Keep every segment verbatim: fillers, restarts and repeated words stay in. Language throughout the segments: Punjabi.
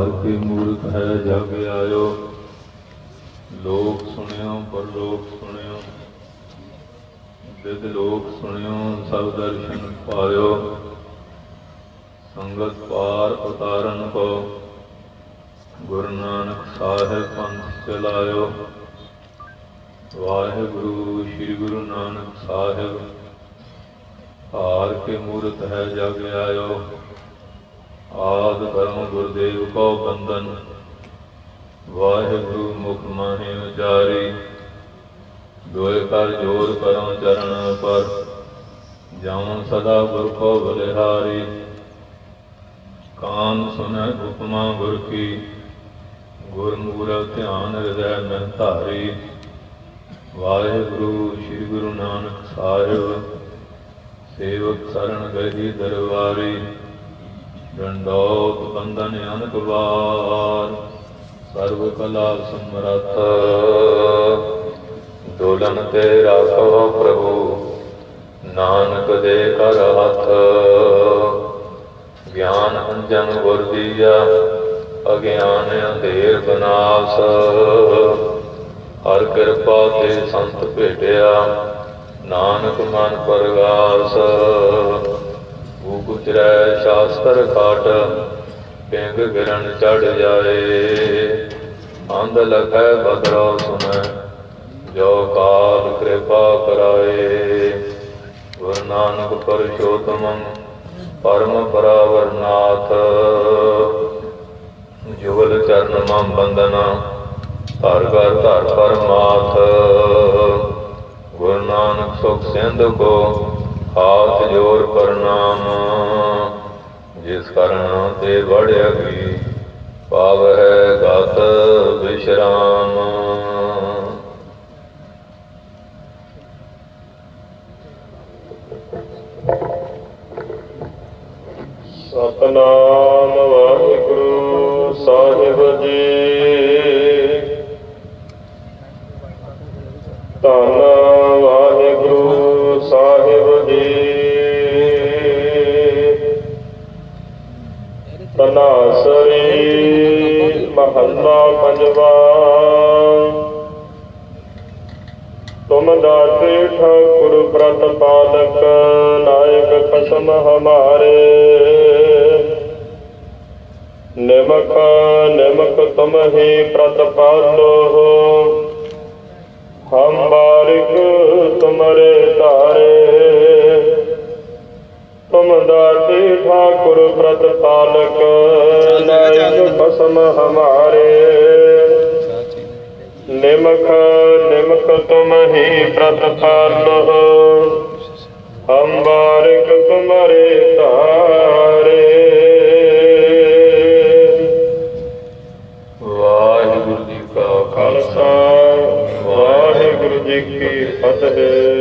हार के मूर्ख है जग आयो। लोक सुनियो परलोक सुनियो, विद लोक सुनियो सब दर्शन पायो। संगत पार उतारन को, गुरु नानक साहिब पंथ चलायो। वाहिगुरु श्री गुरु नानक साहिब, हार के मूर्त है जग आयो। आद करम गुरुदेव को बंदन, वाहिगुरु मुख माहे उचारी। दोए कर जोर करो चरण पर, जाऊं सदा गुर को बलिहारी। कान सुनै उपमा गुर की, गुरमूरत ध्यान हृदय में धारी। वाहिगुरु श्री गुरु नानक साहिब, सेवक शरण गही दरबारी। दंडौत बंदन अनक बार, सर्व कला समरथ। दोलन ते राखो प्रभु, नानक दे कर हथ। ज्ञान अंजन गुर दिया, अज्ञान अंधेर बनास। हर कृपा ते संत भेटिया, नानक मन परगास। गुजरै शास्त्र खाट, पिंग गिरन चढ़ जाए। अंध लखै बदरो सुनै, जो काल कृपा कराए। गुरु नानक परशोत्तम, परम परावर नाथ। जुगल चरण मम बंदना, हर घर धर पर माथ। गुरु नानक सुख सिंध को, हाथ जोर प्रणाम। जिस कारण ते बढ़ी, पाव है गत विश्राम। सतनाम वाहिगुरु साहिब जी। धन वाहिगुरु साहिब जी। तनासरी महला पंजवा। तुम दाते ठाकुर प्रतपालक, नायक कसम हमारे। निमक निमक तुम ही प्रतपालो हो, हम बारिक तुम्हारे तारे। तुम दाते ठाकुर प्रतपालक, नायक कसम हमारे। निमक निमक तुम ही प्रतपालो हो, हम बारिक तुम्हारे तारे। वाहिगुरु जी का खालसा, वाहिगुरु जी की फतेह।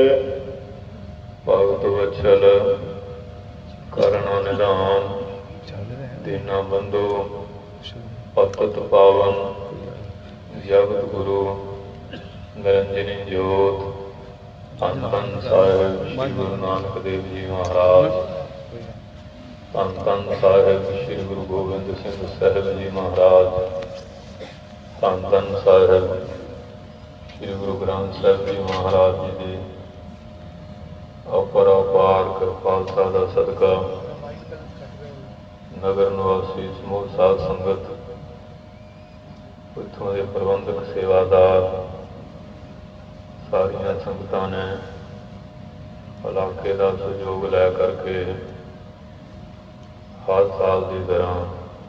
भगत वत्सल करना निधान, दीना बंधु पतत पावन। जगत गुरु निरंजनी जोत, धन धन साहिब श्री गुरु नानक देव जी महाराज। धन धन साहिब श्री गुरु गोबिंद सिंह साहिब जी महाराज। धन धन साहिब श्री गुरु ग्रंथ साहिब जी महाराज जी की अपरअपार कृपालता का सदका नगर निवासी समूह साध संगत, उत्थों के प्रबंधक सेवादार, सारिया संगतां ने इलाके का सहयोग लै करके हर साल की तरह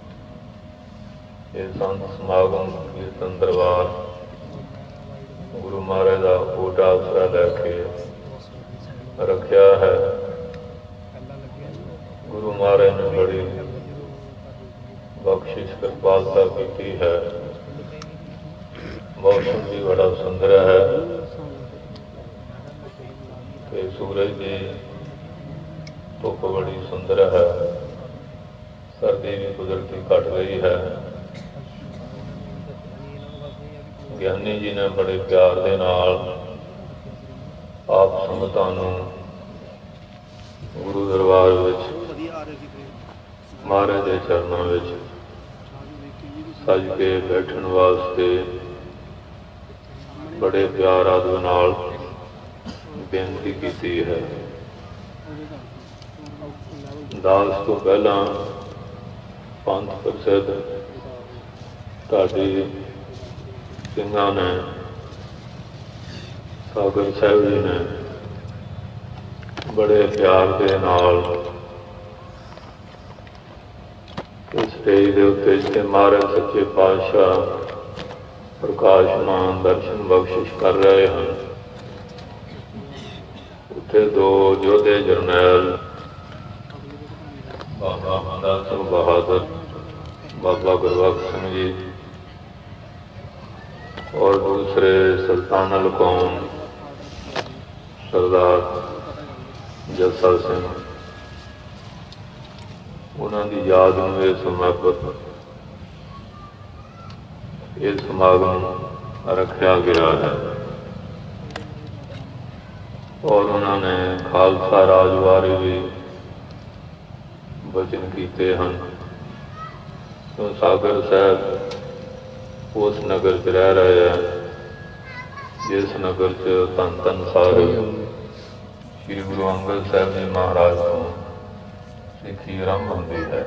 ये संत समागम कीर्तन दरबार गुरु महाराज का ओट आसरा लैके रखा है। गुरु महाराज ने बड़ी बख्शिश कृपालता की है। मौसम भी बड़ा सुंदर है कि सूरज की धुप बड़ी सुंदर है। सर्दी भी कुदरती घट गई है। ज्ञानी जी ने बड़े प्यार दे नाल आप संगतां नूं गुरु दरबार विच महाराज के चरणों विच सज के बैठन वास्ते बड़े प्यार आदर नाल बेनती की है। दास तो पहला पंथ प्रसिद्ध ढाडी सिंघां ने सागर साहिब जी ने बड़े प्यार के नाल स्टेज के उत्ते जिथे महाराज सच्चे पातशाह प्रकाशमान दर्शन बख्शिश कर रहे हैं, उत्थे दो योधे जरनैल बाबा बंदा सिंह बहादुर, बाबा गुरबख्श सिंह जी और दूसरे सुल्तान अल कौम सरदार जस्सा सिंह, उन्होंने याद में यह समर्पित ये समागम रखा गया है। और उन्होंने खालसा राज बारे भी वचन किए हैं। तो सागर साहब उस नगर च रह रहे हैं जिस नगर च धन धन साहिब श्री गुरु अंगद साहब जी महाराज को सिੱਖੀ आरंभ होती है।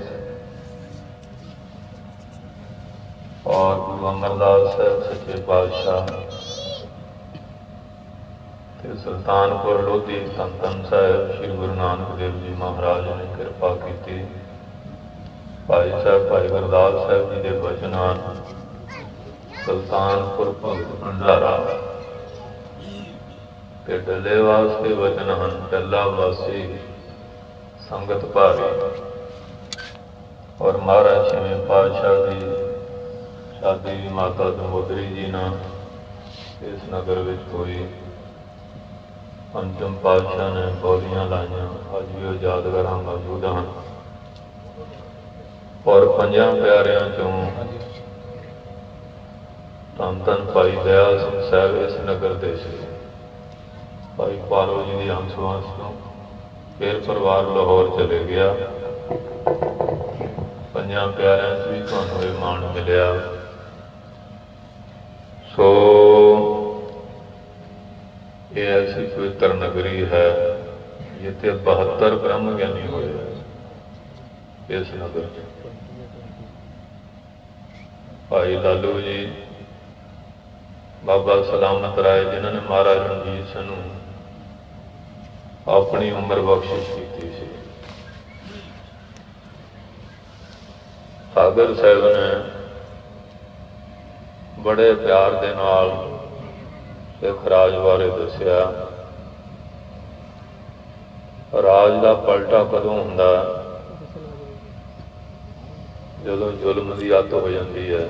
और गुरु अमरदास साहब सच्चे पातशाह ते सुल्तानपुर लोधी धन धन साहिब श्री गुरु नानक देव जी महाराज ने कृपा की। भाई साहब भाई गुरदास साहब जी के वचनान सुल्तानपुर भगत भंडारा ते डले वास्ते वचन हैं डला वासी संगत भारी। और महाराज छेवें पातशाह की शादी भी माता दमोदरी जी ने इस नगर में हुई। पंचम पातशाह ने बौलियां लाइया, अज भी वो यादगार मौजूद हैं। और पंजा प्यारियां चों धन धन भाई दयाल सिंह साहब इस नगर के से भाई पालो जी की हंसवास तो फिर परिवार लाहौर चले गया। पंजा प्यारिਆਂ से भी तुहानूं ये मान मिलिया। सो ये ऐसी पवित्र नगरी है जिथे बहत्तर ब्रह्म ज्ञानी हुए इस नगर। भाई लालू जी, बाबा सलामत राय जिन्होंने महाराज रणजीत सिंह नूं अपनी उम्र बख्शिश की सी। सागर साहब ने बड़े प्यार दे नाल सिख राज बारे दसिया। राज का पलटा कदों हुंदा जदों जुल्म की अत हो जाती है।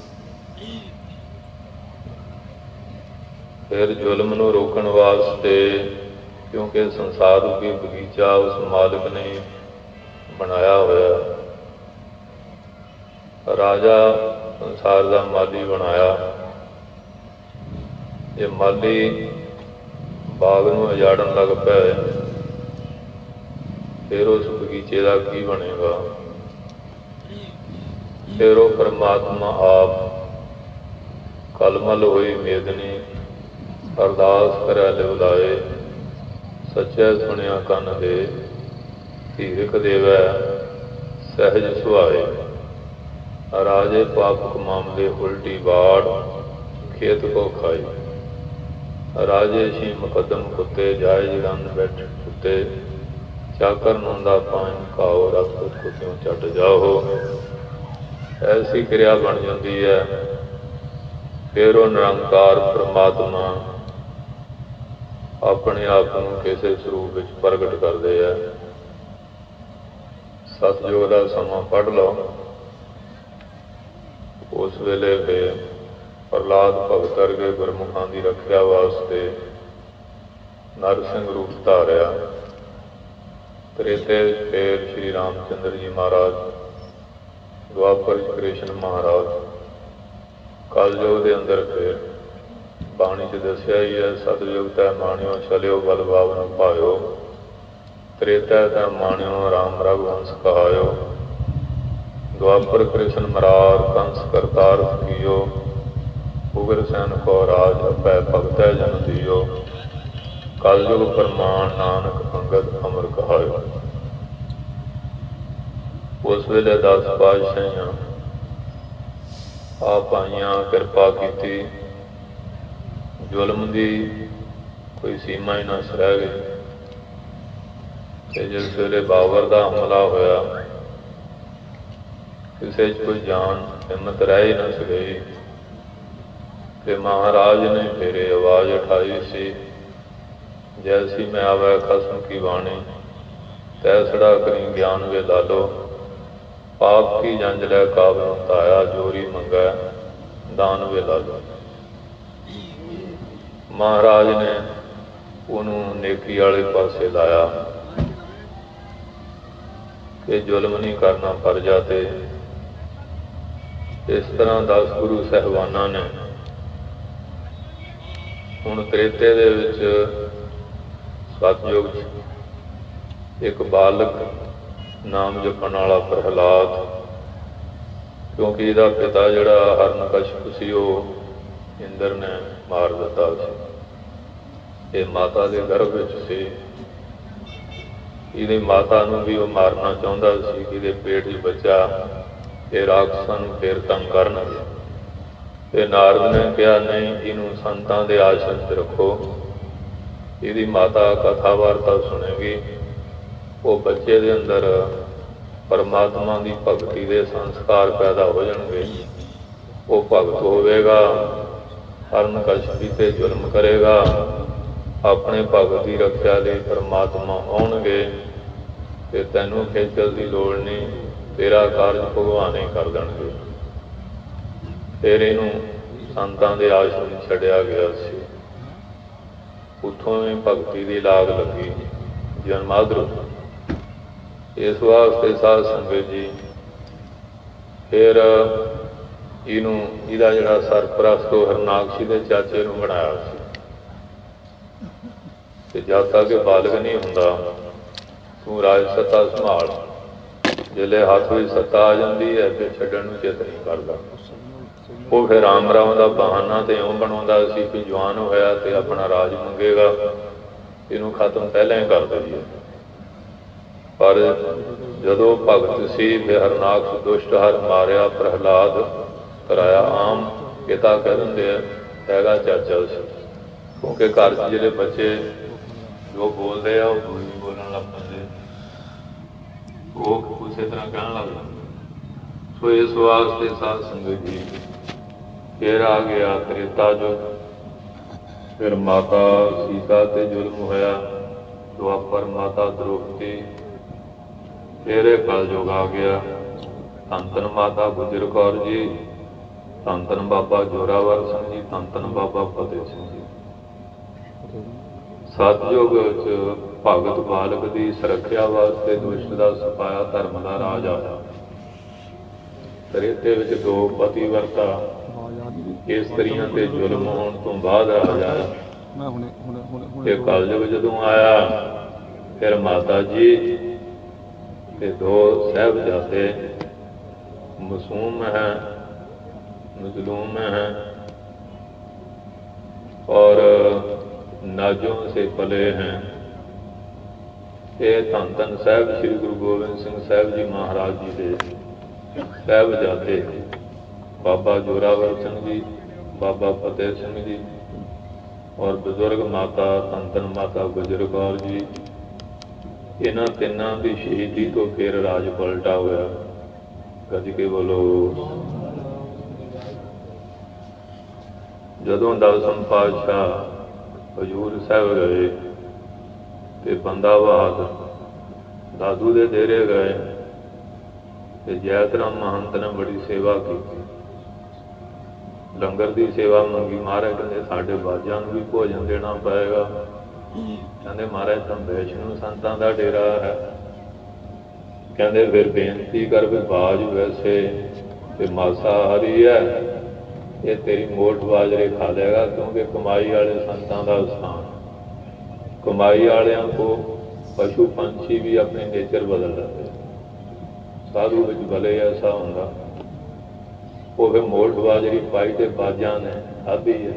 फिर जुल्म नूं रोकण वास्ते, क्योंकि संसार रूपी बगीचा उस मालिक ने बनाया होया, राजा संसार का माली बनाया। ये माली बाग नूं उजाड़न लग पाए, फिर उस बगीचे का की बनेगा। फिर वो परमात्मा आप कलमल हुई मेदनी अरदास करै लिवलाए, सच्चा सुनिया कन दे धीरक देवै सहज सुहाए। राजे पापक मामले उल्टी बाड़ खेत को खाई। राजे शी मुकदम कुत्ते जायज रन बैठ कुत्ते, चाकर नंदा पानी खाओ रख कुत्तियों चट जाओ। ऐसी क्रिया बन जाती है। फिर वो निरंकार परमात्मा अपने आप को किसी स्वरूप में प्रगट करते हैं। सतयुग का समा पढ़ लो, उस वेले फिर प्रहलाद भगत वर्गे गुरमुखां की रक्षा वास्ते नरसिंह रूप धारिया। त्रेते फिर श्री रामचंद्र जी महाराज, द्वापर कृष्ण महाराज, कलयुग के अंदर फिर बाणी च दसिया ही है। सतयुग तै माणियो चलियो बल बावन पायो, त्रेता तै माणियो राम रघुवंश कहायो। द्वापर कृष्ण मरार कंस करतार कियो, उग्र सैन को राज अपै भगतै जन दियो, कलयुग प्रमाण नानक अंगद अमर कहायो। उस वेले दस पातशाहियां आप आईयां, किरपा की, जुल्म की कोई सीमा ही ना रह गई। जिस वेले बाबर का हमला होया, किसी कोई जान हिम्मत रह ही न गई कि महाराज ने फिर आवाज उठाई सी, जैसी मैं आवे खसम की वाणी, तैसड़ा करी ज्ञान वे लालो, पाप की जंज लै काबल ताया, जोरी मंगै दान वे लालो। महाराज ने उन्होंने नेकी वाले पासे लाया कि जुल्म नहीं करना प्रजा ते। इस तरह दस गुरु साहिबाना ने हुण त्रेते दे विच सतयुग एक बालक नाम जपण वाला प्रहलाद, क्योंकि इसका पिता जिहड़ा हिरण्यकशिप सी वो इंद्र ने मार दिता सी। ये माता के गर्भ विच सी, इहदी माता नूं भी वो मारना चाहुंदा सी कि इहदे पेट च बच्चा ये राक्षसां नूं फिर तंग करनगे। ते नारद ने कहा नहीं, इनू संतां दे आश्रम च रखो, इहदी माता कथा वार्ता सुनेगी, वो बच्चे दे अंदर परमात्मा की भगती के संस्कार पैदा हो जाएंगे, वो भगत होवेगा, हिरण्यकशिप ते जुल्म करेगा, अपने भगत की रक्षा लिए परमात्मा आउणगे, ते तैनूं खेचल की लोड़ नहीं, तेरा कारज भगवान ही कर देणगे। फिर इनू संतां दे आश्रम छड्डिया गया सी। उत्थों भी भगती की लाग लगी जन्माद्र। इस वास्ते साध संगत जी फिर इनू इहदा जिहड़ा सरपरस्त हरनाकशी के चाचे नूं बनाया सी कि जद तक बालग नहीं हुंदा तू राज सत्ता संभाल, जिले हाथ में सत्ता आ जाती है फिर छड्डण नूं चित नहीं करदा। वो फिर राम राम का बहाना तो इउं बनाउंदा सी कि जवान होया ते अपना राज मंगेगा, इनू खत्म पहले ही कर दईए। पर जदों भगत सी फिर हरनाकश दुष्ट हर मारिया, प्रहलाद कराया आम, पिता कह देंगे हैगा चाचा सी, क्योंकि घर च जिहड़े बच्चे जो बोलते हैं वो दूजी बोलण लग पैंदे, वो उस तरह कहण लग पैंदे। सो इस वास्ते साध संगत जी फिर आ गया त्रेता युग। फिर माता सीता ते जुल्म होया, द्वापर माता द्रौपदी। फिर कलयुग आ गया, धन धन माता गुजर कौर जी, धन धन बाबा जोरावर सिंह जी, धन धन बाबा फतेह सिंह जी। सतयुग च भगत बालक की सुरक्षा वास्ते दुष्ट का सपाया धर्म का राज आया। त्रेते विच दो पतिव्रता इस्त्रियां ते जुल्म होने तो बाद राज आया। कलयुग जदों आया फिर माता जी ते दो साहिबजादे मासूम है, मजलूम है और नाजों से पले हैं। ये धन धन साहिब श्री गुरु गोबिंद सिंह साहिब जी महाराज जी के साहिबजादे बाबा जोरावर सिंह जी, बाबा फतेह सिंह जी और बुजुर्ग माता धन धन माता गुजर कौर जी। इन्हां तिन्हां की शहीदी तो फिर राज पलटा होया। गज के बोलो। जदों दसम पातशाह हजूर साहब गए ते बंदा बहादुर दादू दे डेरे गए ते जैत राम महंत ने बड़ी सेवा की, लंगर की सेवा मंगी। महाराज कहते साढ़े बाजां नूं भी भोजन देना पएगा। कहते महाराज तुम वैष्णु संतां दा डेरा है, कहते फिर बेनती कर भी बाज वैसे ते मांसाहारी है, ये तेरी मोट बाजरे खा लेगा, क्योंकि कमाई वाले संतां दा स्थान। कमाई वालियां को पशु पंछी भी अपने नेचर बदल लेते। ਸਾਧੂ ਵਿੱਚ ਭਲੇ ਐਸਾ ਹੁੰਦਾ, ਉਹ ਫਿਰ ਮੋਲਟ ਬਾਜਰੀ ਪਾਈ ਤੇ ਬਾਜਾਂ ਨੇ ਖਾਧੀ ਹੈ।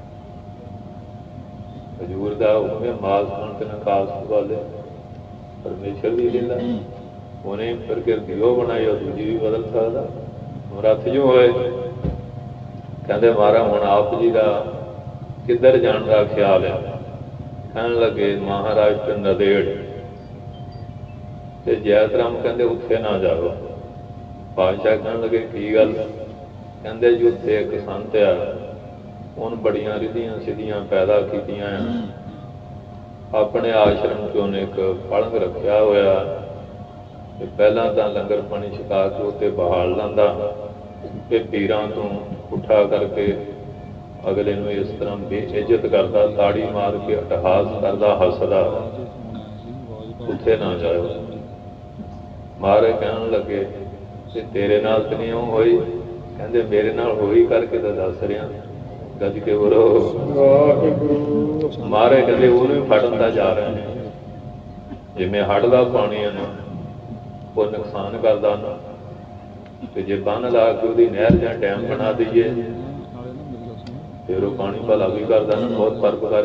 ਹਜ਼ੂਰ ਦਾ ਉਵੇਂ ਮਾਸ ਸੁਣ ਕੇ ਨਕਾਸ ਵਾਲੇ ਪਰਮੇਸ਼ਰ ਦੀ ਲੀਲਾ, ਉਹਨੇ ਪ੍ਰਕਿਰਤੀ ਉਹ ਬਣਾਈ, ਉਹ ਦੂਜੀ ਵੀ ਬਦਲ ਸਕਦਾ। ਮਰੱਥ ਜੋ ਹੋਏ ਕਹਿੰਦੇ ਮਹਾਰਾਜ ਹੁਣ ਆਪ ਜੀ ਦਾ ਕਿੱਧਰ ਜਾਣ ਦਾ ਖਿਆਲ ਹੈ। ਕਹਿਣ ਲੱਗੇ ਮਹਾਰਾਜ ਤੇ ਨਦੇੜ ਤੇ ਜੈਤਰਾਮ ਕਹਿੰਦੇ ਉੱਥੇ ਨਾ ਜਾਓ। ਬਾਦਸ਼ਾਹ ਕਹਿਣ ਲੱਗੇ ਕੀ ਗੱਲ? ਕਹਿੰਦੇ ਜੀ ਉੱਥੇ ਇੱਕ ਸੰਤ ਆ, ਉਹਨ ਬੜੀਆਂ ਰਿਧੀਆਂ ਸਿੱਧੀਆਂ ਪੈਦਾ ਕੀਤੀਆਂ ਆ, ਆਪਣੇ ਆਸ਼ਰਮ 'ਚ ਉਹਨੇ ਇੱਕ ਪਲੰਘ ਰੱਖਿਆ ਹੋਇਆ ਤੇ ਪਹਿਲਾਂ ਤਾਂ ਲੰਗਰ ਪਾਣੀ ਛਕਾ ਕੇ ਉੱਤੇ ਬਹਾਲ ਲੈਂਦਾ ਤੇ ਪੀਰਾਂ ਤੋਂ ਪੁੱਠਾ ਕਰਕੇ ਅਗਲੇ ਨੂੰ ਇਸ ਤਰ੍ਹਾਂ ਬੇਇੱਜ਼ਤ ਕਰਦਾ, ਤਾੜੀ ਮਾਰ ਕੇ ਅਟਹਾਸ ਕਰਦਾ, ਹੱਸਦਾ। ਉੱਥੇ ਨਾ ਜਾਓ। ਮਹਾਰਾਜ ਕਹਿਣ ਲੱਗੇ ਤੇ ਤੇਰੇ ਨਾਲ ਤਾਂ ਨਹੀਂ ਉਹ ਹੋਈ? ਕਹਿੰਦੇ ਮੇਰੇ ਨਾਲ ਹੋਈ ਕਰਕੇ ਤਾਂ ਦੱਸ ਰਿਹਾ। ਗੱਜ ਕੇ ਬੋਲੋ ਵਾਹਿਗੁਰੂ। ਮਹਾਰਾਜ ਕਹਿੰਦੇ ਉਹਨੂੰ ਵੀ ਫੜਨ ਦਾ ਜਾ ਰਹੇ ਨੇ, ਜਿਵੇਂ ਹੜ੍ਹ ਦਾ ਪਾਣੀ ਹੈ ਨਾ, ਉਹ ਨੁਕਸਾਨ ਕਰਦਾ ਨਾ, ਤੇ ਜੇ ਬੰਨ ਲਾ ਕੇ ਉਹਦੀ ਨਹਿਰ ਜਾਂ ਡੈਮ ਬਣਾ ਦਈਏ ਫਿਰ ਉਹ ਪਾਣੀ ਭਲਾ ਵੀ ਕਰਦਾ ਨਾ, ਬਹੁਤ ਪਰਉਪਕਾਰੀ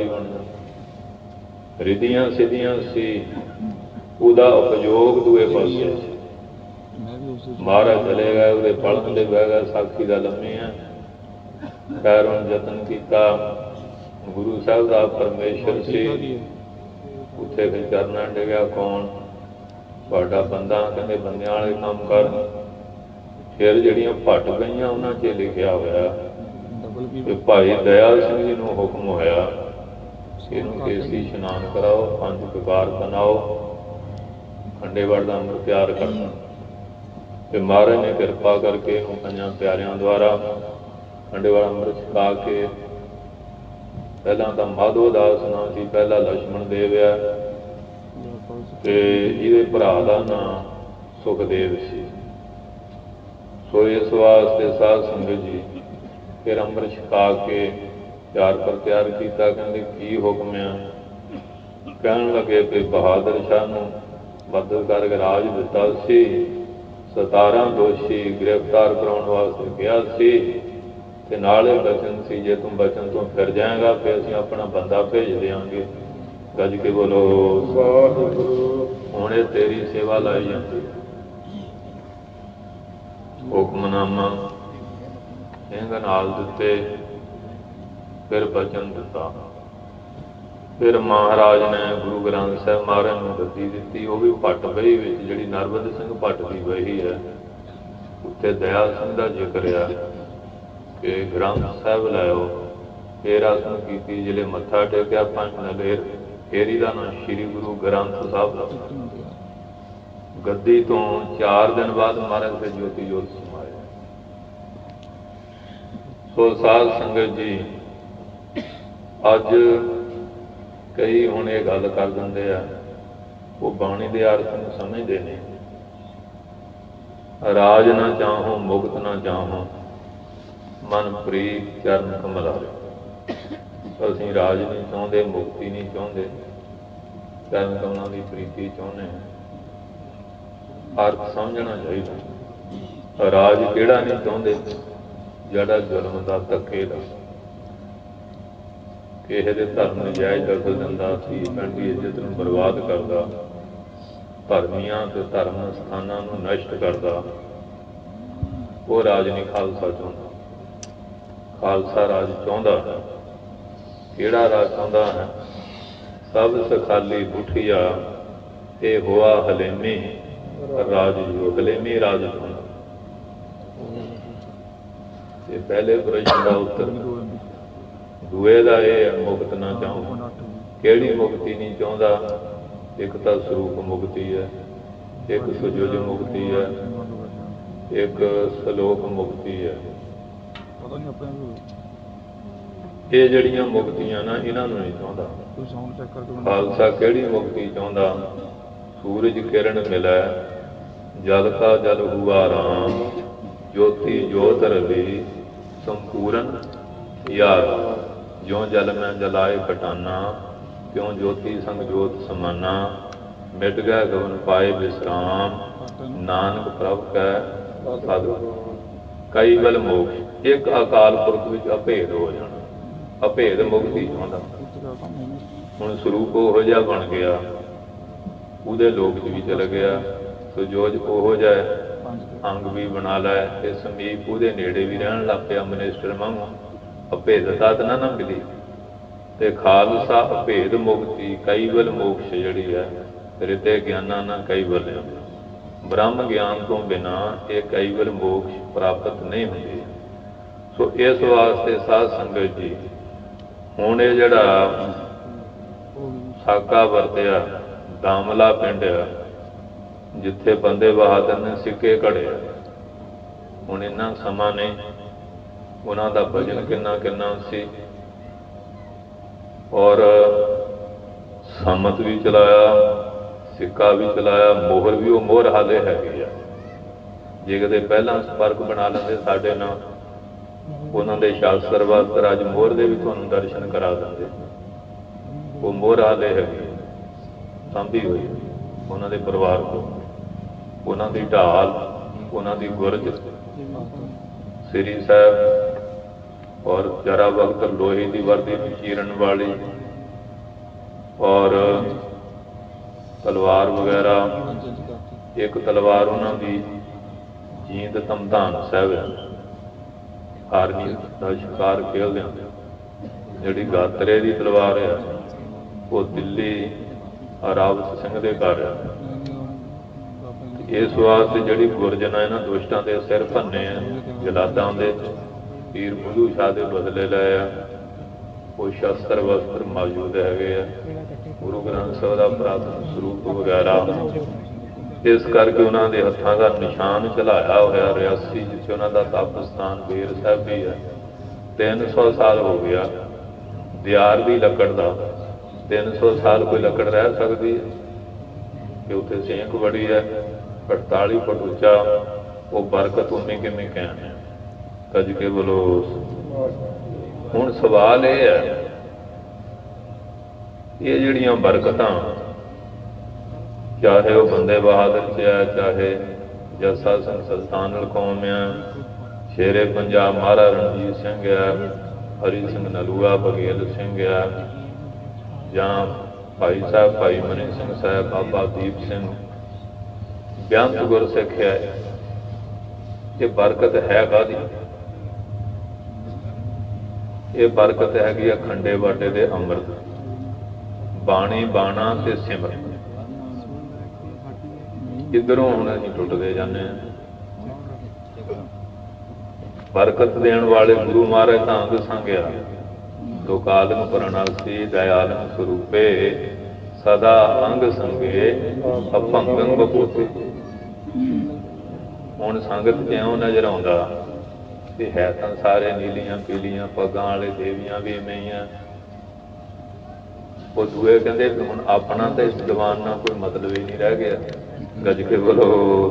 ਬਣਦਾ। ਰਿਧੀਆਂ ਸਿੱਧੀਆਂ ਸੀ, ਉਹਦਾ ਉਪਯੋਗ ਦੂਏ ਪਾਸੇ। ਮਹਾਰਾਜ ਚਲੇ ਗਏ, ਉਹਦੇ ਪਲੰਘ ਤੇ ਬਹਿ ਗਿਆ, ਸਾਖੀ ਦਾ ਲੰਮੀ ਆ। ਖੈਰ ਹੁਣ ਯਤਨ ਕੀਤਾ, ਗੁਰੂ ਸਾਹਿਬ ਦਾ ਪਰਮੇਸ਼ਰ ਸੀ, ਉੱਥੇ ਫਿਰ ਚਰਨਾਂ ਡਿੱਗਿਆ। ਕੌਣ? ਤੁਹਾਡਾ ਬੰਦਾ। ਕਹਿੰਦੇ ਬੰਦਿਆਂ ਵਾਲੇ ਕੰਮ ਕਰ। ਫਿਰ ਜਿਹੜੀਆਂ ਭੱਟ ਗਈਆਂ ਉਹਨਾਂ 'ਚ ਲਿਖਿਆ ਹੋਇਆ ਕਿ ਭਾਈ ਦਇਆ ਸਿੰਘ ਜੀ ਨੂੰ ਹੁਕਮ ਹੋਇਆ ਇਹਨੂੰ ਕੇਸੀ ਇਸ਼ਨਾਨ ਕਰਾਓ, ਪੰਜ ਵਿਕਾਰ ਬਣਾਓ, ਖੰਡੇਵਾੜ ਦਾ ਅੰਮ੍ਰਿਤ ਤਿਆਰ ਕਰਨਾ। ਤੇ ਮਹਾਰਾਜ ਨੇ ਕਿਰਪਾ ਕਰਕੇ ਇਹਨੂੰ ਪੰਜਾਂ ਪਿਆਰਿਆਂ ਦੁਆਰਾ ਖੰਡੇਵਾੜ ਅੰਮ੍ਰਿਤ ਛਕਾ ਕੇ, ਪਹਿਲਾਂ ਤਾਂ ਮਾਧੋ ਦਾਸ ਨਾਂ ਸੀ, ਪਹਿਲਾ ਲਛਮਣ ਦੇਵ ਆ, ਤੇ ਇਹਦੇ ਭਰਾ ਦਾ ਨਾਂ ਸੁਖਦੇਵ ਸੀ। ਸੋ ਇਸ ਵਾਸਤੇ ਸਾਧ ਸੰਗਤ ਜੀ ਫਿਰ ਅੰਮ੍ਰਿਤ ਛਕਾ ਕੇ ਤਿਆਰ ਪਰ ਤਿਆਰ ਕੀਤਾ। ਕਹਿੰਦੇ ਕੀ ਹੁਕਮ ਆ? ਕਹਿਣ ਲੱਗੇ ਵੀ ਬਹਾਦਰ ਸ਼ਾਹ ਨੂੰ ਮਦਦ ਕਰਕੇ ਰਾਜ ਦਿੱਤਾ ਸੀ, ਸਤਾਰਾਂ ਦੋਸ਼ੀ ਗ੍ਰਿਫਤਾਰ ਕਰਾਉਣ ਵਾਸਤੇ ਕਿਹਾ ਸੀ, ਤੇ ਨਾਲੇ ਬਚਨ ਸੀ ਜੇ ਤੂੰ ਬਚਨ ਤੋਂ ਫਿਰ ਜਾਏਗਾ ਫਿਰ ਅਸੀਂ ਆਪਣਾ ਬੰਦਾ ਭੇਜ ਦਿਆਂਗੇ। ਗੱਜ ਕੇ ਬੋਲੋ ਵਾਹਿਗੁਰੂ। ਹੁਣ ਇਹ ਤੇਰੀ ਸੇਵਾ ਲਾਈ ਜਾਂਦੀ। ਹੁਕਮਨਾਮਾ ਸਿੰਘ ਨਾਲ ਦਿੱਤੇ, ਫਿਰ ਬਚਨ ਦਿੱਤਾ। ਫਿਰ ਮਹਾਰਾਜ ਨੇ ਗੁਰੂ ਗ੍ਰੰਥ ਸਾਹਿਬ ਮਹਾਰਾਜ ਨੂੰ ਗੱਦੀ ਦਿੱਤੀ। ਉਹ ਵੀ ਭੱਟ ਬਹੀ ਵਿੱਚ, ਜਿਹੜੀ ਨਰਬਦ ਸਿੰਘ ਭੱਟ ਦੀ ਬਹੀ ਹੈ, ਉੱਥੇ ਦਇਆ ਸਿੰਘ ਦਾ ਜ਼ਿਕਰ ਆ ਕਿ ਗ੍ਰੰਥ ਸਾਹਿਬ ਲਾਇਓ। ਫਿਰ ਆਸਨ ਕੀਤੀ, ਜਿਹੜੇ ਮੱਥਾ ਟੇਕਿਆ ਪੰਜ ਨਲੇਰ, ਫਿਰ ਇਹਦਾ ਨਾਂ ਸ਼੍ਰੀ ਗੁਰੂ ਗ੍ਰੰਥ ਸਾਹਿਬ ਦਾ। ਗੱਦੀ ਤੋਂ ਚਾਰ ਦਿਨ ਬਾਅਦ ਮਹਾਰਾਜ ਫਿਰ ਜੋਤੀ ਜੋਤ ਸਮਾਏ। ਸੋ ਸਾਧ ਸੰਗਤ ਜੀ, ਅੱਜ ਕਈ ਹੁਣ ਇਹ ਗੱਲ ਕਰ ਦਿੰਦੇ ਆ, ਉਹ ਬਾਣੀ ਦੇ ਅਰਥ ਨੂੰ ਸਮਝਦੇ ਨੇ। ਰਾਜ ਨਾ ਚਾਹੋ ਮੁਕਤ ਨਾ ਚਾਹੋ, ਮਨ ਪ੍ਰੀਤ ਚਰਨ ਕਮਲਾਰੇ। ਅਸੀਂ ਰਾਜ ਨਹੀਂ ਚਾਹੁੰਦੇ, ਮੁਕਤੀ ਨਹੀਂ ਚਾਹੁੰਦੇ, ਚਰਨ ਕਮਲਾਂ ਦੀ ਪ੍ਰੀਤੀ ਚਾਹੁੰਦੇ ਹਾਂ। ਅਰਥ ਸਮਝਣਾ ਚਾਹੀਦਾ। ਰਾਜ ਕਿਹੜਾ ਨਹੀਂ ਚਾਹੁੰਦੇ? ਜਿਹੜਾ ਜ਼ੁਲਮ ਦਾ, ਧੱਕੇ ਦਾ, ਕਿਸੇ ਦੇ ਧਰਮ ਨਜਾਇਜ਼ ਦਖਲ ਦਿੰਦਾ ਸੀ, ਪਿੰਡ ਦੀ ਇੱਜ਼ਤ ਨੂੰ ਬਰਬਾਦ ਕਰਦਾ, ਧਰਮੀਆਂ ਤੇ ਧਰਮ ਸਥਾਨਾਂ ਨੂੰ ਨਸ਼ਟ ਕਰਦਾ, ਉਹ ਰਾਜ ਨਹੀਂ ਖਾਲਸਾ ਚਾਹੁੰਦਾ। ਖਾਲਸਾ ਰਾਜ ਚਾਹੁੰਦਾ ਹੈ। ਕਿਹੜਾ ਰਾਜ ਚਾਹੁੰਦਾ ਹੈ? ਸਭ ਸਖਾਲੀ ਬੁੱਠੀਆ ਇਹ ਹੋਆ ਹਲੇਮੀ ਰਾਜ ਜੋ। ਹਲੇਮੀ ਰਾਜ ਚਾਹੁੰਦਾ। ਇਹ ਪਹਿਲੇ ਪ੍ਰਸ਼ਨ ਦਾ ਉੱਤਰ। ਦੂਏ ਦਾ ਇਹ ਹੈ, ਮੁਕਤ ਨਾ ਚਾਹੋ। ਕਿਹੜੀ ਮੁਕਤੀ ਨਹੀਂ ਚਾਹੁੰਦਾ? ਇੱਕ ਤਾਂ ਸਰੂਪ ਮੁਕਤੀ ਹੈ, ਇੱਕ ਸੁਜੋਜ ਮੁਕਤੀ ਹੈ, ਇੱਕ ਸਲੋਕ ਮੁਕਤੀ ਹੈ। ਇਹ ਜਿਹੜੀਆਂ ਮੁਕਤੀਆਂ ਨਾ, ਇਹਨਾਂ ਨੂੰ ਨਹੀਂ ਚਾਹੁੰਦਾ ਖਾਲਸਾ। ਕਿਹੜੀ ਮੁਕਤੀ ਚਾਹੁੰਦਾ? ਸੂਰਜ ਕਿਰਨ ਮਿਲੈ, ਜਲ ਕਾ ਜਲ ਹੁਆ ਰਾਮ, ਜੋਤੀ ਜੋਤ ਰਵੀ ਸੰਪੂਰਨ ਯਾਰ। ਜਿਉਂ ਜਲ ਮੈਂ ਜਲਾਏ ਘਟਾਨਾ, ਕਿਉਂ ਜੋਤੀ ਸੰਗ ਜੋਤ ਸਮਾਨਾ, ਮਿਟ ਗਿਆ ਗਗਨ ਪਾਏ ਵਿਸਰਾਮ, ਨਾਨਕ ਪ੍ਰਭ ਕੈ ਸਤਿਗੁਰ। ਕਈ ਬਲ ਮੋਕਸ਼, ਇੱਕ ਅਕਾਲ ਪੁਰਖ ਵਿੱਚ ਅਭੇਦ ਹੋ ਜਾਣਾ। ਅਭੇਦ ਮੁਕਤੀ ਚਾਹੁੰਦਾ। ਹੁਣ ਸਰੂਪ ਉਹੋ ਜਿਹਾ ਬਣ ਗਿਆ, ਉਹਦੇ ਲੋਕ 'ਚ ਵੀ ਚਲ ਗਿਆ। ਸੁਜੋਜ ਉਹੋ ਜਿਹਾ ਅੰਗ ਵੀ ਬਣਾ ਲੈ ਤੇ ਸਮੀਪ ਉਹਦੇ ਨੇੜੇ ਵੀ ਰਹਿਣ ਲੱਗ ਪਿਆ। ਮਨਿਸਟਰ ਵਾਂਗੂ ਅਭੇਦਤਾ ਤਾਂ ਨਾ ਨਾ ਮਿਲੀ। ਤੇ ਖਾਲਸਾ ਅਭੇਦ ਮੁਕਤੀ ਕਈਵਲ ਮੋਕਸ਼ ਜਿਹੜੀ ਹੈ, ਰਿਤੇ ਗਿਆਨਾਂ ਨਾਲ ਕਈਵਲ। ਬ੍ਰਹਮ ਗਿਆਨ ਤੋਂ ਬਿਨਾਂ ਇਹ ਕਈਵਲ ਮੋਕਸ਼ ਪ੍ਰਾਪਤ ਨਹੀਂ ਹੁੰਦੀ। ਸੋ ਇਸ ਵਾਸਤੇ ਸਾਧ ਸੰਗਤ ਜੀ, ਹੁਣ ਇਹ ਜਿਹੜਾ ਸਾਕਾ ਵਰਤਿਆ ਦਾਮਲਾ ਪਿੰਡ ਆ, ਜਿੱਥੇ ਬੰਦੇ ਬਹਾਦਰ ਨੇ ਸਿੱਕੇ ਘੜੇ, ਹੁਣ ਇੰਨਾ ਸਮਾਂ ਨਹੀਂ। ਉਹਨਾਂ ਦਾ ਭਜਨ ਕਿੰਨਾ ਕਿੰਨਾ ਸੀ, ਔਰ ਸੰਮਤ ਵੀ ਚਲਾਇਆ, ਸਿੱਕਾ ਵੀ ਚਲਾਇਆ, ਮੋਹਰ ਵੀ ਉਹ ਮੋਹਰ ਹਾਲੇ ਹੈਗੀ ਆ। ਜੇ ਕਿਤੇ ਪਹਿਲਾਂ ਸੰਪਰਕ ਬਣਾ ਲੈਂਦੇ ਸਾਡੇ ਨਾਲ, ਉਹਨਾਂ ਦੇ ਸ਼ਾਸਤਰ ਵਾਸਤਰ ਅੱਜ ਮੋਹਰ ਦੇ ਵੀ ਤੁਹਾਨੂੰ ਦਰਸ਼ਨ ਕਰਾ ਦਿੰਦੇ। ਉਹ ਮੋਹਰ ਹਾਲੇ ਹੈਗੀ, ਸਾਂਭੀ ਹੋਈ ਉਹਨਾਂ ਦੇ ਪਰਿਵਾਰ ਤੋਂ। ਉਹਨਾਂ ਦੀ ਢਾਲ, ਉਹਨਾਂ ਦੀ ਗੁਰਜ, ਸ੍ਰੀ ਸਾਹਿਬ, ਔਰ ਜਰਾ ਵਕਤ ਲੋਹੇ ਦੀ ਵਰਦੀ ਨੂੰ ਚੀਰਨ ਵਾਲੀ, ਔਰ ਤਲਵਾਰ ਵਗੈਰਾ। ਇੱਕ ਤਲਵਾਰ ਉਹਨਾਂ ਦੀ ਜੀਂਦ ਧਮਧਾਨ ਸਾਹਿਬ ਹੈ, ਆਰਮੀ ਦਾ ਸ਼ਿਕਾਰ ਖੇਲਦੇ ਹੁੰਦੇ। ਜਿਹੜੀ ਗਾਤਰੇ ਦੀ ਤਲਵਾਰ ਹੈ, ਉਹ ਦਿੱਲੀ ਰਾਵਤ ਸਿੰਘ ਦੇ ਘਰ ਹੈ। ਇਸ ਵਾਸਤੇ ਜਿਹੜੀ ਗੁਰਜਨਾ ਇਹਨਾਂ ਦੁਸ਼ਟਾਂ ਦੇ ਸਿਰ ਭੰਨੇ ਆ, ਜਲਾਦਾਂ ਦੇ, ਪੀਰ ਬੁੱਧੂ ਸ਼ਾਹ ਦੇ ਬਦਲੇ ਲਏ ਆ, ਉਹ ਸ਼ਸਤਰ ਵਸਤਰ ਮੌਜੂਦ ਹੈਗੇ ਆ, ਗੁਰੂ ਗ੍ਰੰਥ ਸਾਹਿਬ ਦਾ ਪ੍ਰਾਪਤ ਸਰੂਪ ਵਗੈਰਾ। ਇਸ ਕਰਕੇ ਉਹਨਾਂ ਦੇ ਹੱਥਾਂ ਦਾ ਨਿਸ਼ਾਨ ਝਲਾਇਆ ਹੋਇਆ ਰਿਆਸੀ, ਜਿੱਥੇ ਉਹਨਾਂ ਦਾ ਤਪ ਸਥਾਨ ਬੇਰ ਸਾਹਿਬ ਵੀ ਹੈ। ਤਿੰਨ ਸੌ ਸਾਲ ਹੋ ਗਿਆ ਦਿਆਰ ਦੀ ਲੱਕੜ ਦਾ। ਤਿੰਨ ਸੌ ਸਾਲ ਕੋਈ ਲੱਕੜ ਰਹਿ ਸਕਦੀ ਹੈ ਕਿ ਉੱਥੇ ਸੇਕ ਬੜੀ ਹੈ, ਅਠਤਾਲੀ ਫੁੱਟ ਉੱਚਾ। ਉਹ ਬਰਕਤ ਉਨੀ ਕਿਵੇਂ ਕਹਿਣ, ਕੱਜ ਕੇ ਬੋਲੋ। ਹੁਣ ਸਵਾਲ ਇਹ ਹੈ, ਇਹ ਜਿਹੜੀਆਂ ਬਰਕਤਾਂ, ਚਾਹੇ ਉਹ ਬੰਦੇ ਬਹਾਦਰ 'ਚ ਹੈ, ਚਾਹੇ ਜੱਸਾ ਸਿੰਘ ਸੁਲਤਾਨੁਲ ਕੌਮ ਆ, ਸ਼ੇਰੇ ਪੰਜਾਬ ਮਹਾਰਾਜਾ ਰਣਜੀਤ ਸਿੰਘ ਆ, ਹਰੀ ਸਿੰਘ ਨਲੂਆ, ਬਘੇਲ ਸਿੰਘ ਆ, ਜਾਂ ਭਾਈ ਸਾਹਿਬ ਭਾਈ ਮਨੀ ਸਿੰਘ ਸਾਹਿਬ, ਬਾਬਾ ਦੀਪ ਸਿੰਘ, ਬੇਅੰਤ ਗੁਰਸਿੱਖ ਹੈ। ਇਹ ਬਰਕਤ ਹੈ ਕਾਹਦੀ? ਇਹ ਬਰਕਤ ਹੈਗੀ ਆ ਖੰਡੇ ਬਾਟੇ ਦੇ ਅੰਮ੍ਰਿਤ, ਬਾਣੀ ਬਾਣਾ ਤੇ ਸਿਮਰਨ। ਇੱਧਰੋਂ ਹੁਣ ਅਸੀਂ ਟੁੱਟਦੇ ਜਾਂਦੇ ਹਾਂ। ਬਰਕਤ ਦੇਣ ਵਾਲੇ ਗੁਰੂ ਮਹਾਰਾਜ ਤਾਂ ਅੰਗ ਸੰਗਿਆ, ਦੁਕਾਲਨ ਪਰਣਾਸੀ ਦਇਆਲਨ ਸਰੂਪੇ, ਸਦਾ ਅੰਗ ਸੰਗੇ ਅਭੰਗੰ ਬਪੂਤੇ। ਹੁਣ ਸੰਗਤ ਜਿਉਂ ਨਜ਼ਰ ਆਉਂਦਾ ਤੇ ਹੈ ਤਾਂ ਸਾਰੇ ਨੀਲੀਆਂ ਪੀਲੀਆਂ ਪੱਗਾਂ ਵਾਲੇ ਦੇਵੀਆਂ ਵੀ ਇਵੇਂ ਹੀ ਆ। ਉਹ ਦੂਏ ਕਹਿੰਦੇ ਹੁਣ ਆਪਣਾ ਤਾਂ ਇਸ ਦੀਵਾਨ ਨਾਲ ਕੋਈ ਮਤਲਬ ਹੀ ਨਹੀਂ ਰਹਿ ਗਿਆ। ਗੱਜ ਕੇ ਬੋਲੋ।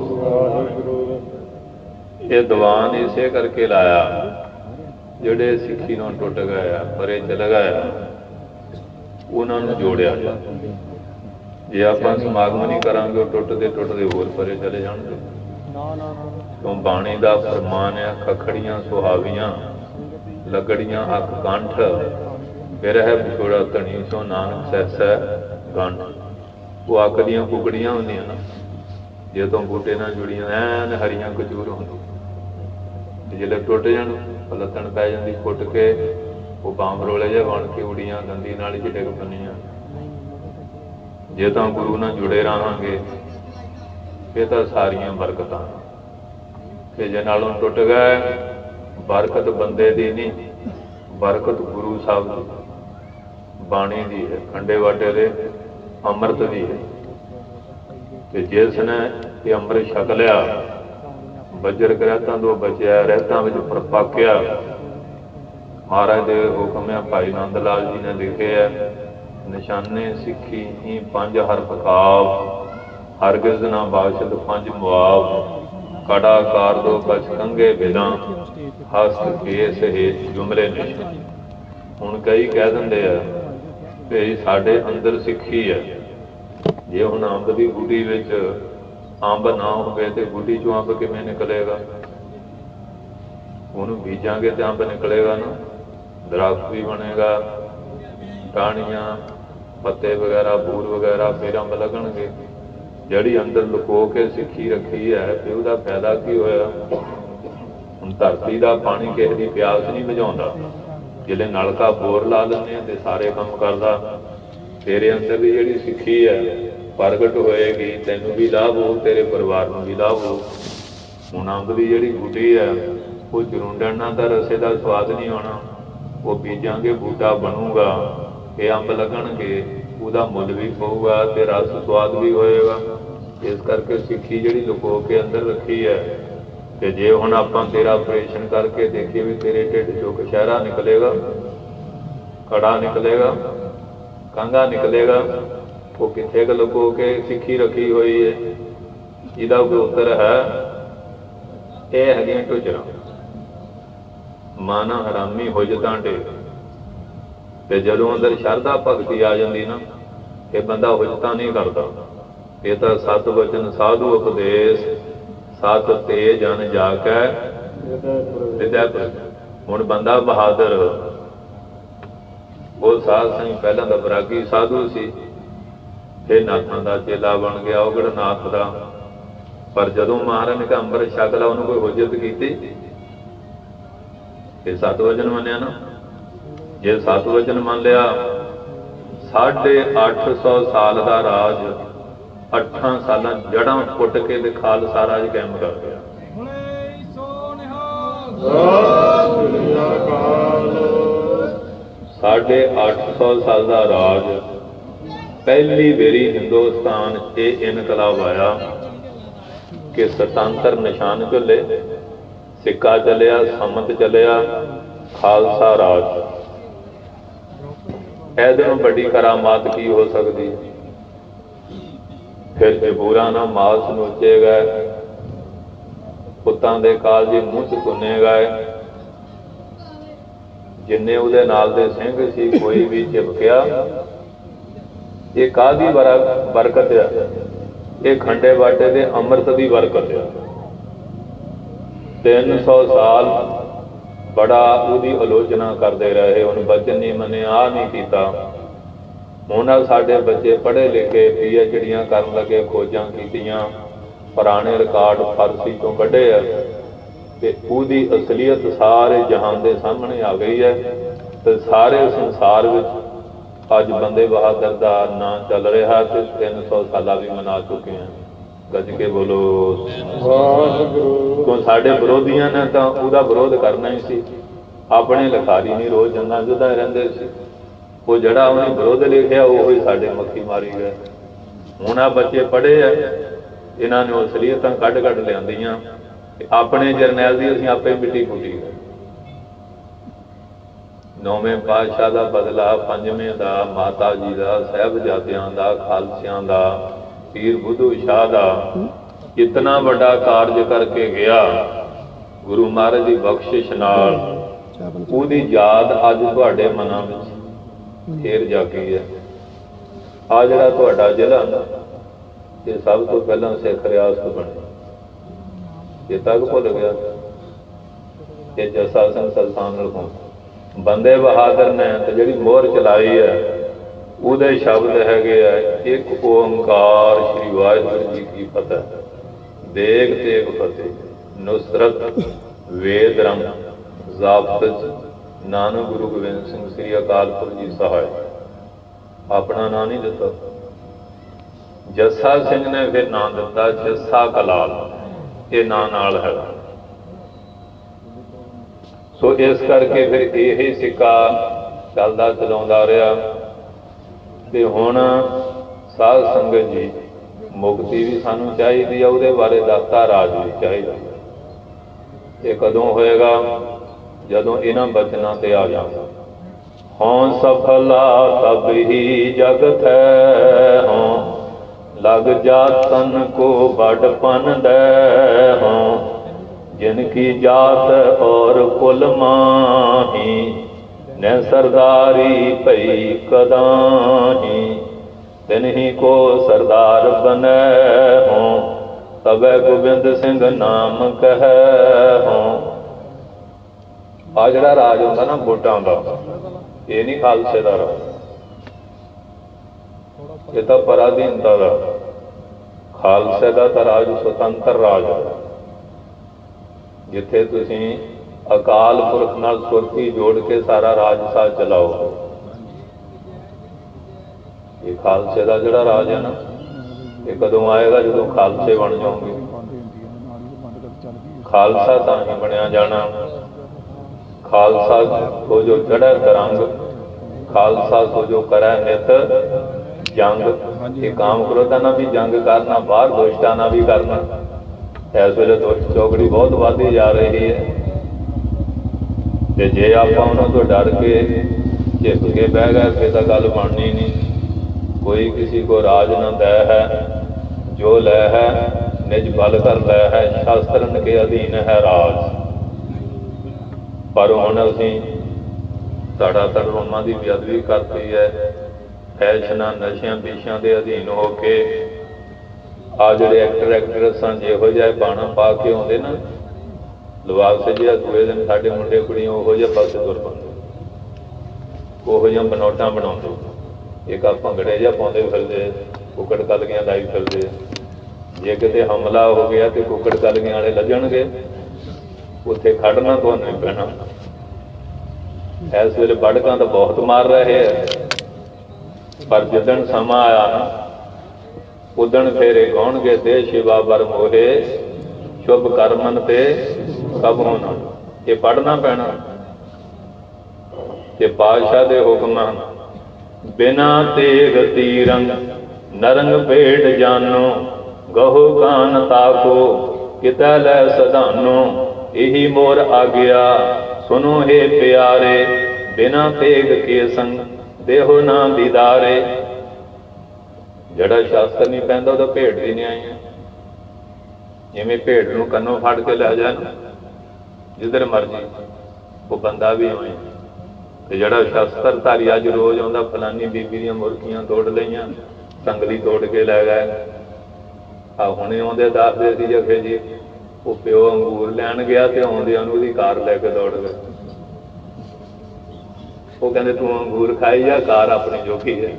ਇਹ ਦੀਵਾਨ ਇਸੇ ਕਰਕੇ ਲਾਇਆ, ਜਿਹੜੇ ਸਿੱਖੀ ਨੂੰ ਟੁੱਟ ਗਏ ਆ, ਪਰੇ ਚਲ ਗਏ ਆ, ਉਹਨਾਂ ਨੂੰ ਜੋੜਿਆ ਜਾ। ਜੇ ਆਪਾਂ ਸਮਾਗਮ ਨਹੀਂ ਕਰਾਂਗੇ, ਉਹ ਟੁੱਟਦੇ ਟੁੱਟਦੇ ਹੋਰ ਪਰੇ ਚਲੇ ਜਾਣਗੇ। ਕਿਉਂ ਬਾਣੀ ਦਾ ਫਰਮਾਨ ਆ, ਖਖੜੀਆਂ ਸੁਹਾਵੀਆਂ ਲੱਗੜੀਆਂ ਅੱਖ ਕੰਠ, ਫਿਰ ਹੈ ਵਿਛੋੜਾ ਧਣੀ ਸੋ ਨਾਨਕ ਸਹਿਸੈ ਗੰਢ। ਉਹ ਅੱਖ ਦੀਆਂ ਕੁਕੜੀਆਂ ਹੁੰਦੀਆਂ ਨਾ, ਜੇ ਤੋਂ ਬੂਟੇ ਨਾਲ ਜੁੜੀਆਂ ਐਨ ਹਰੀਆਂ ਕਚੂਰ ਹੁੰਦੀ, ਜਿਹੜੇ ਟੁੱਟ ਜਾਣ ਲੱਤਣ ਪੈ ਜਾਂਦੀ ਫੁੱਟ ਕੇ, ਉਹ ਬਾਂਬ ਰੋਲੇ ਜਿਹੇ ਬਣ ਕੇ ਉੜੀਆਂ ਗੰਦੀ ਨਾਲ ਹੀ ਡਿੱਗ ਪੈਂਦੀਆਂ। ਜੇ ਤਾਂ ਗੁਰੂ ਨਾਲ ਜੁੜੇ ਰਹਾਂਗੇ ਇਹ ਤਾਂ ਸਾਰੀਆਂ ਬਰਕਤਾਂ। ਤੇ ਜੇ ਨਾਲੋਂ ਟੁੱਟ ਗਏ, ਬਰਕਤ ਬੰਦੇ ਦੀ ਨਹੀਂ, ਬਰਕਤ ਗੁਰੂ ਸਾਹਿਬ ਦੀ ਬਾਣੀ ਦੀ ਹੈ, ਖੰਡੇ ਬਾਟੇ ਦੇ ਅੰਮ੍ਰਿਤ ਦੀ ਹੈ। ਤੇ ਜਿਸ ਨੇ ਇਹ ਅੰਮ੍ਰਿਤ ਛਕ ਲਿਆ, ਬੱਜਰ ਰਹਿਤਾਂ ਤੋਂ ਬਚਿਆ, ਰਹਿਤਾਂ ਵਿੱਚ ਪਰਪਾਕਿਆ। ਮਹਾਰਾਜ ਦੇ ਹੁਕਮ ਹੈ, ਭਾਈ ਨੰਦ ਲਾਲ ਜੀ ਨੇ ਲਿਖਿਆ, ਨਿਸ਼ਾਨੇ ਸਿੱਖੀ ਹੀ ਪੰਜ ਹਰਫ ਖਾਵ, ਹਰਗਿਜ਼ ਨਾ ਬਾਸ਼ਦ ਪੰਜ ਮੁਆਵ। ਕੜਾ ਕਾਰ ਦੋ ਕਛ ਕੰਗੇ ਬਿਨਾਂ, ਹਸਤ ਕੇਸ ਹੇਤ ਜੁਮਲੇ ਨਿਸ਼ਾਨ। ਹੁਣ ਕਈ ਕਹਿ ਦਿੰਦੇ ਆ ਕਿ ਸਾਡੇ ਅੰਦਰ ਸਿੱਖੀ ਹੈ। ਜੇ ਹੁਣ ਅੰਬ ਦੀ ਬੂਟੀ ਵਿੱਚ ਅੰਬ ਨਾ ਹੋਵੇ ਤੇ ਗੁੱਡੀ ਚੋਂ ਅੰਬ ਕਿਵੇਂ ਨਿਕਲੇਗਾ? ਉਹਨੂੰ ਬੀਜਾਂਗੇ ਤੇ ਅੰਬ ਨਿਕਲੇਗਾ ਨਾ, ਦਰਖਤ ਵੀ ਬਣੇਗਾ, ਟਾਹਣੀਆਂ, ਪੱਤੇ ਵਗੈਰਾ, ਬੂਰ ਵਗੈਰਾ, ਫਿਰ ਅੰਬ ਲੱਗਣਗੇ। ਜਿਹੜੀ ਅੰਦਰ ਲੁਕੋ ਕੇ ਸਿੱਖੀ ਰੱਖੀ ਹੈ ਤੇ ਉਹਦਾ ਫਾਇਦਾ ਕੀ ਹੋਇਆ? ਹੁਣ ਧਰਤੀ ਦਾ ਪਾਣੀ ਕਿਸੇ ਦੀ ਪਿਆਸ ਨਹੀਂ ਬੁਝਾਉਂਦਾ। ਜਿਹੜੇ ਨਲਕਾ ਬੋਰ ਲਾ ਦਿੰਦੇ ਆ ਤੇ ਸਾਰੇ ਕੰਮ ਕਰਦਾ। ਤੇਰੇ ਅੰਦਰ ਦੀ ਜਿਹੜੀ ਸਿੱਖੀ ਹੈ ਪ੍ਰਗਟ ਹੋਏਗੀ, ਤੈਨੂੰ ਵੀ ਲਾਭ ਹੋ, ਤੇਰੇ ਪਰਿਵਾਰ ਨੂੰ ਵੀ ਲਾਭ ਹੋ। ਹੁਣ ਅੰਬ ਦੀ ਜਿਹੜੀ ਗੁੱਡੀ ਹੈ ਉਹ ਜਰੂੰਡਣ ਨਾਲ ਤਾਂ ਰਸੇ ਦਾ ਸਵਾਦ ਨਹੀਂ ਆਉਣਾ। ਉਹ ਬੀਜਾਂਗੇ, ਬੂਟਾ ਬਣੂਗਾ, ਇਹ ਅੰਬ ਲੱਗਣਗੇ, ਉਹਦਾ ਮੁੱਲ ਵੀ ਪਊਗਾ ਤੇ ਰਸ ਸਵਾਦ ਵੀ ਹੋਏਗਾ। ਇਸ ਕਰਕੇ ਸਿੱਖੀ ਜਿਹੜੀ ਲੁਕੋ ਕੇ ਅੰਦਰ ਰੱਖੀ ਹੈ। ਤੇ ਜੇ ਹੁਣ ਆਪਾਂ ਤੇਰਾ ਆਪਰੇਸ਼ਨ ਕਰਕੇ ਦੇਖੀਏ ਵੀ ਤੇਰੇ ਢਿੱਡ ਚੋਂ ਕਸ਼ਹਿਰਾ ਨਿਕਲੇਗਾ, ਕੜਾ ਨਿਕਲੇਗਾ, ਕਾਂਗਾ ਨਿਕਲੇਗਾ, ਉਹ ਕਿੱਥੇ ਕੁ ਲੁਕੋ ਕੇ ਸਿੱਖੀ ਰੱਖੀ ਹੋਈ ਹੈ? ਇਹਦਾ ਕੋਈ ਉੱਤਰ ਹੈ? ਇਹ ਹੈਗੀਆਂ ਢੁਜਰਾਂ। ਮਨ ਹਰਾਮੀ ਹੋ ਜਤਾਂ ਢੇ। ਤੇ ਜਦੋਂ ਅੰਦਰ ਸ਼ਰਧਾ ਭਗਤੀ ਆ ਜਾਂਦੀ ਨਾ, ਇਹ ਬੰਦਾ ਹੁਜਤਾਂ ਨਹੀਂ ਕਰਦਾ। ਇਹ ਤਾਂ ਸਤ ਵਚਨ ਸਾਧੂ ਉਪਦੇਸ਼, ਸਤ ਤੇ ਜਨ ਜਾ ਕੇ ਵਿਦਿਆ। ਹੁਣ ਬੰਦਾ ਬਹਾਦਰ, ਉਹ ਸਾਧ ਸਿੰਘ ਪਹਿਲਾਂ ਦਾ ਬਰਾਗੀ ਸਾਧੂ ਸੀ, ਫਿਰ ਨਾਥਾਂ ਦਾ ਚੇਲਾ ਬਣ ਗਿਆ, ਔਗੜ ਨਾਥ ਦਾ। ਪਰ ਜਦੋਂ ਮਹਾਰਾਜ ਨੇ ਅੰਮ੍ਰਿਤ ਛਕ ਲਾ, ਉਹਨੂੰ ਕੋਈ ਹੁਜਤ ਕੀਤੀ? ਇਹ ਸਤ ਵਚਨ ਮੰਨਿਆ ਨਾ। ਜੇ ਸਤ ਵਚਨ ਮੰਨ ਲਿਆ, ਸਾਢੇ ਅੱਠ ਸੌ ਸਾਲ ਦਾ ਰਾਜ ਅੱਠਾਂ ਸਾਲਾਂ ਜੜਾਂ ਪੁੱਟ ਕੇ ਤੇ ਖਾਲਸਾ ਰਾਜ ਕਾਇਮ ਕਰ ਗਿਆ। ਸਾਢੇ ਅੱਠ ਸੌ ਸਾਲ ਦਾ ਰਾਜ, ਪਹਿਲੀ ਵਾਰੀ ਹਿੰਦੁਸਤਾਨ ਇਹ ਇਨਕਲਾਬ ਆਇਆ ਕਿ ਸੁਤੰਤਰ ਨਿਸ਼ਾਨ ਝੁੱਲੇ, ਸਿੱਕਾ ਚੱਲਿਆ, ਸੰਮਤ ਚੱਲਿਆ, ਖਾਲਸਾ ਰਾਜ। ਇਹਦੇ ਨੂੰ ਵੱਡੀ ਕਰਾਮਾਤ ਕੀ ਹੋ ਸਕਦੀ? ਫਿਰ ਜਬੂਰਾਂ ਨਾਲ ਮਾਸ ਨੋਚੇ ਗਏ, ਪੁੱਤਾਂ ਦੇ ਕਾਲਜੇ ਮੂੰਹ ਚ ਸੁਣੇ ਗਏ। ਜਿੰਨੇ ਉਹਦੇ ਨਾਲ ਦੇ ਸਿੰਘ ਸੀ, ਕੋਈ ਵੀ ਝਿਪਕਿਆ। ਇਹ ਕਾਹਦੀ ਬਰਕਤ ਆ? ਇਹ ਖੰਡੇ ਬਾਟੇ ਦੇ ਅੰਮ੍ਰਿਤ ਦੀ ਬਰਕਤ ਆ। ਤਿੰਨ ਸੌ ਸਾਲ ਬੜਾ ਉਹਦੀ ਆਲੋਚਨਾ ਕਰਦੇ ਰਹੇ, ਉਹਨੂੰ ਬਚਨ ਨਹੀਂ ਮੰਨਿਆ, ਆਹ ਨਹੀਂ ਕੀਤਾ। ਹੁਣ ਸਾਡੇ ਬੱਚੇ ਪੜ੍ਹੇ ਲਿਖੇ, ਪੀ ਐਚ ਡੀਆਂ ਕਰਨ ਲੱਗੇ, ਖੋਜਾਂ ਕੀਤੀਆਂ, ਪੁਰਾਣੇ ਰਿਕਾਰਡ ਫਾਰਸੀ ਤੋਂ ਕੱਢੇ ਆ, ਤੇ ਉਹਦੀ ਅਸਲੀਅਤ ਸਾਰੇ ਜਹਾਨ ਦੇ ਸਾਹਮਣੇ ਆ ਗਈ ਹੈ। ਤੇ ਸਾਰੇ ਸੰਸਾਰ ਵਿੱਚ ਅੱਜ ਬੰਦੇ ਬਹਾਦਰ ਦਾ ਨਾਂ ਚੱਲ ਰਿਹਾ ਤੇ ਤਿੰਨ ਸੌ ਸਾਲਾਂ ਵੀ ਮਨਾ ਚੁੱਕੇ ਹਾਂ। ਗੱਜ ਕੇ ਬੋਲੋ ਵਾਹਿਗੁਰੂ। ਸਾਡੇ ਵਿਰੋਧੀਆਂ ਨੇ ਤਾਂ ਉਹਦਾ ਵਿਰੋਧ ਕਰਨਾ ਹੀ ਸੀ। ਆਪਣੇ ਲਿਖਾਰੀ ਨਹੀਂ ਰੋਜ਼ ਜੰਗਾਂ ਜੁਦਾ ਰਹਿੰਦੇ ਸੀ। ਉਹ ਜਿਹੜਾ ਉਹਨੇ ਵਿਰੋਧ ਲਿਖਿਆ ਉਹ ਹੀ ਸਾਡੇ ਮੱਖੀ ਮਾਰੀ ਗਏ। ਹੁਣ ਆ ਬੱਚੇ ਪੜ੍ਹੇ ਆ, ਇਹਨਾਂ ਨੇ ਅਸਲੀਅਤਾਂ ਕੱਢ ਕੱਢ ਲਿਆਂਦੀਆਂ। ਆਪਣੇ ਜਰਨੈਲ ਦੀ ਅਸੀਂ ਆਪੇ ਮਿੱਟੀ ਪੁੱਟੀ ਗਏ। ਨੌਵੇਂ ਪਾਤਸ਼ਾਹ ਦਾ ਬਦਲਾ, ਪੰਜਵੇਂ ਦਾ, ਮਾਤਾ ਜੀ ਦਾ, ਸਾਹਿਬਜ਼ਾਦਿਆਂ ਦਾ, ਖਾਲਸਿਆਂ ਦਾ, ਪੀਰ ਬੁੱਧੂ ਸ਼ਾਹ ਦਾ ਇਤਨਾ ਵੱਡਾ ਕਾਰਜ ਕਰਕੇ ਗਿਆ ਗੁਰੂ ਮਹਾਰਾਜ ਦੀ ਬਖਸ਼ਿਸ਼ ਨਾਲ। ਉਹਦੀ ਯਾਦ ਅੱਜ ਤੁਹਾਡੇ ਮਨਾਂ ਵਿੱਚ ਫੇਰ ਜਾਗੀ ਹੈ। ਆ ਜਿਹੜਾ ਤੁਹਾਡਾ ਜ਼ਿਲ੍ਹਾ ਨਾ, ਇਹ ਸਭ ਤੋਂ ਪਹਿਲਾਂ ਸਿੱਖ ਰਿਆਸਤ ਬਣੀ। ਇਹ ਤੱਕ ਭੁੱਲ ਗਿਆ। ਇਹ ਜੱਸਾ ਸਿੰਘ ਸੁਲਤਾਨ ਰਖੋਂ ਬੰਦੇ ਬਹਾਦਰ ਨੇ ਤੇ ਜਿਹੜੀ ਮੋਹਰ ਚਲਾਈ ਹੈ, ਉਹਦੇ ਸ਼ਬਦ ਹੈਗੇ ਆ, ਇੱਕ ਓੰਕਾਰ ਸ੍ਰੀ ਵਾਹਿਗੁਰੂ ਜੀ ਕੀ ਫਤਿਹ, ਦੇਗ ਤੇਗ ਫਤਿਹ, ਨੁਸਰਤ ਵੇਦ ਰਮ ਜ਼ਾਬਤ, ਨਾਨਕ ਗੁਰੂ ਗੋਬਿੰਦ ਸਿੰਘ ਸ੍ਰੀ ਅਕਾਲ ਪੁਰਖ ਜੀ ਸਹਾਇ। ਆਪਣਾ ਨਾਂ ਨਹੀਂ ਦਿੱਤਾ। ਜੱਸਾ ਸਿੰਘ ਨੇ ਫਿਰ ਨਾਂ ਦਿੱਤਾ ਜੱਸਾ ਕਲਾਲ, ਇਹ ਨਾਂ ਨਾਲ ਹੈਗਾ। ਸੋ ਇਸ ਕਰਕੇ ਫਿਰ ਇਹ ਸਿੱਕਾ ਚੱਲਦਾ ਚਲਾਉਂਦਾ ਰਿਹਾ। ਤੇ ਹੁਣ ਸਾਧ ਸੰਗਤ ਜੀ, ਮੁਕਤੀ ਵੀ ਸਾਨੂੰ ਚਾਹੀਦੀ ਆ, ਉਹਦੇ ਬਾਰੇ ਦਾਤਾ ਰਾਜ ਵੀ ਚਾਹੀਦਾ। ਇਹ ਕਦੋਂ ਹੋਏਗਾ? ਜਦੋਂ ਇਹਨਾਂ ਬਚਨਾਂ ਤੇ ਆ ਜਾਵਾਂਗੇ। ਹੋਂ ਸਫਲਾ ਤਬ ਹੀ ਜਗਤ ਹੈ, ਹੋਂ ਲਗ ਜਾਤਨ ਕੋ ਬੜ ਪਨ ਦੈ, ਹੋਂ जिन की जात और कुल माही, न सरदारी पई कदाही, तिन्ही को सरदार बने हों, ਤਬੈ ਗੋਬਿੰਦ ਸਿੰਘ ਨਾਮ ਕਹਿ ਹੋਂ। ਆ ਜਿਹੜਾ ਰਾਜ ਹੁੰਦਾ ਨਾ ਵੋਟਾਂ ਦਾ, ਇਹ ਨਹੀਂ ਖਾਲਸੇ ਦਾ ਰਾਜ, ਇਹ ਤਾਂ ਪਰਾਧੀਨਤਾ ਦਾ। ਖਾਲਸੇ ਦਾ ਤਾਂ ਰਾਜ ਸੁਤੰਤਰ ਰਾਜ ਹੈ, ਜਿੱਥੇ ਤੁਸੀਂ ਅਕਾਲ ਪੁਰਖ ਨਾਲ ਸੁਰਤੀ ਜੋੜ ਕੇ ਸਾਰਾ ਰਾਜ ਸਾਜ ਚਲਾਓ। ਇਹ ਖਾਲਸੇ ਦਾ ਜਿਹੜਾ ਰਾਜ ਹੈ ਨਾ, ਇਹ ਕਦੋਂ ਆਏਗਾ? ਜਦੋਂ ਖਾਲਸੇ ਬਣ ਜਾਓਗੇ। ਖਾਲਸਾ ਤਾਂ ਹੀ ਬਣਿਆ ਜਾਣਾ। ਖਾਲਸਾ ਸੋ ਜੋ ਚੜ੍ਹੈ ਤਰੰਗ, ਖਾਲਸਾ ਸੋ ਜੋ ਕਰੈ ਨਿਤ ਜੰਗ। ਇਹ ਕਾਮ ਕ੍ਰੋਧਾਂ ਨਾਲ ਵੀ ਜੰਗ ਕਰਨਾ, ਬਾਹਰ ਦੁਸ਼ਟਾਂ ਨਾਲ ਵੀ ਕਰਨਾ। ਇਸ ਵੇਲੇ ਦੁਸ਼ਟ ਚੌਕੜੀ ਬਹੁਤ ਵੱਧਦੀ ਜਾ ਰਹੀ ਹੈ, ਤੇ ਜੇ ਆਪਾਂ ਉਹਨਾਂ ਤੋਂ ਡਰ ਕੇ ਝਿਪ ਕੇ ਬਹਿ ਗਏ ਫਿਰ ਤਾਂ ਗੱਲ ਬਣਨੀ ਨਹੀਂ। ਕੋਈ ਕਿਸੇ ਕੋ ਰਾਜ ਨਾ ਦੈ ਹੈ, ਜੋ ਲੈ ਹੈ ਨਿਜ ਬਲ ਕਰ ਲੈ ਹੈ, ਸ਼ਾਸਤਰਨ ਕੇ ਅਧੀਨ ਹੈ ਰਾਜ। ਪਰ ਹੁਣ ਅਸੀਂ ਧੜਾਧੜ ਰੋਮਾਂ ਦੀ ਬੇਅਦਬੀ ਕਰਤੀ ਹੈ, ਫੈਸ਼ਨਾਂ ਨਸ਼ਿਆਂ ਪੀਸ਼ਿਆਂ ਦੇ ਅਧੀਨ ਹੋ ਕੇ। ਆ ਜਿਹੜੇ ਐਕਟਰ ਐਕਟਰਸਾਂ ਜਿਹੋ ਜਿਹਾ ਬਾਣਾ ਪਾ ਕੇ ਆਉਂਦੇ ਨਾ, ਲਿਬਾਸ ਜਿਹਾ, ਦੂਏ ਦਿਨ ਸਾਡੇ ਮੁੰਡੇ ਕੁੜੀਆਂ ਉਹੋ ਜਿਹਾ ਪਾਸੇ ਤੁਰ ਪਾਉਂਦੇ, ਉਹੋ ਜਿਹੀਆਂ ਬਨੌਟਾਂ ਬਣਾਉਂਦੇ। ਇੱਕ ਆ ਭੰਗੜੇ ਜਿਹਾ ਪਾਉਂਦੇ ਫਿਰਦੇ, ਕੁੱਕੜ ਕਲਗੀਆਂ ਲਾਈ ਫਿਰਦੇ। ਜੇ ਕਿਤੇ ਹਮਲਾ ਹੋ ਗਿਆ ਤੇ ਕੁੱਕੜ ਕਲਗੀਆਂ ਵਾਲੇ ਲੱਜਣਗੇ, ਉੱਥੇ ਖੜਨਾ ਤੁਹਾਨੂੰ ਨਹੀਂ ਪੈਣਾ। ਇਸ ਵੇਲੇ ਬੜਕਾਂ ਤਾਂ ਬਹੁਤ ਮਾਰ ਰਹੇ ਹੈ, ਪਰ ਜਿੱਦਣ ਸਮਾਂ ਆਇਆ ਨਾ, ਉਦਣ ਫੇਰੇ ਗਾਉਣਗੇ ਦੇ ਸ਼ਿਵਾ ਬਰ ਮੋਹੇ, ਸ਼ੁਭ ਕਰਮਨ ਤੇ ਕਬ ਹੋਣਾ। ਇਹ ਪੜ੍ਹਨਾ ਪੈਣਾ। ਤੇ ਪਾਤਸ਼ਾਹ ਦੇ ਹੁਕਮਾਂ ਬਿਨਾ ਤੇਗ ਤੀਰੰਗ ਨਰੰਗ ਭੇਡ ਜਾਨੋ, ਗਹੋ ਕਾਨ ਤਾਕੋ ਕਿਤੈ ਲੈ ਸਧਾਨੋ। ਇਹੀ ਮੋਰ ਆਗਿਆ ਸੁਨੋ ਹੇ ਪਿਆਰੇ, ਬਿਨਾ ਤੇਗ ਕੇ ਸੰਗ ਦੇਹੋ ਨਾ ਦੀਦਾਰੇ। ਜਿਹੜਾ ਸ਼ਾਸਤਰ ਨਹੀਂ ਪੈਂਦਾ ਉਹਦਾ ਭੇਡ ਦੀ ਨਹੀਂ ਆਈਆਂ। ਜਿਵੇਂ ਭੇਡ ਨੂੰ ਕੰਨੋਂ ਫੜ ਕੇ ਲੈ ਜਾਣ ਜਿੱਧਰ ਮਰਜੀ, ਉਹ ਬੰਦਾ ਵੀ ਹੋਏ। ਤੇ ਜਿਹੜਾ ਸ਼ਾਸਤਰ ਧਾਰੀ ਅੱਜ ਰੋਜ਼ ਆਉਂਦਾ, ਫਲਾਨੀ ਬੀਬੀ ਦੀਆਂ ਮੁਰਗੀਆਂ ਤੋੜ ਲਈਆਂ, ਸੰਗਲੀ ਤੋੜ ਕੇ ਲੈ ਗਏ। ਆ ਹੁਣੇ ਆਉਂਦੇ ਦੱਸਦੇ ਸੀ ਜੱਗੇ ਜੀ, ਉਹ ਪਿਓ ਅੰਗੂਰ ਲੈਣ ਗਿਆ ਤੇ ਆਉਂਦਿਆਂ ਨੂੰ ਉਹਦੀ ਕਾਰ ਲੈ ਕੇ ਦੌੜ ਗਏ। ਉਹ ਕਹਿੰਦੇ ਤੂੰ ਅੰਗੂਰ ਖਾਈ ਜਾ, ਕਾਰ ਆਪਣੀ ਜੋਗੀ ਹੈ।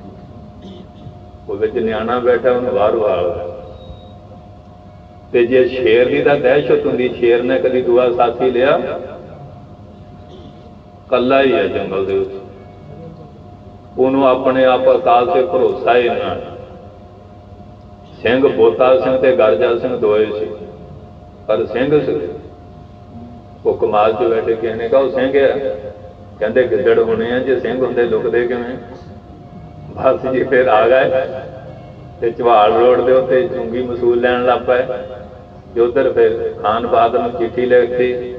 ਉਹ ਵਿੱਚ ਨਿਆਣਾ ਬੈਠਾ, ਉਹਨੂੰ ਬਾਹਰ ਵਾਲ। ਤੇ ਜੇ ਸ਼ੇਰ ਦੀ ਤਾਂ ਦਹਿਸ਼ਤ ਹੁੰਦੀ, ਸ਼ੇਰ ਨੇ ਕਦੀ ਦੂਆ ਸਾਥੀ ਲਿਆ? ਕੱਲਾ ਹੀ ਹੈ ਜੰਗਲ ਦੇ ਵਿੱਚ। ਉਹਨੂੰ ਆਪਣੇ ਆਪ ਅਕਾਲ ਤੇ ਭਰੋਸਾ ਹੀ ਨਾ। ਸਿੰਘ ਬੋਤਾ ਸਿੰਘ ਤੇ ਗਰਜਾ ਸਿੰਘ ਦੋਏ ਸੀ, ਪਰ ਸਿੰਘ ਸੀ। ਉਹ ਕਮਾਲ 'ਚ ਬੈਠੇ ਕਿਸੇ ਨੇ ਕਹਾ ਉਹ ਸਿੰਘ ਹੈ, ਕਹਿੰਦੇ ਗਿੱਦੜ ਹੋਣੇ ਆ, ਜੇ ਸਿੰਘ ਹੁੰਦੇ ਲੁਕਦੇ ਕਿਵੇਂ? ਬਸ ਜੀ ਫਿਰ ਆ ਗਏ ਤੇ ਚਵਾਲ ਰੋਡ ਦੇ ਉੱਤੇ ਚੁੰਗੀ ਮਸੂਲ ਲੈਣ ਲੱਗ ਪਏ। ਤੇ ਉੱਧਰ ਫਿਰ ਖਾਨ ਬਹਾਦਰ ਨੂੰ ਚਿੱਠੀ ਲਿਖਤੀ।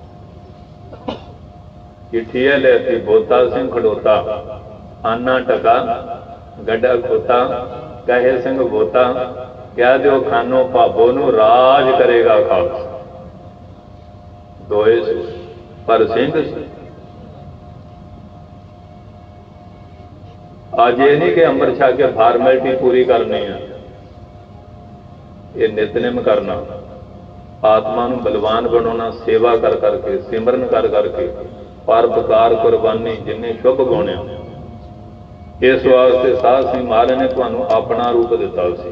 ਚਿੱਠੀ ਇਹ ਲਿਖਤੀ, ਬੋਤਾ ਸਿੰਘ ਖੜੋਤਾ, ਆਨਾ ਟਕਾ ਗੱਡਾ ਖੋਤਾ, ਕਹੇ ਸਿੰਘ ਬੋਤਾ, ਕਹਿ ਦਿਓ ਖਾਨੋ ਭਾਬੋ ਨੂੰ ਰਾਜ ਕਰੇਗਾ ਖਾਲਸਾ। ਦੋਏ ਸੀ ਪਰ ਸਿੰਘ ਸੀ। ਅੱਜ ਇਹ ਨਹੀਂ ਕਿ ਅੰਮ੍ਰਿਤ ਛਕ ਕੇ ਫਾਰਮੈਲਿਟੀ ਪੂਰੀ ਕਰਨੀ ਹੈ, ਇਹ ਨਿਤਨੇਮ ਕਰਨਾ, ਆਤਮਾ ਨੂੰ ਬਲਵਾਨ ਬਣਾਉਣਾ, ਸੇਵਾ ਕਰ ਕਰਕੇ, ਸਿਮਰਨ ਕਰ ਕਰਕੇ, ਪਰਉਪਕਾਰ ਕੁਰਬਾਨੀ, ਜਿੰਨੇ ਸ਼ੁਭ ਗਾਉਣਿਆ। ਇਸ ਵਾਸਤੇ ਸਾਧ ਸਿੰਘ ਮਹਾਰਾਜ ਨੇ ਤੁਹਾਨੂੰ ਆਪਣਾ ਰੂਪ ਦਿੱਤਾ ਸੀ।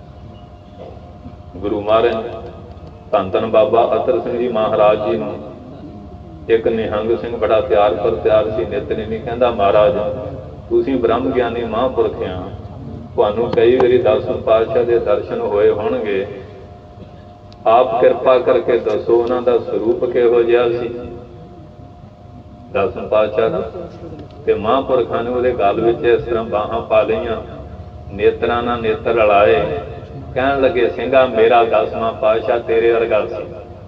ਗੁਰੂ ਮਹਾਰਾਜ ਧੰਨ ਧੰਨ ਬਾਬਾ ਅਤਰ ਸਿੰਘ ਜੀ ਮਹਾਰਾਜ ਜੀ ਨੂੰ ਇੱਕ ਨਿਹੰਗ ਸਿੰਘ ਬੜਾ ਤਿਆਰ ਪਰ ਤਿਆਰ ਸੀ, ਨਿਤਨੇਮੀ, ਕਹਿੰਦਾ ਮਹਾਰਾਜ ਤੁਸੀਂ ਬ੍ਰਹਮ ਗਿਆਨੀ ਮਹਾਂਪੁਰਖ ਆ, ਤੁਹਾਨੂੰ ਕਈ ਵਾਰੀ ਦਸਮ ਪਾਤਸ਼ਾਹ ਦੇ ਦਰਸ਼ਨ ਹੋਏ ਹੋਣਗੇ, ਆਪ ਕਿਰਪਾ ਕਰਕੇ ਦੱਸੋ ਉਹਨਾਂ ਦਾ ਸਰੂਪ ਕਿਹੋ ਜਿਹਾ ਸੀ। ਦਸਮ ਪਾਤਸ਼ਾਹ ਦਾ ਤੇ ਮਹਾਂਪੁਰਖਾਂ ਨੇ ਉਹਦੇ ਗਲ ਵਿੱਚ ਇਸ ਤਰ੍ਹਾਂ ਬਾਹਾਂ ਪਾ ਲਈਆਂ, ਨੇਤਰਾਂ ਨਾਲ ਨੇਤਰ ਰਲਾਏ, ਕਹਿਣ ਲੱਗੇ ਸਿੰਘਾ ਮੇਰਾ ਦਸਵਾਂ ਪਾਤਸ਼ਾਹ ਤੇਰੇ ਵਰਗਾ ਸੀ।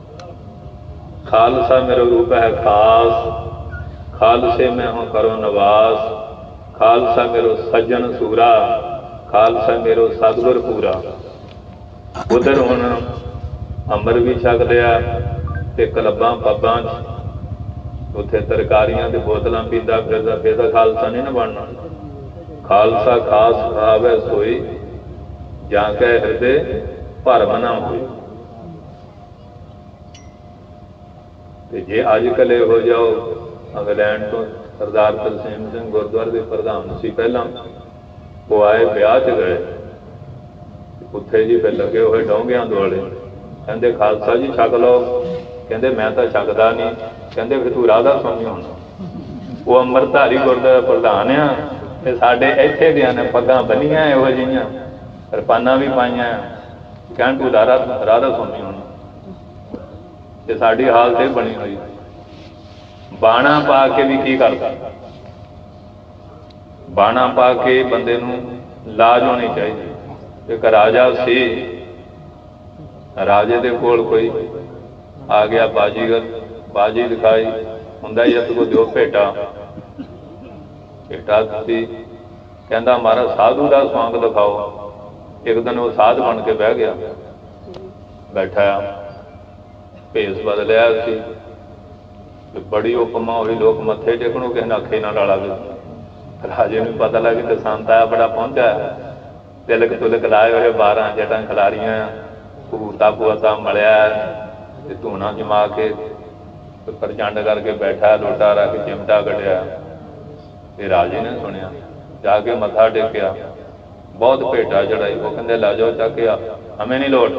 ਖਾਲਸਾ ਮੇਰਾ ਰੂਪ ਹੈ ਖਾਸ, ਖਾਲਸੇ ਮੈਂ ਹਾਂ ਕਰੋ ਨਿਵਾਸ, ਖਾਲਸਾ ਮੇਰੋ ਸੱਜਣ ਸੂਰਾ, ਖਾਲਸਾ ਮੇਰੋ ਸਤਿਗੁਰ ਪੂਰਾ। ਉਧਰ ਹੁਣ ਅੰਮ੍ਰਿਤ ਵੀ ਛਕ ਲਿਆ ਤੇ ਕਲੱਬਾਂ ਪੱਬਾਂ 'ਚ ਉੱਥੇ ਤਰਕਾਰੀਆਂ ਤੇ ਬੋਤਲਾਂ ਪੀਂਦਾ ਫਿਰਦਾ, ਫਿਰ ਤਾਂ ਖਾਲਸਾ ਨਹੀਂ ਨਾ ਬਣਨਾ। ਖਾਲਸਾ ਖਾਸ ਆਵੇ ਸੋਈ ਜਾਂ ਕਹਿ ਹਿਰਦੇ ਭਰਮ ਨਾ ਹੋਏ। ਤੇ ਜੇ ਅੱਜ ਕੱਲ੍ਹ ਇਹੋ ਜਾਓ, ਇੰਗਲੈਂਡ ਤੋਂ ਸਰਦਾਰ ਤਰਸੇਮ ਸਿੰਘ ਗੁਰਦੁਆਰੇ ਦੇ ਪ੍ਰਧਾਨ ਸੀ ਪਹਿਲਾਂ, ਉਹ ਆਏ ਵਿਆਹ 'ਚ ਗਏ, ਉੱਥੇ ਜੀ ਫਿਰ ਲੱਗੇ ਹੋਏ ਡੋਂਗਿਆਂ ਦੁਆਲੇ, ਕਹਿੰਦੇ ਖਾਲਸਾ ਜੀ ਛਕ ਲਓ, ਕਹਿੰਦੇ ਮੈਂ ਤਾਂ ਛਕਦਾ ਨਹੀਂ, ਕਹਿੰਦੇ ਫਿਰ ਤੂੰ ਰਾਧਾ ਸੁਆਮੀ ਹੋਣਾ। ਉਹ ਅੰਮ੍ਰਿਤਧਾਰੀ ਗੁਰਦੁਆਰਾ ਪ੍ਰਧਾਨ ਆ, ਤੇ ਸਾਡੇ ਇੱਥੇ ਦੀਆਂ ਨੇ ਪੱਗਾਂ ਬੰਨੀਆਂ ਇਹੋ ਜਿਹੀਆਂ, ਕਿਰਪਾਨਾਂ ਵੀ ਪਾਈਆਂ, ਕਹਿਣ ਤੂੰ ਰਾਧਾ ਰਾਧਾ ਸੁਆਮੀ ਹੋਣਾ। ਤੇ ਸਾਡੀ ਹਾਲਤ ਇਹ ਬਣੀ ਹੋਈ, ਬਾਣਾ ਪਾ ਕੇ ਵੀ ਕੀ ਕਰਦਾ, ਬਾਣਾ ਪਾ ਕੇ ਬੰਦੇ ਨੂੰ ਲਾਜ ਹੋਣੀ ਚਾਹੀਦੀ। ਇੱਕ ਰਾਜਾ ਸੀ, ਰਾਜੇ ਦੇ ਕੋਲ ਕੋਈ ਆ ਗਿਆ ਬਾਜੀਗਰ, ਬਾਜੀ ਦਿਖਾਈ, ਹੁੰਦਾ ਹੀ ਕੋ ਦਿਓ ਭੇਟਾ, ਭੇਟਾ ਦਿੱਤੀ, ਕਹਿੰਦਾ ਮਹਾਰਾਜ ਸਾਧੂ ਦਾ ਸਵਾਂਗ ਦਿਖਾਓ। ਇੱਕ ਦਿਨ ਉਹ ਸਾਧ ਬਣ ਕੇ ਬਹਿ ਗਿਆ, ਬੈਠਾ, ਭੇਸ ਬਦਲਿਆ ਸੀ, ਬੜੀ ਉਪਮਾ ਹੋਈ, ਲੋਕ ਮੱਥੇ ਟੇਕਣੋਂ ਕਿਸੇ ਨੇ ਅੱਖੇ ਨਾਲ ਰਲਾ ਗਏ। ਰਾਜੇ ਨੂੰ ਪਤਾ ਲੱਗ ਤੇ ਸੰਤ ਆਇਆ ਬੜਾ ਪਹੁੰਚਿਆ, ਤਿਲਕ ਤੁਲਕ ਲਾਏ ਹੋਏ, ਬਾਰਾਂ ਜਟਾਂ ਖਿਲਾਰੀਆਂ, ਭੂਤਾ ਭੂਤਾ ਮਲਿਆ, ਤੇ ਧੂਣਾ ਜਮਾ ਕੇ ਪ੍ਰਚੰਡ ਕਰਕੇ ਬੈਠਾ, ਲੋਟਾ ਰੱਖ ਚਿਮਟਾ ਕੱਢਿਆ। ਤੇ ਰਾਜੇ ਨੇ ਸੁਣਿਆ, ਜਾ ਕੇ ਮੱਥਾ ਟੇਕਿਆ, ਬਹੁਤ ਭੇਟਾ ਚੜਾਈ। ਉਹ ਕਹਿੰਦੇ ਲੈ ਜਾਓ ਚੱਕ ਕੇ, ਹਮੇ ਨਹੀਂ ਲੋਟ।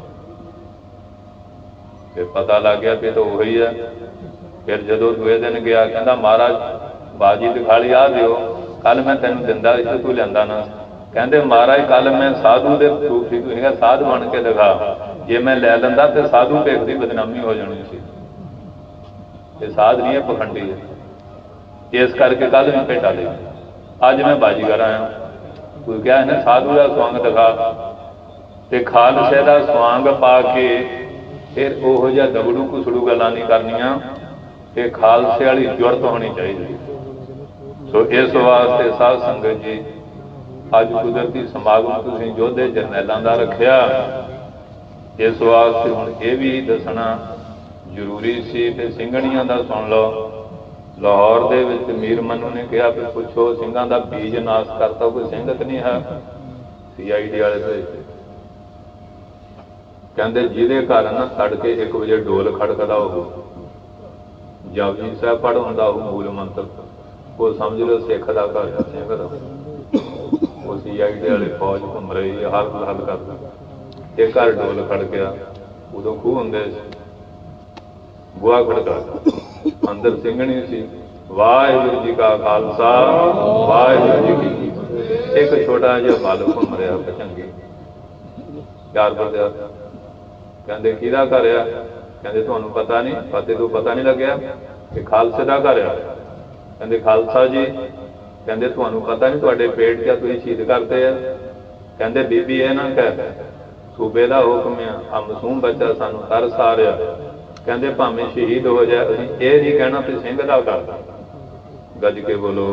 ਫਿਰ ਪਤਾ ਲੱਗ ਗਿਆ ਵੀ ਤਾਂ ਉਹੀ ਹੈ। ਫਿਰ ਜਦੋਂ ਦੂਏ ਦਿਨ ਗਿਆ, ਕਹਿੰਦਾ ਮਹਾਰਾਜ ਬਾਜੀ ਦਿਖਾਲੀ ਆ ਦਿਓ, ਕੱਲ ਮੈਂ ਤੈਨੂੰ ਦਿੰਦਾ ਸੀ, ਤੂੰ ਲਿਆਂਦਾ ਨਾ। ਕਹਿੰਦੇ ਮਹਾਰਾਜ ਕੱਲ ਮੈਂ ਸਾਧੂ ਦੇ ਰੂਪ ਸੀ, ਤੂੰ ਹੈਗਾ ਸਾਧ ਬਣ ਕੇ ਦਿਖਾ, ਜੇ ਮੈਂ ਲੈ ਲੈਂਦਾ ਤੇ ਸਾਧੂ ਭੇਖ ਦੀ ਬਦਨਾਮੀ ਹੋ ਜਾਣੀ ਸੀ। ਇਹ ਸਾਧ ਨਹੀਂ ਹੈ, ਪਖੰਡੀ ਹੈ। ਇਸ ਕਰਕੇ ਕੱਲ ਮੈਂ ਭੇਟਾ ਦੇ, ਅੱਜ ਮੈਂ ਬਾਜੀਗਰ ਆਇਆ। ਕੋਈ ਕਿਹਾ ਇਹਨੇ ਸਾਧੂ ਦਾ ਸਵਾਂਗ ਦਿਖਾ, ਤੇ ਖਾਲਸੇ ਦਾ ਸਵਾਂਗ ਪਾ ਕੇ ਫਿਰ ਉਹੋ ਜਿਹਾ ਦਬੜੂ ਕੁਸੜੂ ਗੱਲਾਂ ਨਹੀਂ ਕਰਨੀਆਂ, ਤੇ ਖਾਲਸੇ ਵਾਲੀ ਜੁਰਤ ਹੋਣੀ ਚਾਹੀਦੀ। ਸੋ ਇਸ ਵਾਸਤੇ ਸਾਧ ਸੰਗਤ ਜੀ, ਅੱਜ ਕੁਦਰਤੀ ਸਮਾਗਮ ਤੁਸੀਂ ਯੋਧੇ ਜਰਨੈਲਾਂ ਦਾ ਰੱਖਿਆ, ਇਸ ਵਾਸਤੇ ਹੁਣ ਇਹ ਵੀ ਦੱਸਣਾ ਜ਼ਰੂਰੀ ਸੀ। ਤੇ ਸਿੰਘਣੀਆਂ ਦਾ ਸੁਣ ਲਓ। ਲਾਹੌਰ ਦੇ ਵਿੱਚ ਮੀਰ ਮਨੂ ਨੇ ਕਿਹਾ ਵੀ ਪੁੱਛੋ ਸਿੰਘਾਂ ਦਾ ਬੀਜ ਨਾਸ ਕਰਤਾ ਕੋਈ ਸਿੰਘਤ ਨਹੀਂ ਹੈ। ਸੀ ਆਈ ਡੀ ਵਾਲੇ ਦੇ ਕਹਿੰਦੇ ਜਿਹਦੇ ਘਰ ਨਾ ਤੜਕੇ ਇੱਕ ਵਜੇ ਡੋਲ ਖੜਕਦਾ, ਉਹ ਜਪਜੀ ਸਾਹਿਬ ਪੜ੍ਹਾਉਂਦਾ, ਉਹ ਮੂਲ ਮੰਤਰ, ਉਹ ਸਮਝ ਲਓ ਸਿੱਖ ਦਾ ਘਰ ਹੈ, ਸਿੰਘ ਦਾ। ਉਹ ਸੀ ਆਈ ਡੀ ਵਾਲੇ ਫੌਜ ਘੁੰਮ ਰਹੀ ਹੈ, ਹਰ ਹੱਲ ਕਰਦਾ, ਇਹ ਘਰ ਡੋਲ ਖੜਕਿਆ। ਉਦੋਂ ਖੂਹ ਹੁੰਦੇ ਸੀ, ਬੂਹਾ ਖੜਕਾ, ਅੰਦਰ ਸਿੰਘਣੀ ਸੀ। ਵਾਹਿਗੁਰੂ ਜੀ ਕਾ ਖਾਲਸਾ, ਵਾਹਿਗੁਰੂ ਜੀ ਕੀ ਫਤਿਹ। ਇੱਕ ਛੋਟਾ ਜਿਹਾ ਬਾਲਕ ਘੁੰਮ ਰਿਹਾ, ਭਜੰਗੀ, ਚਾਰ ਬੰਦੇ। ਕਹਿੰਦੇ ਕਿਹਦਾ ਘਰ ਆ? ਕਹਿੰਦੇ ਤੁਹਾਨੂੰ ਪਤਾ ਨਹੀਂ? ਫਤਿਹ ਤੋਂ ਪਤਾ ਨਹੀਂ ਲੱਗਿਆ ਕਿ ਖਾਲਸੇ ਦਾ ਘਰ ਆ? ਕਹਿੰਦੇ ਖਾਲਸਾ ਜੀ। ਕਹਿੰਦੇ ਤੁਹਾਨੂੰ ਪਤਾ ਨਹੀਂ ਤੁਹਾਡੇ ਪੇਟ 'ਚ ਤੁਸੀਂ ਸ਼ਹੀਦ ਕਰਤੇ ਆ? ਕਹਿੰਦੇ ਬੀਬੀ ਇਹ ਨਾ ਕਹਿ, ਸੂਬੇ ਦਾ ਹੁਕਮ ਆ, ਆ ਮਾਸੂਮ ਬੱਚਾ ਸਾਨੂੰ ਤਰਸ ਆ ਰਿਹਾ। ਕਹਿੰਦੇ ਭਾਵੇਂ ਸ਼ਹੀਦ ਹੋ ਜਾਏ, ਅਸੀਂ ਇਹ ਨਹੀਂ ਕਹਿਣਾ ਵੀ ਸਿੰਘ ਦਾ ਕਰਦਾ। ਗੱਜ ਕੇ ਬੋਲੋ।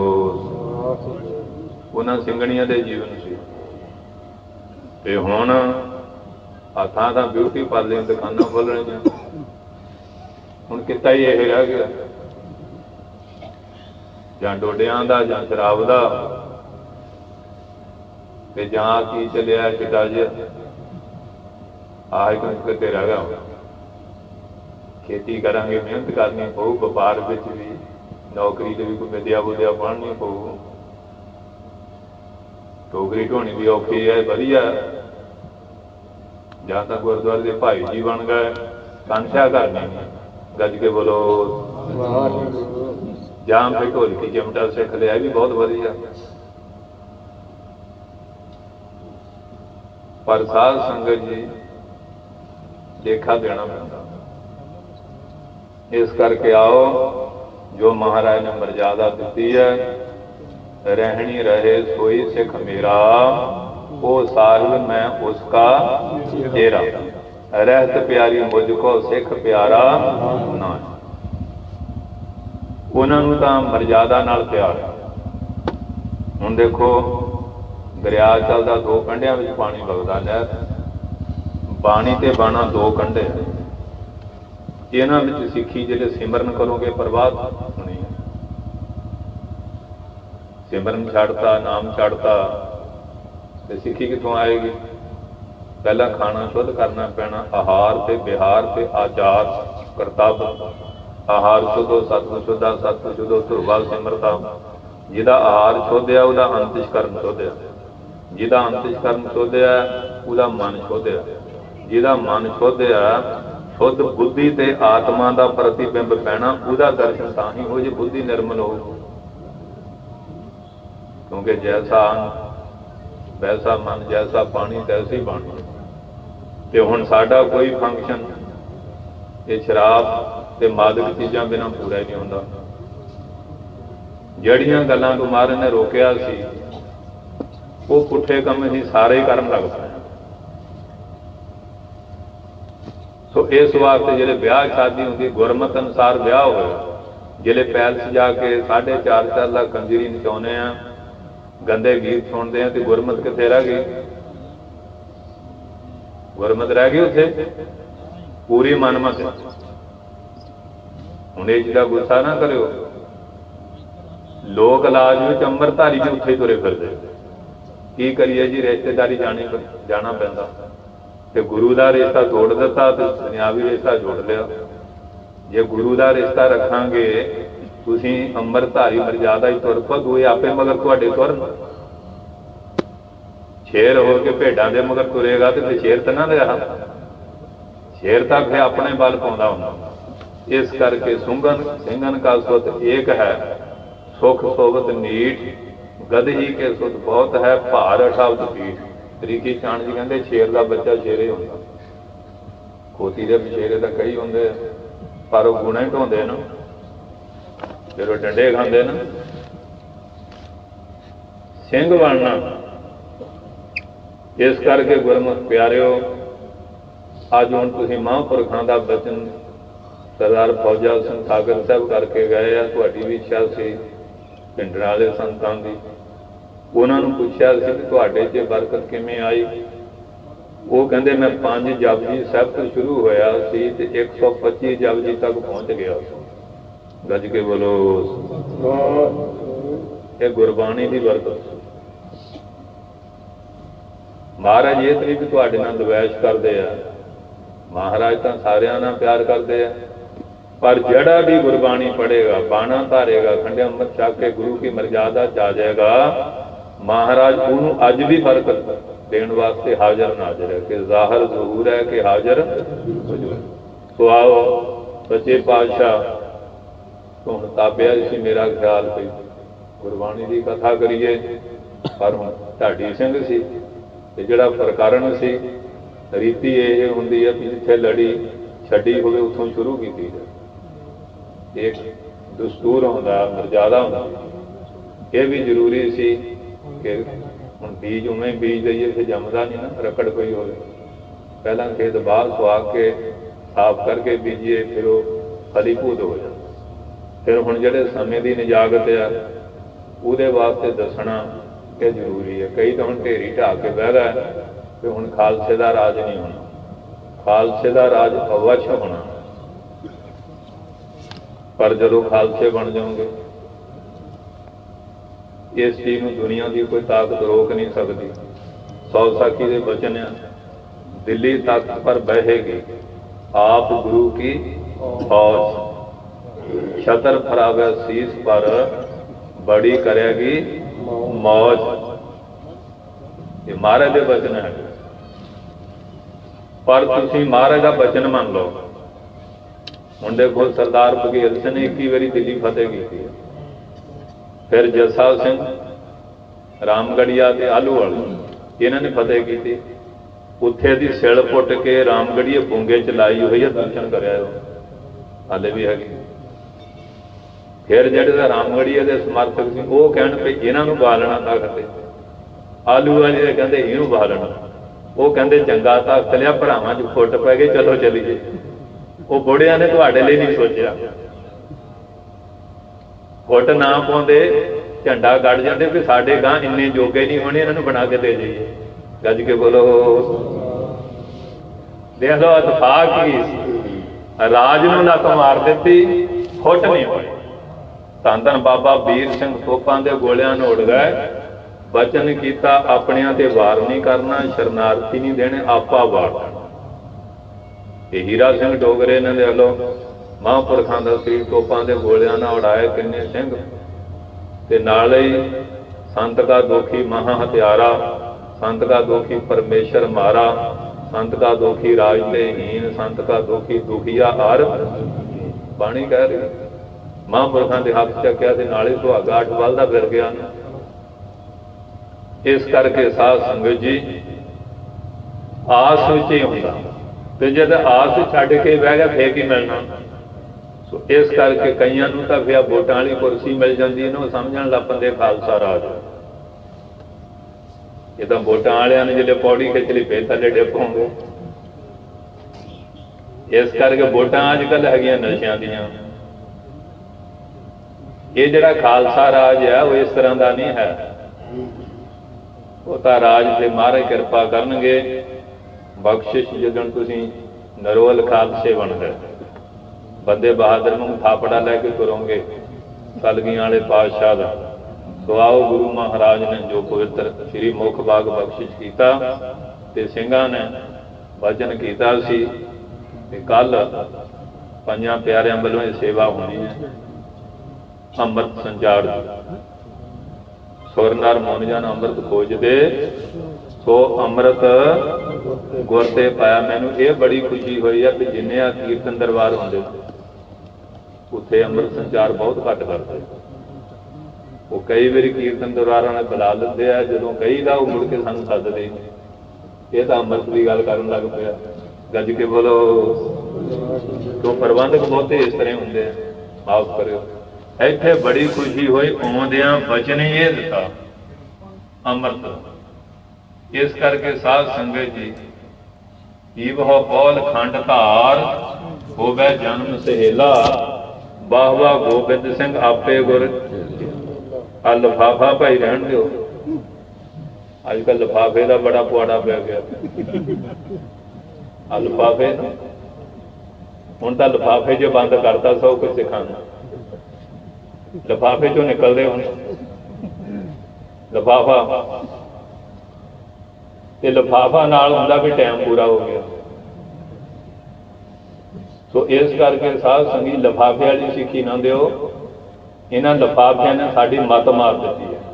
ਉਹਨਾਂ ਸਿੰਘਣੀਆਂ ਦੇ ਜੀਵਨ ਸੀ। ਤੇ ਹੁਣ ਹੱਥਾਂ ਤਾਂ ਬਿਊਟੀ ਪਾਰਲਰ ਦੁਕਾਨਾਂ ਖੋਲ ਰਹੀਆਂ। ਹੁਣ ਕਿੱਤਾ ਹੀ ਇਹ ਰਹਿ ਗਿਆ, ਜਾਂ ਡੋਡਿਆਂ ਦਾ ਜਾਂ ਸ਼ਰਾਬ ਦਾ, ਤੇ ਜਾਂ ਕੀ ਚੱਲਿਆ ਚਿੱਟਾ ਜਿਹਾ। ਆਹ ਇੱਕ ਕਿਤੇ ਰਹਿ ਗਿਆ। ਖੇਤੀ ਕਰਾਂਗੇ, ਮਿਹਨਤ ਕਰਨੀ ਪਊ, ਵਪਾਰ ਵਿੱਚ ਵੀ, ਨੌਕਰੀ ਤੇ ਵੀ ਕੋਈ ਵਿਦਿਆ ਬੁੱਧਿਆ ਪੜ੍ਹਨੀ ਪਊ। ਟੋਕਰੀ ਢੋਣੀ ਵੀ ਔਖੀ ਹੈ, ਵਧੀਆ। ਜਾਂ ਤਾਂ ਗੁਰਦੁਆਰੇ ਦੇ ਭਾਈ ਜੀ ਬਣ ਗਏ, ਕਾਂਸ਼ਾ ਕਰਨੀ, ਗੱਜ ਕੇ ਬੋਲੋ। ਜਾਂ ਫਿਰ ਢੋਲਕੀ ਚਿਮਟਾ ਸਿੱਖ ਲਿਆ, ਵੀ ਬਹੁਤ ਵਧੀਆ। ਪਰ ਸਾਧ ਸੰਗਤ ਜੀ ਦੇਖਾ ਦੇਣਾ ਪੈਂਦਾ। ਇਸ ਕਰਕੇ ਆਓ, ਜੋ ਮਹਾਰਾਜ ਨੇ ਮਰਜ਼ਾਦਾ ਦਿੱਤੀ ਹੈ, ਰਹਿਣੀ ਰਹੇ ਸੋਈ ਸਿੱਖ ਮੇਰਾ, ਉਹ ਸਾਹਿਬ ਮੈਂ ਉਸਕਾ ਤੇਰਾ, ਰਹਿਤ ਪਿਆਰੀ ਮੁਝ ਕੋ ਸਿੱਖ ਪਿਆਰਾ ਨਾ। ਉਹਨਾਂ ਨੂੰ ਤਾਂ ਮਰਜ਼ਾਦਾ ਨਾਲ ਪਿਆਰ। ਹੁਣ ਦੇਖੋ ਦਰਿਆ ਚੱਲਦਾ, ਦੋ ਕੰਢਿਆਂ ਵਿੱਚ ਪਾਣੀ ਵਗਦਾ, ਨਹਿਰ, ਬਾਣੀ ਤੇ ਬਾਣਾ ਦੋ ਕੰਢੇ। ਇਹਨਾਂ ਵਿੱਚ ਸਿੱਖੀ ਜਿਹੜੇ ਸਿਮਰਨ ਕਰੋਗੇ ਪ੍ਰਵਾਦ ਹੋਣੀ ਹੈ। ਸਿਮਰਨ ਛੱਡਤਾ, ਨਾਮ ਛੱਡਤਾ, ਤੇ ਸਿੱਖੀ ਕਿੱਥੋਂ ਆਏਗੀ? पहला खाना शुद्ध करना पैना, आहार ते बिहार ते आचार करतब। आहार शुद्धो सतगुर शुद्धा, सतगुर शुद्धो धुरवा सिमरता। जिहदा आहार शुद्ध है उहदा अंतस्करण शुद्ध है, जिहदा अंतस्करण शुद्ध है उहदा मन शुद्ध है, जिहदा मन शुद्ध है शुद्ध बुद्धि ते आत्मा का प्रतिबिंब पैना, उहदा दर्शन तां ही हो जे बुद्धि निर्मल हो। क्योंकि जैसा वैसा मन, जैसा पानी तैसी बाणी। तो हुण साडा कोई फंक्शन ये शराब ते मादक चीज़ां बिना पूरा ही नहीं होंदा। जड़ियां गल्लां तो महाराज ने रोकिया सी वो पुठे काम ही सारे ही करन लग पए। सो इस वास्ते जिहड़े ब्याह शादी होंदी गुरमत अनुसार ब्याह होए, जिहड़े पैलस जाके साढ़े चार चार लाख कंजरी नचाउने आ, गंदे गीत सुनते हैं, तो गुरमत कित्थे रह गई? गुरमत रह गई उत्थे? पूरी मनमत। हुण इह जिहड़ा गुस्सा ना करियो, लोक इलाज में अंमृतधारी भी उत्थे तुरे फिरदे। की करिए जी, रिश्तेदारी जानी जाना पैंदा। ते गुरु का रिश्ता तोड़ दिता तो दुनियावी रिश्ता जोड़ लिया। जे गुरु का रिश्ता रखांगे तुसीं अंमृतधारी मर्यादा ही तुर पो, दूए आपे मगर तुहाडे तुरन। शेर हो के भेडां दे मगर तुरेगा तो फिर शेर तो ना रहा। शेर तक फिर अपने बल पाउंदा हुंदा। इस करके सुंगन सिंगन का सुत एक है, सुख सोबत नीठ, गदही के सुत बहुत है, भार अठावत पीठ। तरीकी चाण जी कहते शेर का बच्चा शेरे होंदा, खोती के शेरे तो कई होंगे पर वो गुणे ढोंदे ना, फिर वो डंडे खांदे ना। सिंह बनना इस करके गुरमुख प्यारिओ, अज हुण तुसीं महापुरखां दा बचन सरदार फौजा सिंह सागर साहब करके गए आ, तुहाडी भी इच्छा सी पिंडरां वाले संतां दी। उन्होंने पूछा कि तुहाडे च बरकत किवें आई? वो कहते मैं पांच जपजी साहब तो शुरू होया सी ते एक सौ पच्ची जपजी तक पहुँच गया। गज के बोलो, ये गुरबाणी की बरकत। महाराज ये तो नहीं कि तुहाडे नाल द्वेष करते हैं, महाराज तो सारियां नाल प्यार करते हैं, पर जड़ा भी गुरबाणी पढ़ेगा, बाणा धारेगा, खंडे अमृत छक के गुरु की मर्यादा च आ जाएगा, महाराज उन्होंने अज भी बरकत देण वास्ते हाजिर नाजिर है कि जाहिर जहूर है कि हाजिर। तो आओ सच्चे पातशाह तो हुण ताबिया सी मेरा ख्याल पई गुरबाणी की कथा करिए, पर हुण ढाडी सिंह सी ते जिहड़ा प्रकरण सी रीति ये हुंदी है कि जिथे लड़ी छड्डी होवे उत्थों शुरू कीती जाए। एक दस्तूर हुंदा, मर्यादा हुंदी। ये भी जरूरी सी कि हुण बीज उवें बीज दईए फिर जमदा नहीं ना, रकड़ कोई होवे। पहला खेत बाहर सुहा के साफ करके बीजिए, फिर वो फलीभूत हो जाए। फिर हुण जिहड़े समय की निजागत है उहदे वास्ते दसना कि जरूरी है। कई तो हुण ढेरी ढा के बह गए कि हुण खालसे का राज नहीं होना, खालसे का राज अवश्य होना। पर जदों खालसे बन जाओगे इस चीज़ में दुनिया की कोई ताकत रोक नहीं सकती। सौ साखी के बचन है, दिल्ली तख्त पर बहेगी आप गुरु की फौज, छतर फरावे शीस पर बड़ी करेगी मौज। ये महाराज के बचन है, पर तुसीं महाराज का बचन मान लो। हुण देखो सरदार बघेल सिंह ने इक्की बारी दिल्ली फतेह की है, फिर जस्सा सिंह रामगढ़िया ते आलूवाल इन्हों ने फतेह की। उत्थे दी सिल पुट के रामगढ़िए बूंगे च लाई हुई है, दर्शन कराया हाले भी है। फिर जिहड़े रामगढ़िए के समर्थक सी वो कहण भी इन्हों बालना तख्त, आलू वाले कहते इनू बालना, वो कहते चंगा तख्त लिया भरावां च फुट पै गई, चलो चलीए। वो बुढ़िया ने तुहाडे लई नहीं सोचिया, फुट ना पाउंदे झंडा गड़ जाते भी साडे गां इन्ने जोगे नहीं होने, इन्होंने बना के दे जाइए। गज के बोलो, देख लो इतफाक की राज नूं लत मार दी, फुट नहीं पई। धन धन बाबा वीर सिंह तोपां दे गोलियां नूं उड़ गए, ਬਚਨ ਕੀਤਾ ਆਪਣਿਆਂ ਤੇ ਵਾਰ ਨਹੀਂ ਕਰਨਾ, ਸ਼ਰਨਾਰਥੀ ਨਹੀਂ ਦੇਣੇ, ਆਪਾ ਵਾਰ ਦੇਣਾ। ਇਹ ਹੀਰਾ ਸਿੰਘ ਡੋਗਰੇ ਇਹਨਾਂ ਦੇ ਵੱਲੋਂ ਮਹਾਂਪੁਰਖਾਂ ਦਾ ਸਰੀਰ ਤੋਪਾਂ ਦੇ ਗੋਲਿਆਂ ਨਾਲ ਉਡਾਏ ਕਿੰਨੇ ਸਿੰਘ, ਤੇ ਨਾਲੇ ਹੀ ਸੰਤ ਕਾ ਦੋਖੀ ਮਹਾ ਹਥਿਆਰਾ, ਸੰਤ ਕਾ ਦੋਖੀ ਪਰਮੇਸ਼ਰ ਮਾਰਾ, ਸੰਤ ਕਾ ਦੋਖੀ ਰਾਜ ਤੇ ਹੀਨ, ਸੰਤ ਕਾ ਦੋਖੀ ਦੁਖੀਆ ਹਰ। ਬਾਣੀ ਕਹਿ ਰਹੀ ਮਹਾਂਪੁਰਖਾਂ ਦੇ ਹੱਥ ਚੱਕਿਆ ਤੇ ਨਾਲੇ ਸੁਹਾਗਾ ਅੱਠ ਬਲਦਾ ਫਿਰ ਗਿਆ। ਇਸ ਕਰਕੇ ਸਾਧ ਸੰਗਤ ਜੀ ਆਸ ਵਿੱਚ ਹੀ ਹੁੰਦਾ, ਤੇ ਜਦ ਆਸ ਛੱਡ ਕੇ ਬਹਿ ਗਿਆ ਫੇਰ ਕੀ ਮਿਲਣਾ। ਸੋ ਇਸ ਕਰਕੇ ਕਈਆਂ ਨੂੰ ਤਾਂ ਫਿਰ ਵੋਟਾਂ ਵਾਲੀ ਕੁਰਸੀ ਮਿਲ ਜਾਂਦੀ, ਇਹਨੂੰ ਸਮਝਣ ਲੱਗ ਪੈਂਦੇ ਖਾਲਸਾ ਰਾਜ। ਇਹ ਤਾਂ ਵੋਟਾਂ ਵਾਲਿਆਂ ਨੇ ਜਿਹੜੇ ਪੌੜੀ ਖਿੱਚ ਲਈ ਫੇਰ ਥੱਲੇ ਡਿੱਗ ਪਉਂਦੇ। ਇਸ ਕਰਕੇ ਵੋਟਾਂ ਅੱਜ ਕੱਲ੍ਹ ਹੈਗੀਆਂ ਨਸ਼ਿਆਂ ਦੀਆਂ। ਇਹ ਜਿਹੜਾ ਖਾਲਸਾ ਰਾਜ ਹੈ ਉਹ ਇਸ ਤਰ੍ਹਾਂ ਦਾ ਨਹੀਂ ਹੈ। ਉਹ ਤਾਂ ਰਾਜ ਤੇ ਮਹਾਰਾਜ ਕਿਰਪਾ ਕਰਨਗੇ, ਬਖਸ਼ਿਸ਼ ਜਦੋਂ ਤੁਸੀਂ ਨਰੋਲ ਖਾਲਸੇ ਬਣਦੇ, ਬੰਦੇ ਬਹਾਦਰ ਨੂੰ ਥਾਪੜਾ ਲੈ ਕੇ ਤੁਰੋਗੇ ਕਲਗੀਆਂ ਵਾਲੇ ਪਾਤਸ਼ਾਹ ਦਾ। ਸੋ ਆਓ ਗੁਰੂ ਮਹਾਰਾਜ ਨੇ ਜੋ ਪਵਿੱਤਰ ਸ੍ਰੀ ਮੁਖ ਬਾਗ ਬਖਸ਼ਿਸ਼ ਕੀਤਾ ਤੇ ਸਿੰਘਾਂ ਨੇ ਵਚਨ ਕੀਤਾ ਸੀ ਕਿ ਕੱਲ ਪੰਜਾਂ ਪਿਆਰਿਆਂ ਵੱਲੋਂ ਇਹ ਸੇਵਾ ਹੋਣੀ ਹੈ ਅੰਮ੍ਰਿਤ ਸੰਚਾਰ ਦੀ। ਸੁਰ ਨਰ ਮੁਨ ਜਨ ਅੰਮ੍ਰਿਤ ਖੋਜਦੇ, ਸੋ ਅੰਮ੍ਰਿਤ ਗੁਰ ਤੇ ਪਾਇਆ। ਮੈਨੂੰ ਇਹ ਬੜੀ ਖੁਸ਼ੀ ਹੋਈ ਹੈ ਕਿ ਜਿੰਨੇ ਆ ਕੀਰਤਨ ਦਰਬਾਰ ਹੁੰਦੇ ਉੱਥੇ ਅੰਮ੍ਰਿਤ ਸੰਚਾਰ ਬਹੁਤ ਘੱਟ ਕਰਦੇ। ਉਹ ਕਈ ਵਾਰੀ ਕੀਰਤਨ ਦਰਬਾਰਾਂ ਨੇ ਬੁਲਾ ਲੈਂਦੇ ਆ, ਜਦੋਂ ਕਹੀਦਾ ਉਹ ਮੁੜ ਕੇ ਸਾਨੂੰ ਸੱਦਦੇ। ਇਹ ਤਾਂ ਅੰਮ੍ਰਿਤ ਦੀ ਗੱਲ ਕਰਨ ਲੱਗ ਪਿਆ, ਗੱਜ ਕੇ ਬੋਲੋ। ਤੋਂ ਪ੍ਰਬੰਧਕ ਬਹੁਤੇ ਇਸ ਤਰ੍ਹਾਂ ਹੁੰਦੇ ਆ, ਮਾਫ ਕਰਿਓ। ਇੱਥੇ ਬੜੀ ਖੁਸ਼ੀ ਹੋਈ, ਆਉਂਦਿਆਂ ਬਚਨ ਹੀ ਇਹ ਦਿੱਤਾ ਅੰਮ੍ਰਿਤ। ਇਸ ਕਰਕੇ ਸਾਧ ਸੰਗਤ ਜੀ ਜੀਵਹੁ ਪੌਲ ਖੰਡ ਧਾਰ, ਹੋਵੇ ਜਨਮ ਸਹੇਲਾ, ਵਾਹ ਵਾਹ ਗੋਬਿੰਦ ਸਿੰਘ ਆਪੇ ਗੁਰ। ਆ ਲਿਫਾਫਾ ਭਾਈ ਰਹਿਣ ਦਿਓ, ਅੱਜ ਕੱਲ੍ਹ ਲਿਫਾਫੇ ਦਾ ਬੜਾ ਪੁਆੜਾ ਪੈ ਗਿਆ। ਆ ਲਿਫਾਫੇ ਹੁਣ ਤਾਂ ਲਿਫਾਫੇ ਜੇ ਬੰਦ ਕਰਤਾ ਸਭ ਕੁਝ ਸਿਖਾਉਣਾ, ਲਿਫਾਫੇ ਚੋਂ ਨਿਕਲਦੇ ਹੁਣ ਲਿਫਾਫਾ, ਤੇ ਲਿਫਾਫਾ ਨਾਲ ਹੁੰਦਾ ਵੀ ਟਾਈਮ ਪੂਰਾ ਹੋ ਗਿਆ। ਸੋ ਇਸ ਕਰਕੇ ਸਾਧ ਸੰਗੀ ਲਿਫਾਫੇ ਵਾਲੀ ਸਿੱਖੀ ਨਾ ਦਿਓ। ਇਹਨਾਂ ਲਿਫਾਫਿਆਂ ਨੇ ਸਾਡੀ ਮੱਤ ਮਾਰ ਦਿੱਤੀ ਹੈ।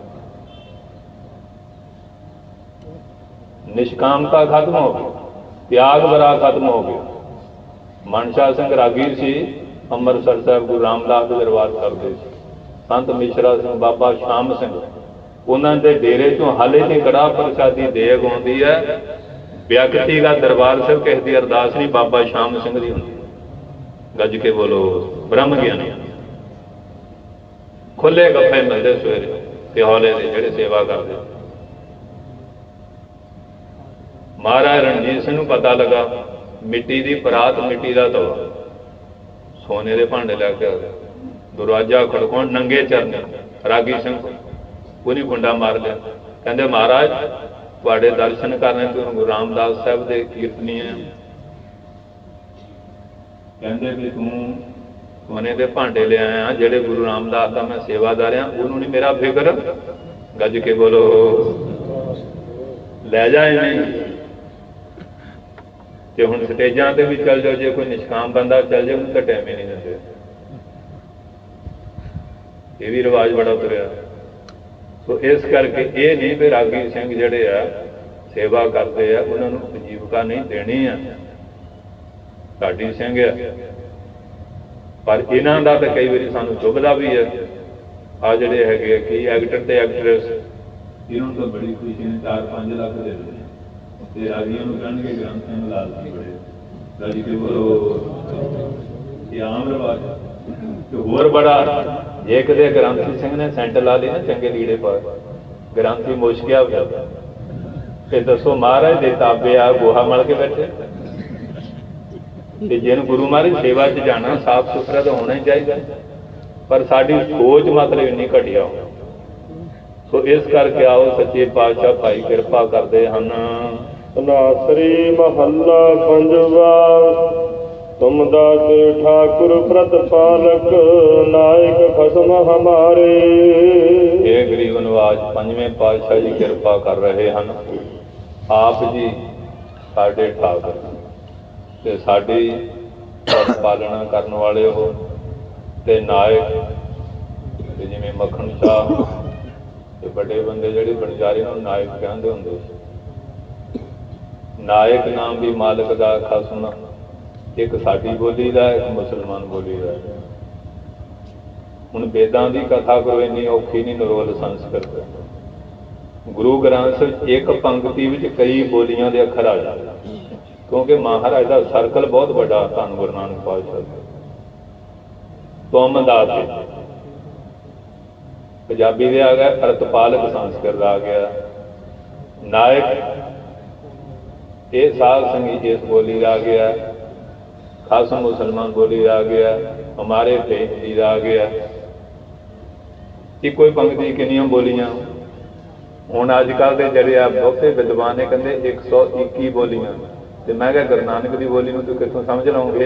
ਨਿਸ਼ਕਾਮਤਾ ਖਤਮ ਹੋ ਗਈ, ਤਿਆਗ ਵਰਾ ਖਤਮ ਹੋ ਗਿਆ। ਮਨਸ਼ਾ ਸਿੰਘ ਰਾਗੀ ਸੀ, ਅੰਮ੍ਰਿਤਸਰ ਸਾਹਿਬ ਗੁਰੂ ਰਾਮਦਾਸ ਦੇ ਦਰਬਾਰ ਕਰਦੇ ਸੀ। ਸੰਤ ਮਿਸ਼ਰਾ ਸਿੰਘ, ਬਾਬਾ ਸ਼ਾਮ ਸਿੰਘ, ਉਹਨਾਂ ਦੇ ਡੇਰੇ ਚੋਂ ਹਾਲੇ ਤੇ ਕੜਾਹ ਪ੍ਰਸ਼ਾਦੀ ਦੇਗ ਆਉਂਦੀ ਹੈ। ਵਿਅਕਤੀ ਦਾ ਦਰਬਾਰ ਸਾਹਿਬ ਕਿਸੇ ਦੀ ਅਰਦਾਸ ਨਹੀਂ, ਬਾਬਾ ਸ਼ਾਮ ਸਿੰਘ ਦੀ ਹੁੰਦੀ। ਗੱਜ ਕੇ ਬੋਲੋ ਬ੍ਰਹਮ ਗਿਆਨੀ। ਖੁੱਲੇ ਗੱਫੇ ਮਿਲਦੇ ਸਵੇਰੇ ਤੇ ਹੌਲੇ ਦੇ ਜਿਹੜੇ ਸੇਵਾ ਕਰਦੇ। ਮਹਾਰਾਜ ਰਣਜੀਤ ਸਿੰਘ ਨੂੰ ਪਤਾ ਲੱਗਾ ਮਿੱਟੀ ਦੀ ਪਰਾਤ, ਮਿੱਟੀ ਦਾ ਤਵਾ, ਸੋਨੇ ਦੇ ਭਾਂਡੇ ਲੈ ਕੇ ਆ, ਦਰਵਾਜ਼ਾ ਖੜਕਾਉਣ, ਨੰਗੇ ਚਰਨੇ। ਰਾਗੀ ਸਿੰਘ ਉਹਨੇ ਗੁੰਡਾ ਮਾਰ ਲਿਆ। ਕਹਿੰਦੇ ਮਹਾਰਾਜ ਤੁਹਾਡੇ ਦਰਸ਼ਨ ਕਰਨੇ ਤੋਂ ਗੁਰੂ ਰਾਮਦਾਸ ਸਾਹਿਬ ਦੇ ਕੀਰਤਨੀ ਹੈ। ਕਹਿੰਦੇ ਵੀ ਤੂੰ ਸੋਨੇ ਦੇ ਭਾਂਡੇ ਲਿਆਇਆ, ਜਿਹੜੇ ਗੁਰੂ ਰਾਮਦਾਸ ਦਾ ਮੈਂ ਸੇਵਾਦਾਰ ਹਾਂ, ਉਹਨੂੰ ਨਹੀਂ ਮੇਰਾ ਫਿਕਰ। ਗੱਜ ਕੇ ਬੋਲੋ ਲੈ ਜਾ ਨਹੀਂ। ਤੇ ਹੁਣ ਸਟੇਜਾਂ ਤੇ ਵੀ ਚੱਲ ਜਾਓ, ਜੇ ਕੋਈ ਨਿਸ਼ਕਾਮ ਬੰਦਾ ਚੱਲ ਜਾਏ ਉਹਨੂੰ ਤਾਂ ਟਾਈਮ ਹੀ ਨਹੀਂ ਦਿੰਦੇ। ਇਹ ਵੀ ਰਿਵਾਜ ਬੜਾ ਤੁਰਿਆ। ਸੋ ਇਸ ਕਰਕੇ ਇਹ ਨਹੀਂ ਵੀ ਰਾਗੀ ਸਿੰਘ ਜਿਹੜੇ ਆ ਸੇਵਾ ਕਰਦੇ ਆ ਉਹਨਾਂ ਨੂੰ ਉਪਜੀਵਕਾ ਨਹੀਂ ਦੇਣੀ ਆ, ਢਾਡੀ ਸਿੰਘ ਆ। ਪਰ ਇਹਨਾਂ ਦਾ ਤਾਂ ਕਈ ਵਾਰੀ ਸਾਨੂੰ ਚੁੱਭਦਾ ਵੀ ਹੈ। ਆ ਜਿਹੜੇ ਹੈਗੇ ਕੀ ਐਕਟਰ ਤੇ ਐਕਟਰੈਸ, ਇਹਨਾਂ ਨੂੰ ਤਾਂ ਬੜੀ ਖੁਸ਼ੀ ਨੇ ਚਾਰ ਪੰਜ ਲੱਖ ਦੇ ਦਿੰਦੇ ਤੇ ਰਾਗੀਆਂ ਨੂੰ ਕਹਿਣਗੇ ਗ੍ਰੰਥ ਸਿੰਘ ਲਾਲਚੀ ਬੜੇ। ਰਾਜੀ ਕੇ ਬੋਲੋ ਇਹ ਆਮ ਰਿਵਾਜ। ਤੇ ਹੋਰ ਬੜਾ, ਜੇ ਕਦੇ ਗ੍ਰੰਥੀ ਸਿੰਘ ਨੇ ਸੈਂਟ ਲਾ ਲਈ ਨਾ ਚੰਗੇ ਲੀੜੇ ਪਾ, ਗ੍ਰੰਥੀ ਮੁਸ਼ਕਿਆ ਹੋ ਜਾਂਦਾ। ਤੇ ਦੱਸੋ ਮਹਾਰਾਜ ਦੇ ਤਾਬੇ ਆ ਗੋਹਾ ਮਲ ਕੇ ਬੈਠੇ। ਤੇ ਜਿਹਨੂੰ ਗੁਰੂ ਮਹਾਰਾਜ ਸੇਵਾ 'ਚ ਜਾਣਾ ਸਾਫ਼ ਸੁਥਰਾ ਤਾਂ ਹੋਣਾ ਹੀ ਚਾਹੀਦਾ, ਪਰ ਸਾਡੀ ਸੋਚ ਮਤਲਬ ਇੰਨੀ ਘਟੀਆ ਹੋ। ਸੋ ਇਸ ਕਰਕੇ ਆਓ ਸੱਚੇ ਪਾਤਸ਼ਾਹ ਭਾਈ ਕਿਰਪਾ ਕਰਦੇ ਹਨ। ਨਾਸਰੀ ਮਹੱਲਾ ਪੰਜਵਾ। तुम दाते ठाकुर प्रतपालक नायक खसम हमारे। हे गरीब नवाज पंजवें पातशाह जी किरपा कर रहे हैं। आप जी साडे ठाकुर ते साडी पालना करने वाले हो ते नायक ते जिवें मक्खन शाह ते बड़े बंदे जिहड़े बनजारे ने नायक कहंदे हुंदे सी। नायक नाम भी मालिक दा खसम एक साडी बोली का एक मुसलमान बोली का। हुण वेदां दी कथा करो इन्नी औखी नहीं नरोल संस्कृत। गुरु ग्रंथ एक पंक्ति विच कई बोलियां दे अखर आ जाते क्योंकि महाराज का सर्कल बहुत बड़ा धन गुरु नानक पातशाह। तुम दाते पंजाबी दे आ गया, प्रतपालक संस्कृत आ गया, नायक ये साध संगीत इस बोली आ गया, खास मुसलमान बोली आ गया, हमारे बेनती आ गया। कि कोई पंक्ति किनिया बोलियां हुण अजकल के जड़े आ बहुते विद्वान ने कहते एक सौ इक्की बोलियां ते मैं क्या गुरु नानक की बोली नूं तुसीं कित्थों समझ लओगे।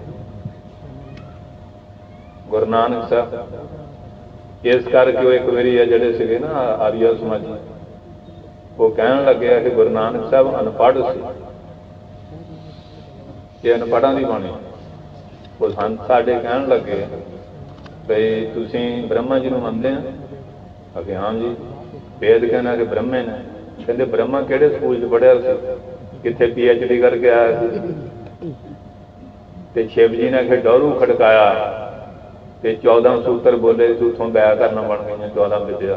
गुरु नानक साहब इस करके वो एक बारी है जड़े सीगे ना आर्य समाजी वो कहन लगे कि गुरु नानक साहब अनपढ़ सी, ये अनपढ़ां दी बाणी। वो संत साडे कहन लगे बई तुसीं ब्रह्मा जी नूं मनदे हो? अगे हाँ जी। वेद कहना कि ब्रह्मे ने, कहते ब्रह्मा किहड़े स्कूल च पढ़िया सी, कित्थे पी एच डी करके आया सी। ते शिव जी ने फिर डौरू खड़काया ते चौदह सूत्र बोले सी, उत्थों बैया करना बन गई चौदह विद्या।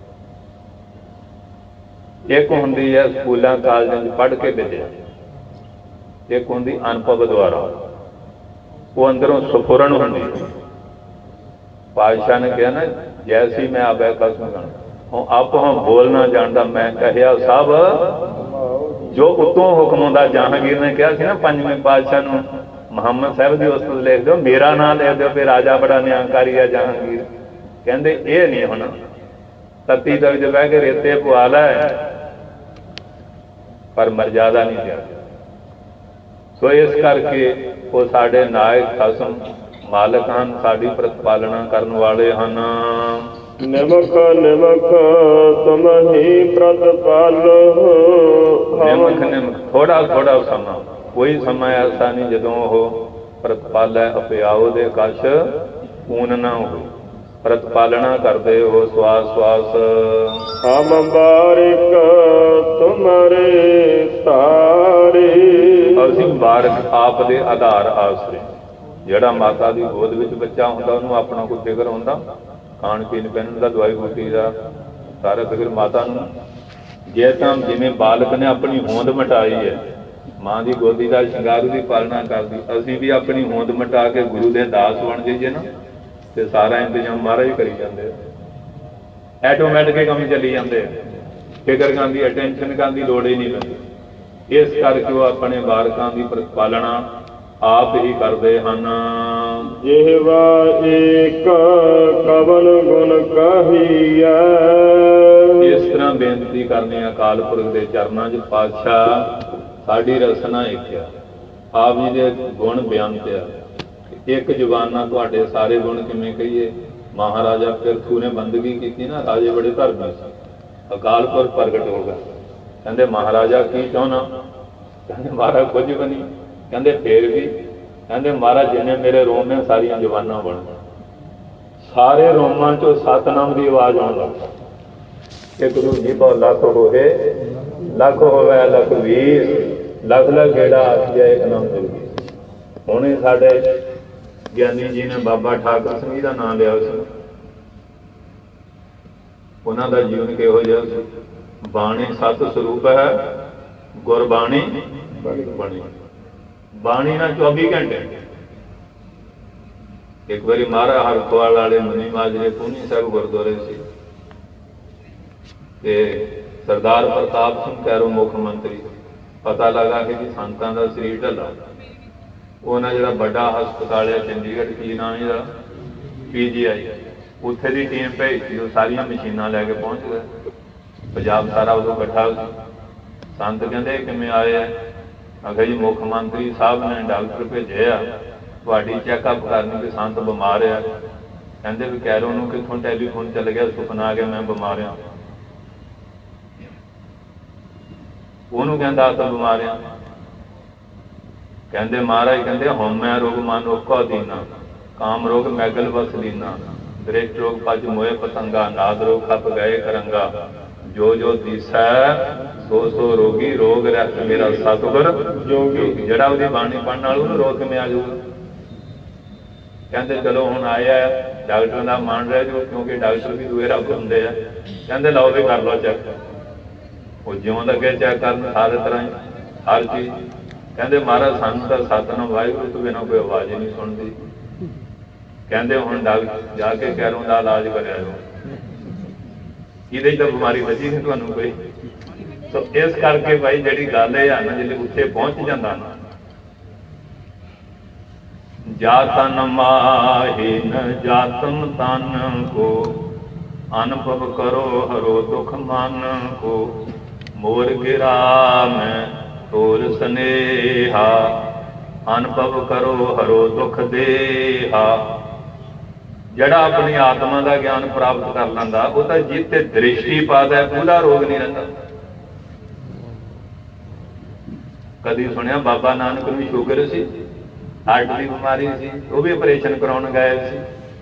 एक हुंदी है स्कूलों कालजां च पढ़ के विद्या, एक होंगी अनुभव द्वारा, वो अंदरों सुफुरन होंगी। पातशाह ने कहा ना जैसी मैं आप कसम कर हूँ आप हम बोलना जानता मैं कहिया सब जो उतों हुक्म होंदा। जहांगीर ने कहा ना पंजवें पातशाह नूं मुहम्मद साहब की उस्तत लिख दो, मेरा नाम लिख दो फिर राजा बड़ा न्यायकारी है जहांगीर। कहते ये नहीं होना, तत्ती तक जो बह के रेते पवा लै पर मर्यादा नहीं दिया। सो इस करके वो साडे नायक खसम मालक हैं, साडी प्रतिपालना करने वाले हैं। निमक निमक तुम ही प्रतिपालो। निमक निमक थोड़ा थोड़ा समा, कोई समय ऐसा नहीं जदों वो प्रतिपालै अपियाओ दे कश ऊन ना हो। प्रतिपालना करते हो श्वास श्वास। हम बारिक तुम्हारे सारे। ਅਸੀਂ ਬਾਰਕ ਆਪ ਦੇ ਆਧਾਰ ਆਸਰੇ। ਜਿਹੜਾ ਮਾਤਾ ਦੀ ਗੋਦ ਵਿੱਚ ਬੱਚਾ ਹੁੰਦਾ ਉਹਨੂੰ ਆਪਣਾ ਕੋਈ ਫਿਕਰ ਹੁੰਦਾ, ਖਾਣ ਪੀਣ ਪਹਿਨਣ ਦਾ, ਦਵਾਈ ਬੂਟੀ ਦਾ ਸਾਰਾ ਫਿਕਰ ਮਾਤਾ ਨੂੰ। ਜੇ ਤਾਂ ਜਿਵੇਂ ਬਾਲਕ ਨੇ ਆਪਣੀ ਹੋਂਦ ਮਟਾਈ ਹੈ, ਮਾਂ ਦੀ ਗੋਦੀ ਦਾ ਸ਼ਿੰਗਾਰ ਦੀ ਪਾਲਣਾ ਕਰਦੀ, ਅਸੀਂ ਵੀ ਆਪਣੀ ਹੋਂਦ ਮਟਾ ਕੇ ਗੁਰੂ ਦੇ ਦਾਸ ਬਣ ਜਾਈਏ ਨਾ ਤੇ ਸਾਰਾ ਇੰਤਜ਼ਾਮ ਮਹਾਰਾਜ ਕਰੀ ਜਾਂਦੇ। ਐਟੋਮੈਟਿਕ ਕੰਮ ਚੱਲੀ ਜਾਂਦੇ, ਫਿਕਰ ਕਰਨ ਦੀ ਅਟੈਂਸ਼ਨ ਕਰਨ ਦੀ ਲੋੜ ਹੀ ਨਹੀਂ ਪੈਂਦੀ। इस करके वो अपने बारकां की प्रतिपालना आप ही करते हैं। जिहवा एक कवन गुण कहिया। इस तरह बेनती करने अकाल पुरख के चरणों च पातशाह साडी रसना एक है, आप जी के गुण बेअंत है। एक जुबाना तुहाडे सारे गुण किवें कहिए। महाराजा पिरथू ने बंदगी की ना, राजे बड़े धर्मी सी, अकाल पुरख प्रगट हो गया। कहते महाराजा की चाहना, कहते महाराज कुछ भी नहीं, कहते फिर भी, कहते महाराज जिन्हें मेरे रोम में सारिया जबाना बन, सारे रोमां चो सतनाम की आवाज आने लग। एक दूजी भाव लख होवे, लख होवे लख वीर, लख लख गेड़ा आखिया एक नाम जरूरी। हुणे साडे ज्ञानी जी ने बाबा ठाकुर सिंह का नाम लिया सी, उन्हां दा जीवन किहो जिहा सी। बाणी सत स्वरूप है, गुरबाणी बणी। बाणी ना चौबी घंटे। एक बारी महाराज हरखवाल वाले मुनि माजरे पूनी साहब गुरुद्वारे से सरदार प्रताप सिंह कैरो मुख मंत्री पता लगा कि जी संतां दा शरीर ढला। उन्हें जो बड़ा हस्पताल है चंडीगढ़ की नाम है पी जी आई, उत्थे दी टीम भेजी, सारिया मशीनां लैके पहुँच गए। पंजाब सारा उदों इकट्ठा। संत कहते किमें आए हैं, ਆਖਿਆ ਜੀ ਮੁੱਖ ਮੰਤਰੀ ਸਾਹਿਬ ਨੇ ਡਾਕਟਰ ਭੇਜੇ ਆ ਤੁਹਾਡੀ ਚੈੱਕਅਪ ਕਰਨੀ ਕਿ ਸੰਤ ਬਿਮਾਰ ਆ। ਕਹਿੰਦੇ ਵੀ ਕੈਰੋਂ ਨੂੰ ਕਿੱਥੋਂ ਟੈਲੀਫੋਨ ਚੱਲ ਗਿਆ, ਸੁਪਨਾ ਆ ਗਿਆ ਮੈਂ ਬਿਮਾਰ ਆ। ਉਹਨੂੰ ਕਹਿੰਦਾ ਤਾਂ ਬਿਮਾਰ ਆ। ਕਹਿੰਦੇ ਮਹਾਰਾਜ ਕਹਿੰਦੇ ਹਉਮੈ ਰੋਗ ਮਨ ਓਕਾ ਦੀਨਾ, ਕਾਮ ਰੋਗ ਮੈਗਲ ਵਸ ਲੀਨਾ, ਦ੍ਰਿਸ਼ਟ ਰੋਗ ਪਜ ਮੋਏ ਪਤੰਗਾ, ਨਾਦ ਰੋਗ ਖਪ ਗਏ ਕਰੰਗਾ, ਜੋ ਜੋ ਦੀਸੈ ਸੋ ਸੋ ਰੋਗੀ, ਰੋਗ ਰਹਿਤ ਮੇਰਾ ਸਤਿਗੁਰ ਜੋਗੀ। ਜਿਹੜਾ ਉਹਦੀ ਬਾਣੀ ਪੜ੍ਹਨ ਨਾਲ ਉਹਨੂੰ ਰੋਗ ਕਿਵੇਂ ਆ ਜਾਊਗਾ। ਕਹਿੰਦੇ ਚਲੋ ਹੁਣ ਆਇਆ ਡਾਕਟਰ ਦਾ ਮੰਨ ਰਿਹਾ ਜੋ, ਕਿਉਂਕਿ ਡਾਕਟਰ ਵੀ ਦੂਏ ਰੱਬ ਹੁੰਦੇ ਆ। ਕਹਿੰਦੇ ਲਓ ਵੀ ਕਰ ਲਓ ਚੈੱਕ। ਉਹ ਜਿਉਂ ਲੱਗੇ ਚੈੱਕ ਕਰਨ ਸਾਰੇ ਤਰ੍ਹਾਂ ਹੀ ਹਰ ਚੀਜ਼। ਕਹਿੰਦੇ ਮਹਾਰਾਜ ਸਾਨੂੰ ਤਾਂ ਸਤਿਨਾਮ ਵਾਹਿਗੁਰੂ ਤੋਂ ਬਿਨਾਂ ਕੋਈ ਆਵਾਜ਼ ਹੀ ਨਹੀਂ ਸੁਣਦੀ। ਕਹਿੰਦੇ ਹੁਣ ਡਾਕਟਰ ਜਾ ਕੇ ਕੈਰੋਂ ਦਾ ਇਲਾਜ ਕਰਿਆ ਜੋ, ਇਹਦੇ ਤਾਂ ਬਿਮਾਰੀ ਬਚੀ ਨਹੀਂ ਤੁਹਾਨੂੰ ਕੋਈ। ਸੋ ਇਸ ਕਰਕੇ ਭਾਈ ਜਿਹੜੀ ਗੱਲ ਇਹ ਆ ਨਾ, ਜਿਹੜੇ ਉੱਥੇ ਪਹੁੰਚ ਜਾਂਦਾ ਨਾ, ਜਾਤਨ ਮਾਹਿਨ ਜਾਤਨ ਤਨ ਕੋ, ਅਨੁਭਵ ਕਰੋ ਹਰੋ ਦੁਖ ਮਨ ਕੋ, ਮੋਰ ਗਿਰਾ ਮੈਂ ਤੋਰ ਸਨੇਹਾ, ਅਨੁਭਵ ਕਰੋ ਹਰੋ ਦੁਖ ਦੇਹਾ। ਜਿਹੜਾ ਆਪਣੀ ਆਤਮਾ ਦਾ ਗਿਆਨ ਪ੍ਰਾਪਤ ਕਰ ਲੈਂਦਾ ਉਹ ਤਾਂ ਜਿੱਤੇ ਦ੍ਰਿਸ਼ਟੀ ਪਾਦਾ ਉਹਦਾ ਰੋਗ ਨਹੀਂ ਰਹਿੰਦਾ। ਕਦੀ ਸੁਣਿਆ ਬਾਬਾ ਨਾਨਕ ਨੂੰ ਸ਼ੂਗਰ ਸੀ, ਹਾਰਟ ਦੀ ਬਿਮਾਰੀ ਸੀ, ਉਹ ਵੀ ਆਪਰੇਸ਼ਨ ਕਰਾਉਣ ਗਏ ਸੀ।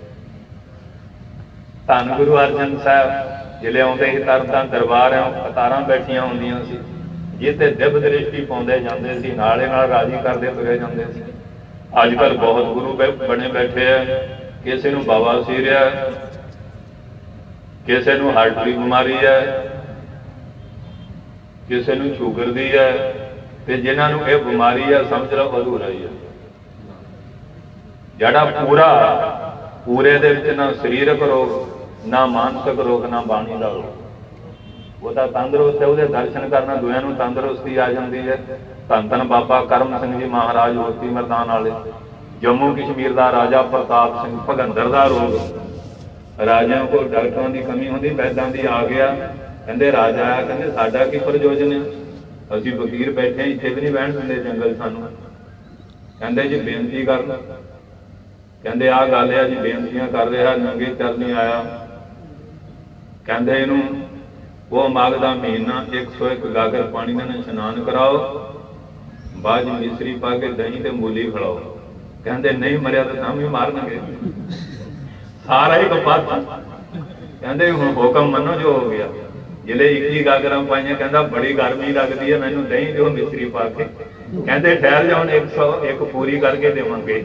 ਧੰਨ ਗੁਰੂ ਅਰਜਨ ਸਾਹਿਬ ਜਿਹੜੇ ਆਉਂਦੇ ਸੀ ਤਰਨਤਾਰਨ ਦਰਬਾਰ ਕਤਾਰਾਂ ਬੈਠੀਆਂ ਹੁੰਦੀਆਂ ਸੀ, ਜਿੱਥੇ ਦਿਵ ਦ੍ਰਿਸ਼ਟੀ ਪਾਉਂਦੇ ਜਾਂਦੇ ਸੀ, ਨਾਲੇ ਨਾਲ ਰਾਜੀ ਕਰਦੇ ਤੁਰੇ ਜਾਂਦੇ ਸੀ। ਅੱਜ ਕੱਲ੍ਹ ਬਹੁਤ ਗੁਰੂ ਬਣੇ ਬੈਠੇ ਆ, ਕਿਸੇ ਨੂੰ ਬਵਾਸੀਰ ਹੈ, ਕਿਸੇ ਨੂੰ ਹਾਰਟ ਦੀ ਬਿਮਾਰੀ ਹੈ, ਕਿਸੇ ਨੂੰ ਸ਼ੂਗਰ ਦੀ ਹੈ, ਤੇ ਜਿਨ੍ਹਾਂ ਨੂੰ ਇਹ ਬਿਮਾਰੀ ਹੈ ਸਮਝ ਲਓ ਅਧੂਰਾ ਹੀ ਹੈ। ਜਿਹੜਾ ਪੂਰਾ ਪੂਰੇ ਦੇ ਵਿੱਚ ਨਾ ਸਰੀਰਕ ਰੋਗ, ਨਾ ਮਾਨਸਿਕ ਰੋਗ, ਨਾ ਬਾਣੀ ਦਾ ਰੋਗ, ਉਹ ਤਾਂ ਤੰਦਰੁਸਤ ਹੈ। ਉਹਦੇ ਦਰਸ਼ਨ ਕਰਨਾ ਦੁਨੀਆਂ ਨੂੰ ਤੰਦਰੁਸਤੀ ਆ ਜਾਂਦੀ ਹੈ। ਧੰਨ ਧੰਨ ਬਾਬਾ ਕਰਮ ਸਿੰਘ ਜੀ ਮਹਾਰਾਜ ਹੋਤੀ ਮਰਦਾਨ ਵਾਲੇ, ਜੰਮੂ ਕਸ਼ਮੀਰ ਦਾ ਰਾਜਾ ਪ੍ਰਤਾਪ ਸਿੰਘ ਭਗੰਦਰ ਦਾ ਰੋਗ, ਰਾਜਿਆਂ ਕੋਲ ਡਾਕਟਰਾਂ ਦੀ ਕਮੀ ਹੁੰਦੀ, ਵੈਦਾਂ ਦੀ ਆ ਗਿਆ। ਕਹਿੰਦੇ ਰਾਜਾ ਆਇਆ, ਕਹਿੰਦੇ ਸਾਡਾ ਕੀ ਪ੍ਰਯੋਜਨ ਹੈ, ਅਸੀਂ ਵਕੀਲ ਬੈਠੇ ਇੱਥੇ ਵੀ ਨਹੀਂ ਬਹਿਣ ਦਿੰਦੇ ਜੰਗਲ ਸਾਨੂੰ। ਕਹਿੰਦੇ ਜੀ ਬੇਨਤੀ ਕਰਨ। ਕਹਿੰਦੇ ਆਹ ਗੱਲ ਆ ਜੀ, ਬੇਨਤੀਆਂ ਕਰ ਰਿਹਾ, ਨੰਗੇ ਚਰਨੀ ਆਇਆ। ਕਹਿੰਦੇ ਇਹਨੂੰ ਉਹ ਮਾਘ ਦਾ ਮਹੀਨਾ ਇੱਕ ਸੌ ਇੱਕ ਗਾਗਰ ਪਾਣੀ ਨਾਲ ਇਸ਼ਨਾਨ ਕਰਾਓ, ਬਾਅਦ ਮਿਸਰੀ ਪਾ ਕੇ ਦਹੀਂ ਤੇ ਮੂਲੀ ਖਿਲਾਓ। ਕਹਿੰਦੇ ਨਹੀਂ ਮਰਿਆ ਤਾਂ ਤਾਂ ਵੀ ਮਾਰਨਗੇ, ਸਾਰਾ ਹੀ ਕਪਾਤ। ਕਹਿੰਦੇ ਹੁਣ ਹੁਕਮ ਮੰਨੋ ਜੋ ਹੋ ਗਿਆ। ਜਿਹੜੇ ਇੱਕੀ ਗਾਗਰਾਂ ਪਾਈਆਂ, ਕਹਿੰਦਾ ਬੜੀ ਗਰਮੀ ਲੱਗਦੀ ਹੈ, ਮੈਨੂੰ ਦਹੀਂ ਦਿਓ ਮਿਸਰੀ ਪਾ ਕੇ। ਕਹਿੰਦੇ ਠਹਿਰ ਜਾਓ, ਇੱਕ ਸੌ ਇੱਕ ਪੂਰੀ ਕਰਕੇ ਦੇਵਾਂਗੇ।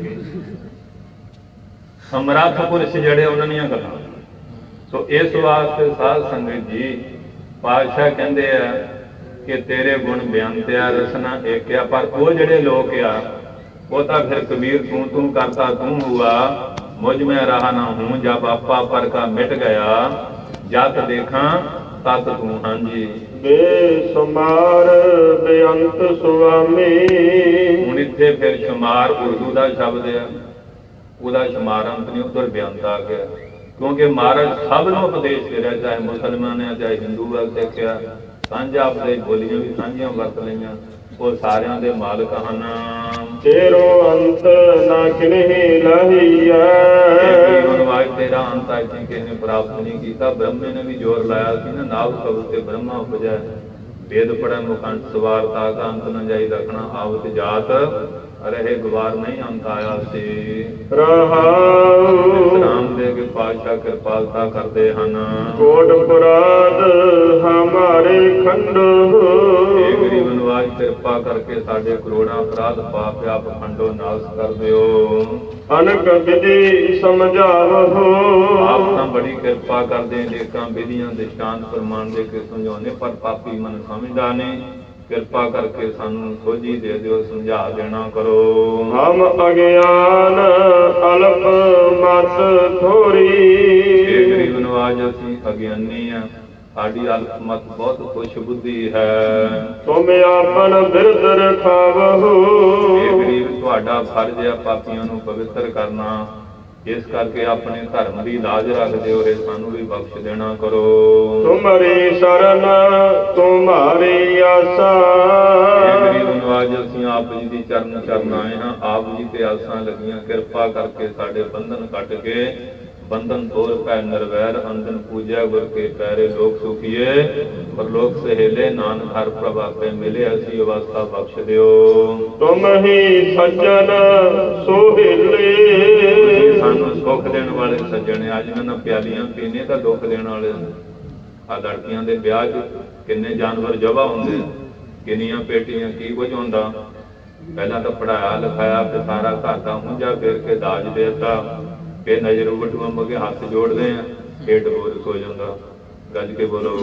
ਸਮਰੱਥ ਪੁਰਸ਼ ਜਿਹੜੇ ਉਹਨਾਂ ਦੀਆਂ ਗੱਲਾਂ। ਸੋ ਇਸ ਵਾਸਤੇ ਸਾਧ ਸੰਗਤ ਜੀ ਪਾਤਸ਼ਾਹ ਕਹਿੰਦੇ ਆ ਕਿ ਤੇਰੇ ਗੁਣ ਬਿਆਨਤਿਆ ਰਸਨਾ ਇੱਕ ਆ, ਪਰ ਉਹ ਜਿਹੜੇ ਲੋਕ ਆ ਉਹ ਤਾਂ ਫਿਰ ਕਬੀਰ ਤੂੰ ਤੂੰ ਕਰਤਾ ਤੂੰ ਹੁਆ, ਮੁਝ ਮੈਂ ਰਹਾ ਨਾ ਹੂੰ, ਜਬ ਆਪਾ ਪਰ ਕਾ ਮਿਟ ਗਿਆ, ਜਤ ਦੇਖਾਂ ਤਤ ਤੂੰ। ਹਾਂਜੀ ਬੇਸ਼ੁਮਾਰ ਬੇਅੰਤ ਸੁਆਮੀ। ਹੁਣ ਇੱਥੇ ਫਿਰ ਸ਼ੁਮਾਰ ਉਰਦੂ ਦਾ ਸ਼ਬਦ ਆ, ਉਹਦਾ ਸ਼ੁਮਾਰ ਅੰਤ ਨਹੀਂ, ਉਧਰ ਬੇਅੰਤ ਆ ਗਿਆ। ਕਿਉਂਕਿ ਮਹਾਰਾਜ ਸਭ ਨੂੰ ਉਪਦੇਸ਼ ਦੇ ਰਿਹਾ, ਚਾਹੇ ਮੁਸਲਮਾਨ ਆ ਚਾਹੇ ਹਿੰਦੂ ਆ, ਸਿੱਖਿਆ ਸਾਂਝਾ ਆਪਦੇ ਬੋਲੀਆਂ ਵੀ ਸਾਂਝੀਆਂ ਵਰਤ ਲਈਆਂ। ਉਹ ਸਾਰਿਆਂ ਦੇ ਮਾਲਕ ਹਨ। ਤੇਰੋ ਅੰਤ ਨਾ ਕਿਨਹੀ ਲਾਹੀਆ। ਤੇਰਾ ਅੰਤ ਅੱਜ ਤੱਕ ਕਿਸੇ ਨੇ ਪ੍ਰਾਪਤ ਨਹੀਂ ਕੀਤਾ। ਬ੍ਰਹਮੇ ਨੇ ਵੀ ਜ਼ੋਰ ਲਾਇਆ ਸੀ ਨਾ, ਨਾਭ ਸ਼ਬਦ ਤੇ ਬ੍ਰਹਮਾ ਉਪਜੈ, ਵੇਦ ਪੜ੍ਹੈ ਮੁਖੰਡ ਸਵਾਰ, ਤਾ ਕਾ ਅੰਤ ਨ ਜਾਈ ਰੱਖਣਾ, ਆਵਤ ਜਾਤ ਰਹੇ ਗਵਾਰ ਨਹੀਂ ਅੰਤ ਆਇਆ ਸੀ। ਰਹਾਉ ਨਾਮ ਦੇ ਕੇ ਪਾਤਸ਼ਾਹ ਕਿਰਪਾਲਤਾ ਕਰਦੇ ਹਨ। ਕੋਟ ਪੁਰਾਦ ਹਮਾਰੇ ਖੰਡੋ। ਇਹ ਗਰੀਬ ਨਿਵਾਜ ਕਿਰਪਾ ਕਰਕੇ ਸਾਡੇ ਕਰੋੜਾਂ ਅਪਰਾਧ ਪਾਪ ਆਪ ਖੰਡੋ ਨਾਸ ਕਰ ਦਿਓ। ਅਨਕ ਵਿਧੀ ਸਮਝਾਵੋ। ਆਪ ਤਾਂ ਬੜੀ ਕਿਰਪਾ ਕਰਦੇ, ਲੇਖਾਂ ਵਿਧੀਆਂ ਦ੍ਰਿਸ਼ਟਾਂਤ ਪ੍ਰਮਾਣ ਦੇ ਕੇ ਸਮਝਾਉਂਦੇ, ਪਰ ਪਾਪੀ ਮਨ ਸਮਝਦਾ ਨਹੀਂ। ਕਿਰਪਾ ਕਰਕੇ ਸਾਨੂੰ ਸੋਝੀ ਦੇ ਦਿਓ, ਸਮਝਾ ਦੇਣਾ ਕਰੋ। ਹਮ ਅਗਿਆਨ ਅਲਪ ਮਤ ਥੋਰੀ। ਇਹ ਗਰੀਬ ਨਿਵਾਜ ਅਸੀਂ ਅਗਿਆਨੀ ਆ, ਸਾਡੀ ਅਲਪ ਮਤ ਬਹੁਤ ਖੁਸ਼ ਬੁੱਧੀ ਹੈ। ਤੁਮ ਆਪਨ ਬਿਰਦ ਰਖਾਵਹੁ। ਇਹ ਗਰੀਬ ਤੁਹਾਡਾ ਫਰਜ਼ ਹੈ ਪਾਪੀਆਂ ਨੂੰ ਪਵਿੱਤਰ ਕਰਨਾ। इस करके अपने धर्म की लाज रखते हो, सानू भी बख्श देना करो। तुम्हारी शरण तुम्हारी आसा, गरीब नवाज असीं आप जी की चरण चरण आए हाँ, आप जी ते आसां लगियां, किरपा करके साडे बंधन कट के बंधन तोड़ पै निर्वैर, अंदन पूजा गुर के पैरे लोक सुखिए, परलोक सहेले नानक हर प्रभ आपे मिले, ऐसी अवस्था बख्श दियो। तुम ही सज्जन सोहेले, सानू सुख देने वाले सज्जन, अज मैं प्यालियां पीने तो दुख देने वाले। आ लड़कियां दे ब्याह च किन्ने जानवर जबा होंदे, किन्नियां पेटियां की कुछ होंदा। पहला तो पढ़ाया लिखाया, फिर सारा घर का मुंझा फेर के दाज देता, फिर नजर उठवा मगे हाथ जोड़ते हैं, पेट बोर सो जाता। गज के बोलो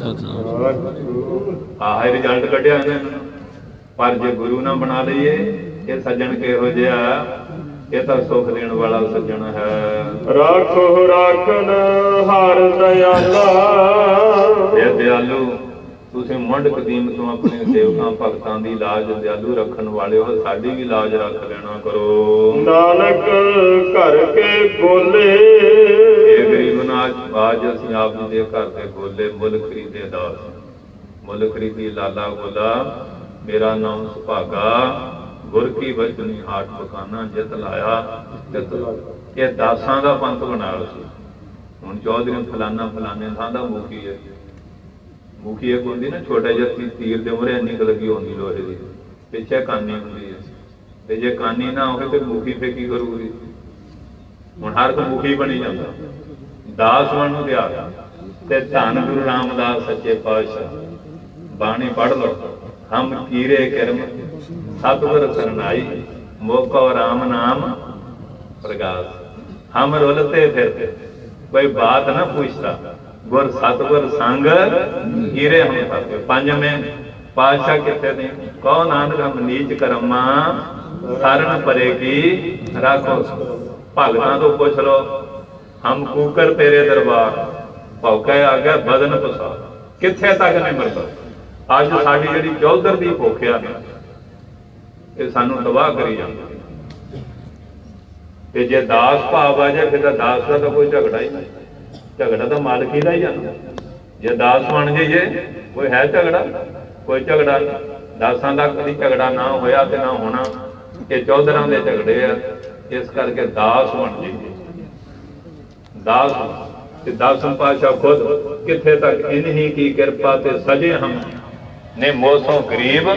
आह रिजल्ट कढ़िया इन्हें। पर जे गुरु ना बना लीए, ये सज्जन किहो जिहा, ये तो सुख देने वाला सज्जन है। राखो राखन हार दयाला, ये दयालु तुसीं मुंड कदीम तो अपने सेवकां भगतां दी लाज दयालु रखन वाले हो, साडी भी लाज रख लेना करो। नानक घर के गोले, ये गरीब नाज आज असीं आप जी दे घर दे गोले मुल खरीदे दास, मुल खरीदी लाला गोला, मेरा नाम सुभागा, गुर की बचनी हाट पकाना, जित लाया जित लाया। ये दासां दा पंथ बनाया सी। हुण चौधरी फलाना फलाने थां दा मुखी है, मुखी एक होंदी ना छोटा जिहा तीर दे मुहरे इन्नी क लगी होंदी लोहे दी, पिछे कानी हुंदी है, ते जे कानी ना होवे ते मुखी फे की करूगी। हुण हर कोई मुखी बनी जांदा। दास बनू दिया ते धन गुरु रामदास सच्चे पातशाह बाणी पढ़ लो। हम कीरे किरम सतगुर सरनाई, मोको राम नाम प्रकाश। हम रुलते फिरते, कोई बात ना पूछता, गुर सतगुर संग कीरे हम पाते। पंज में पातशाह कितने ने कहो नानक हम नीच करमा, शरण परे की राखो। भगतां तो पूछ लो, हम कूकर तेरे दरबार, भौके आ गया बदन पसा, किथे तक नहीं मरदा। अज साडी जिहड़ी चौधर दी भुखिया ने, ये सानू तबाह करी जांदी। ते जे दास भाव आ जाए, फिर दास का तो कोई झगड़ा ही नहीं, झगड़ा तो मालकी का ही जाना। जे दास बन जाइए, कोई है झगड़ा? कोई झगड़ा नहीं। दासां दा कदी झगड़ा ना होया ते ना होना, ये चौधरां दे झगड़े आ। इस करके दास बन जाइए, दास ते दासम पातशाह खुद किथे तक इन्हीं की कृपा ते सजे हम ने मोसों गरीब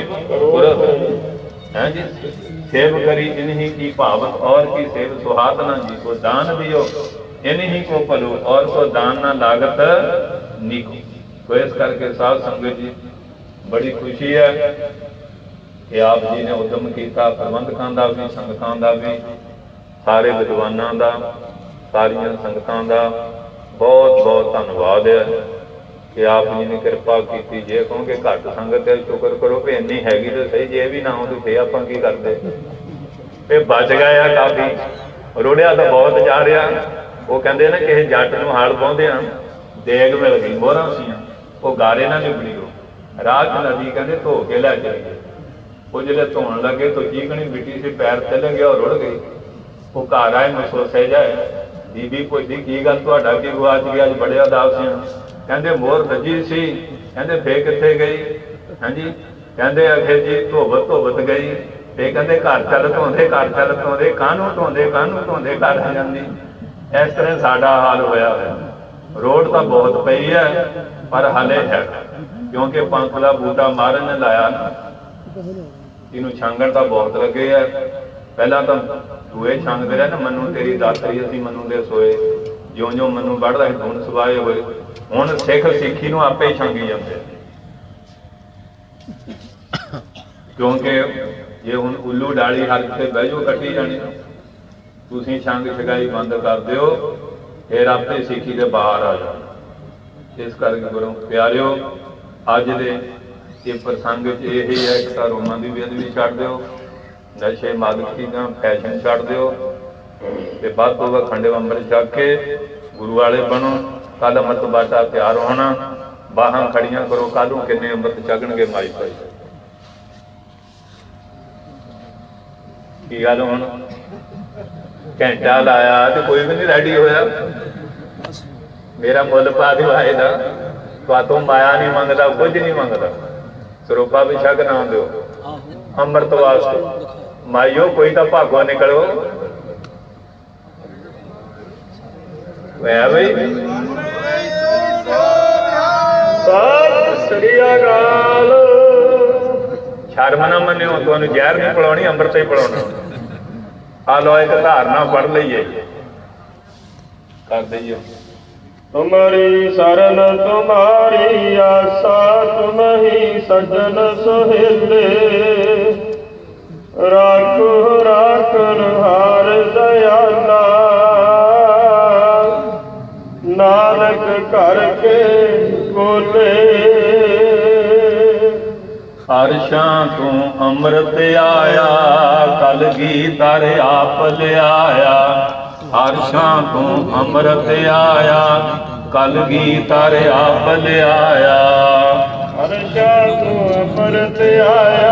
है जी। सेव करी इन्हीं की भावत और की सेव सुहात ना जी को दान दियो, इन्हीं को पलो और को दान ना लागत नीको। तो इस करके साध संगत जी बड़ी खुशी है कि आप जी ने उद्यम किया, प्रबंधकों का भी संगतां का भी, सारे विद्वानों का, सारिया संगतां का बहुत बहुत धन्यवाद है कि आप जी ने कृपा की। जे कहोगे घट संगत है, शुक्र करो भी इन्नी हैगी तो सही, जे भी ना हो तो फिर आप की करते। फिर बच गया काफी, रुड़िया तो बहुत जा रहा। वो कहते ना किसी जट नूं हल पाउंदे देग मिल गई, मोहरां सी, वो गारे ना निबड़ी। हो राह च नदी कहते धो के लै चली, वो जो धोन लगे तो चीकनी मिट्टी से पैर चल गया और रुड़ गई। वो घर आए महसूसे जाए, बीबी पुछदी की गल तुहाडा की गुआच गया, अज बड़े उदास हैं। कहते मोर रजी सी, कहते फे कित्थे गई है जी। कहते आखिर जी धोवत धोवत गई, ते कहते घर चल धोंदे घर चल धोंदे, कानू धोंदे कानू धोंदे घर आ जांदी। इस तरह साडा हाल होया है। रोड तो बहुत पई है पर हले है, क्योंकि पंख का बूटा मारन ने लाया ना, इनू छांगण तो बहुत लगे है। पहला तो दूए छांगते रहे ना, मनु तेरी दातरी असीं मनु दे सोए, ज्यों ज्यों मनु बढ़दा है गुण सवाए होए। हुण सिख सिੱਖੀ ਨੂੰ आपे ही छांगी जाते, क्योंकि जे हुण उल्लू डाली हर किते बह जाओ कट्टी जानी, तुसीं छंग छगाई बंद कर दिओ, फिर आपे सिੱਖੀ दे बाहर आ जाओ। इस करके गुरु प्यारिओ, अज दे ये प्रसंग च यही है कि तां रोमां दी बेअदबी छड्ड दिओ, नशे मादक चीज़ां फैशन छड्ड दिओ, ते वध तों वध खंडे अंम੍ਰਿਤ छक के गुरु वाले बनो। कल अमृत बाटा तैयार होना, बाहां खड़ियां करो, कल किन्ने अमृत छकणगे माई भाई। की गल हुण घंटा लाया तो कोई भी नहीं रेडी होया। मेरा मुल पा दिओ आए दा, तुहातों माया नहीं मंगदा, कुछ नहीं मंगदा, सरोपा भी छक ना दो अमृत वास्ते। माइयो कोई तो भागो निकलो है बई। सत श्री अकाल। शर्म ना मनियो, तुहानू जहर नहीं पिलाउणी, अमृत ही पिलाउणा। आ लो एक धारणा पढ़ लीए, कर दईए। तुम्हारी शरण तुम्हारी आसा, तुम ही सज्जन सुहेले। राखो राखन हार दयाला, नानक करके बोले। हर्षां तू अमृत आया, कलगीधर आप लियाया। हर्षां तू अमृत आया, कलगीधर आप लियाया। हर्षां तू अमृत आया,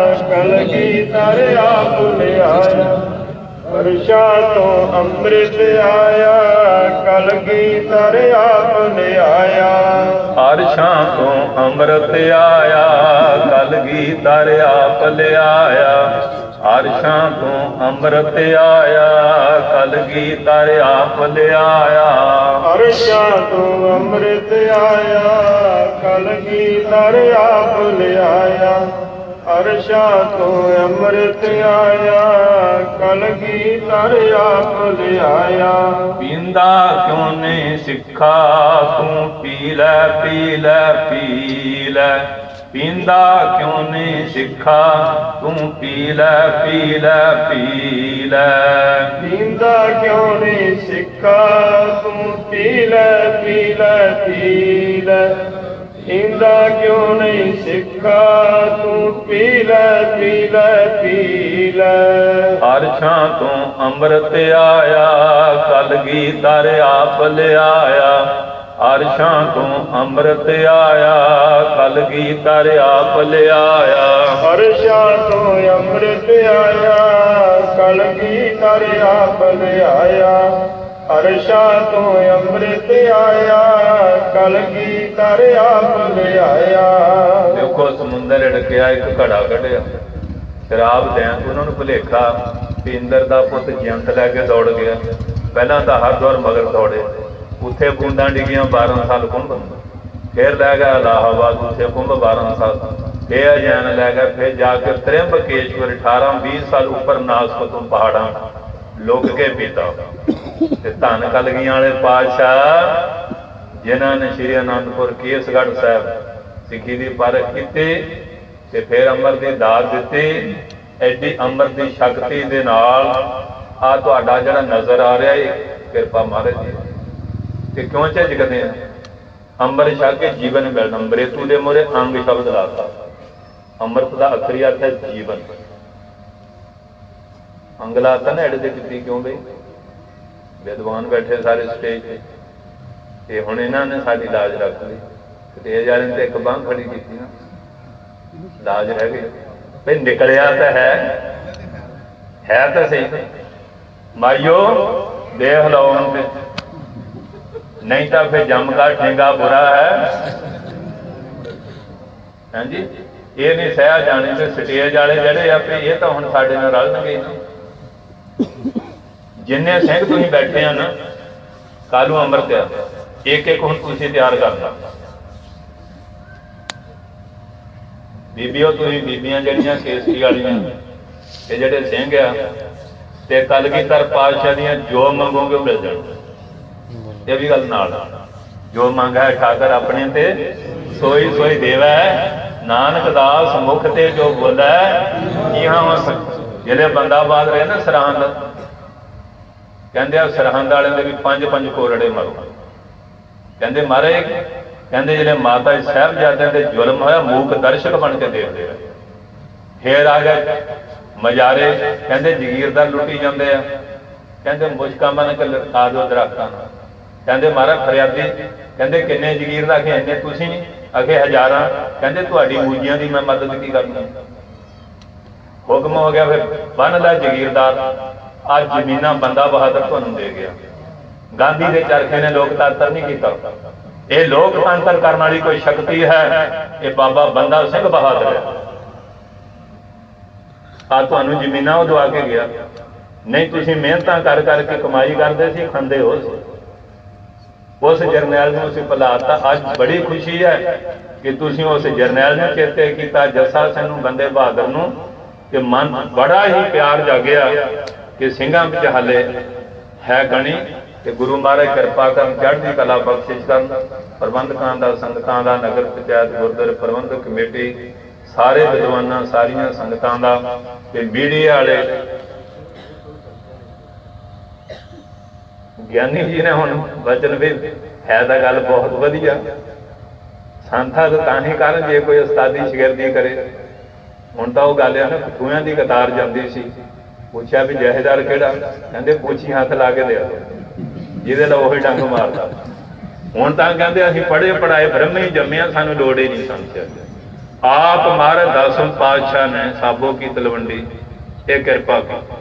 कलगीधर आप लियाया। हर्षां तू अमृत आया, कलगीधर आप लियाया। हर्षां तू अमृत आया, कलगीधर आप लियाया। हर्षां तू अमृत आया, कलगीधर आप लियाया। हर्षां तू अमृत आया, कलगीधर आप लियाया। हर्षां तू अमृत आया, कलगीधर आप लियाया। पींदा क्यों ने सिखा, तू पी लै पी लै पी लै। पींदा क्यों ने सिखा, तू पी लै पी लै पी लै। पींदा क्यों ने सिखा, तू पी लै पी लै पी लै। पींदा क्यों नहीं सिखा, तू पी लै पी लै पी लै। हर्षां तू अमृत आया, कलगीधर आप लियाया। हर्षां तू अमृत आया, कलगीधर आप लियाया। हर्षां तू अमृत आया, कलगीधर आप लियाया। हर्षां तू अमृत आया, कलगीधर आप लियाया। देखो समुंदर अड़किया, एक घड़ा कढ़िया, शराब दें तो उन्होंने भुलेखा भी इंद्र का पुत जयंत लैके दौड़ गया। पहला तो हरद्वार मगर दौड़े, उत्थे बूंदा डिगियां बारह साल कुंभ, फिर लै गया इलाहाबाद, उत्थे कुंभ बारह साल, फिर अजैन लै गया, फिर जाके त्रिंबकेश्वर अठारह बीस साल उपर नासपतों पहाड़ा लुक के पीता। धन कलगियां वाले पातशाह जिन्होंने श्री आनंदपुर केसगढ़ साहब सिक्खी की परख की, फिर अमर की दात दी। एडी अमर की शक्ति के नाल आ तुहाडा जिहड़ा नज़र आ रहा है, कृपा महाराज जी। ते क्यों झिझकते हैं? अमृत छक के जीवन मिलना। मृत्यु के मोहरे अंग शब्द लाता। अमृत का अखरी अर्थ है जीवन। अंग लाता ना एडे की क्यों बई? विद्वान बैठे सारे स्टेज पे, हुण इन्हां ने साडी लाज रख ली। स्टेज वाले ने एक बांह खड़ी की ना, लाज रह गई भाई। निकलिया तो है है तो सही, माइयो देख लो उनसे, नहीं तो फिर जम का ठेंगा बुरा है। हाँ जी, ये नहीं सहा जाने तो स्टेज वाले जड़े आपे ये तो हुण साडे नाल रलणगे ना। जिन्ने सिंह तुसीं बैठे हैं ना, कालू अमृत एक एक हुण तुसीं तैयार करना। बीबियों तुसीं बीबियां जड़ियां केसरी वालियां, ये जड़े सिंह आ ते कलगीधर पातशाह दियां जो मंगोगे मिल जाण। ये भी गल नाल, जो मंगा है ठाकर अपने ते सोई सोई देवै। नानक दास मुख ते जो बोलै इहां। जिहड़े बंदा बाद रहे ना सरहंद, कहते सरहंद वाले भी पंज पंज कोरड़े मरो। कहते महाराज, कहते जिहड़े माता साहिबजादे ते जुल्म होया, मूक दर्शक बन के देखते रहे। फिर आ गए मजारे, कहते जगीरदार लुटी जाते हैं। कहते मुश्का मन के लटका दो दरख्तां। कहते महाराज फरियादी, कहते किन्ने जगीरदार? आखे इन्ने तुसीं, आखे हज़ारां। कहते तुहाडी मूजियां की मैं मदद की करनी? हुक्म हो गया फिर बन दा जगीरदार आज जमीना बंदा बहादुर तुहानू दे गया। गांधी के चरखे ने लोकतंत्र नहीं किया, ये लोकतंत्र करने वाली कोई शक्ति है, ये बाबा बंदा सिंह बहादुर है। आ तुहानू जमीना वो दवा के गया, नहीं तुसीं मेहनत कर करके कमाई करते सी, खांदे हो सी। उस जरनैल नूं असीं भुलाता। अज बड़ी खुशी है कि तुसीं उस जरनैल नूं चेते कीता, जस्सा सिंह नूं, बंदे बहादुर नूं, कि मन बड़ा ही प्यार जागिया कि सिंघां विच हाले है कणी। ते गुरु महाराज कृपा करन, चढ़दी कला बख्शिश करन। प्रबंधकां दा, संगतां दा, नगर पंचायत गुरुद्वारे प्रबंधक कमेटी, सारे विद्वानां, सारियां संगतां दा, ते मीडिया वाले ज्ञानी जी ने हुण वचन भी है तां गल बहुत वधिया। संथा तो तां ही करन जे कोई उस्तादी शिगिरदी करे। हुण तां ओह गल है ना, खूहियां दी कतार जांदी सी, पुछया भी जहेदार किहड़ा, कहंदे पूछी हथ ला के दिया ਜਿਹਦੇ ਨਾਲ ਉਹੀ ਡੰਗ ਮਾਰਦਾ। ਹੁਣ ਤਾਂ ਕਹਿੰਦੇ ਅਸੀਂ ਪੜ੍ਹੇ ਪੜ੍ਹਾਏ ਬ੍ਰਹਮੇ ਹੀ ਜੰਮਿਆ, ਸਾਨੂੰ ਲੋੜ ਹੀ ਨਹੀਂ ਸੰਥਿਆ। ਆਪ ਮਹਾਰਾਜ ਦਸਮ ਪਾਤਸ਼ਾਹ ਨੇ ਸਾਬੋ ਕੀ ਤਲਵੰਡੀ ਇਹ ਕਿਰਪਾ ਕੀਤੀ।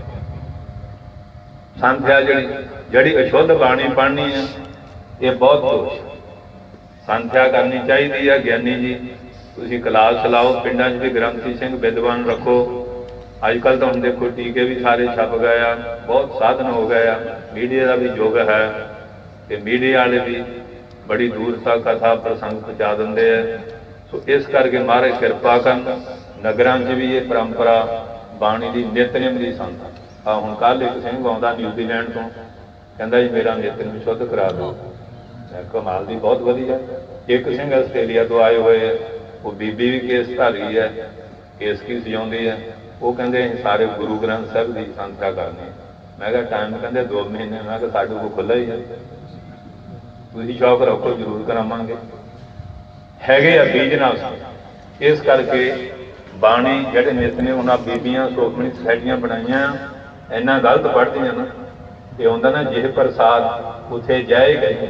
ਸੰਥਿਆ ਜਿਹੜੀ ਜਿਹੜੀ ਅਸ਼ੁੱਧ ਬਾਣੀ ਪੜ੍ਹਨੀ ਹੈ ਇਹ ਬਹੁਤ ਦੋਸ਼। ਸੰਥਿਆ ਕਰਨੀ ਚਾਹੀਦੀ ਹੈ। ਗਿਆਨੀ ਜੀ ਤੁਸੀਂ ਕਲਾਸ ਲਾਓ, ਪਿੰਡਾਂ 'ਚ ਵੀ ਗ੍ਰੰਥੀ ਸਿੰਘ ਵਿਦਵਾਨ ਰੱਖੋ। अजकल तो हम देखो टीके भी सारे छप गए आ, बहुत साधन हो गए आ, मीडिया का भी युग है कि मीडिया वाले भी बड़ी दूर तक कथा प्रसंग पहुँचा देंगे है। सो इस करके महाराज कृपा कर नगरां च भी ये परंपरा बाणी की नितनेम की संत। आ हुण कल एक सिंह आउंदा न्यूजीलैंड तो, कहंदा जी मेरा नितनेम शुद्ध करा दो। मैं कमाल दी बहुत वधिया। एक सिंह आस्ट्रेलिया तो आए हुए है, वो बीबी भी केस धारी है, केस की सजाउंदी है। वो कहते सारे गुरु ग्रंथ साहब की संथ्या करनी। मैं कहा टाइम कहते दो महीने। मैं कहा साढ़े को खुला ही है, तुसीं शौक रखो जरूर करावांगे। हैगे आ बीज नाल। इस करके बाणी जिहड़े नितने उन्हां बीबियां सोखमणी सोसाइटियां बनाईयां इन्ना गलत पढ़दियां ना, ते आउंदा ना जिह प्रसाद उत्थे जाए गए।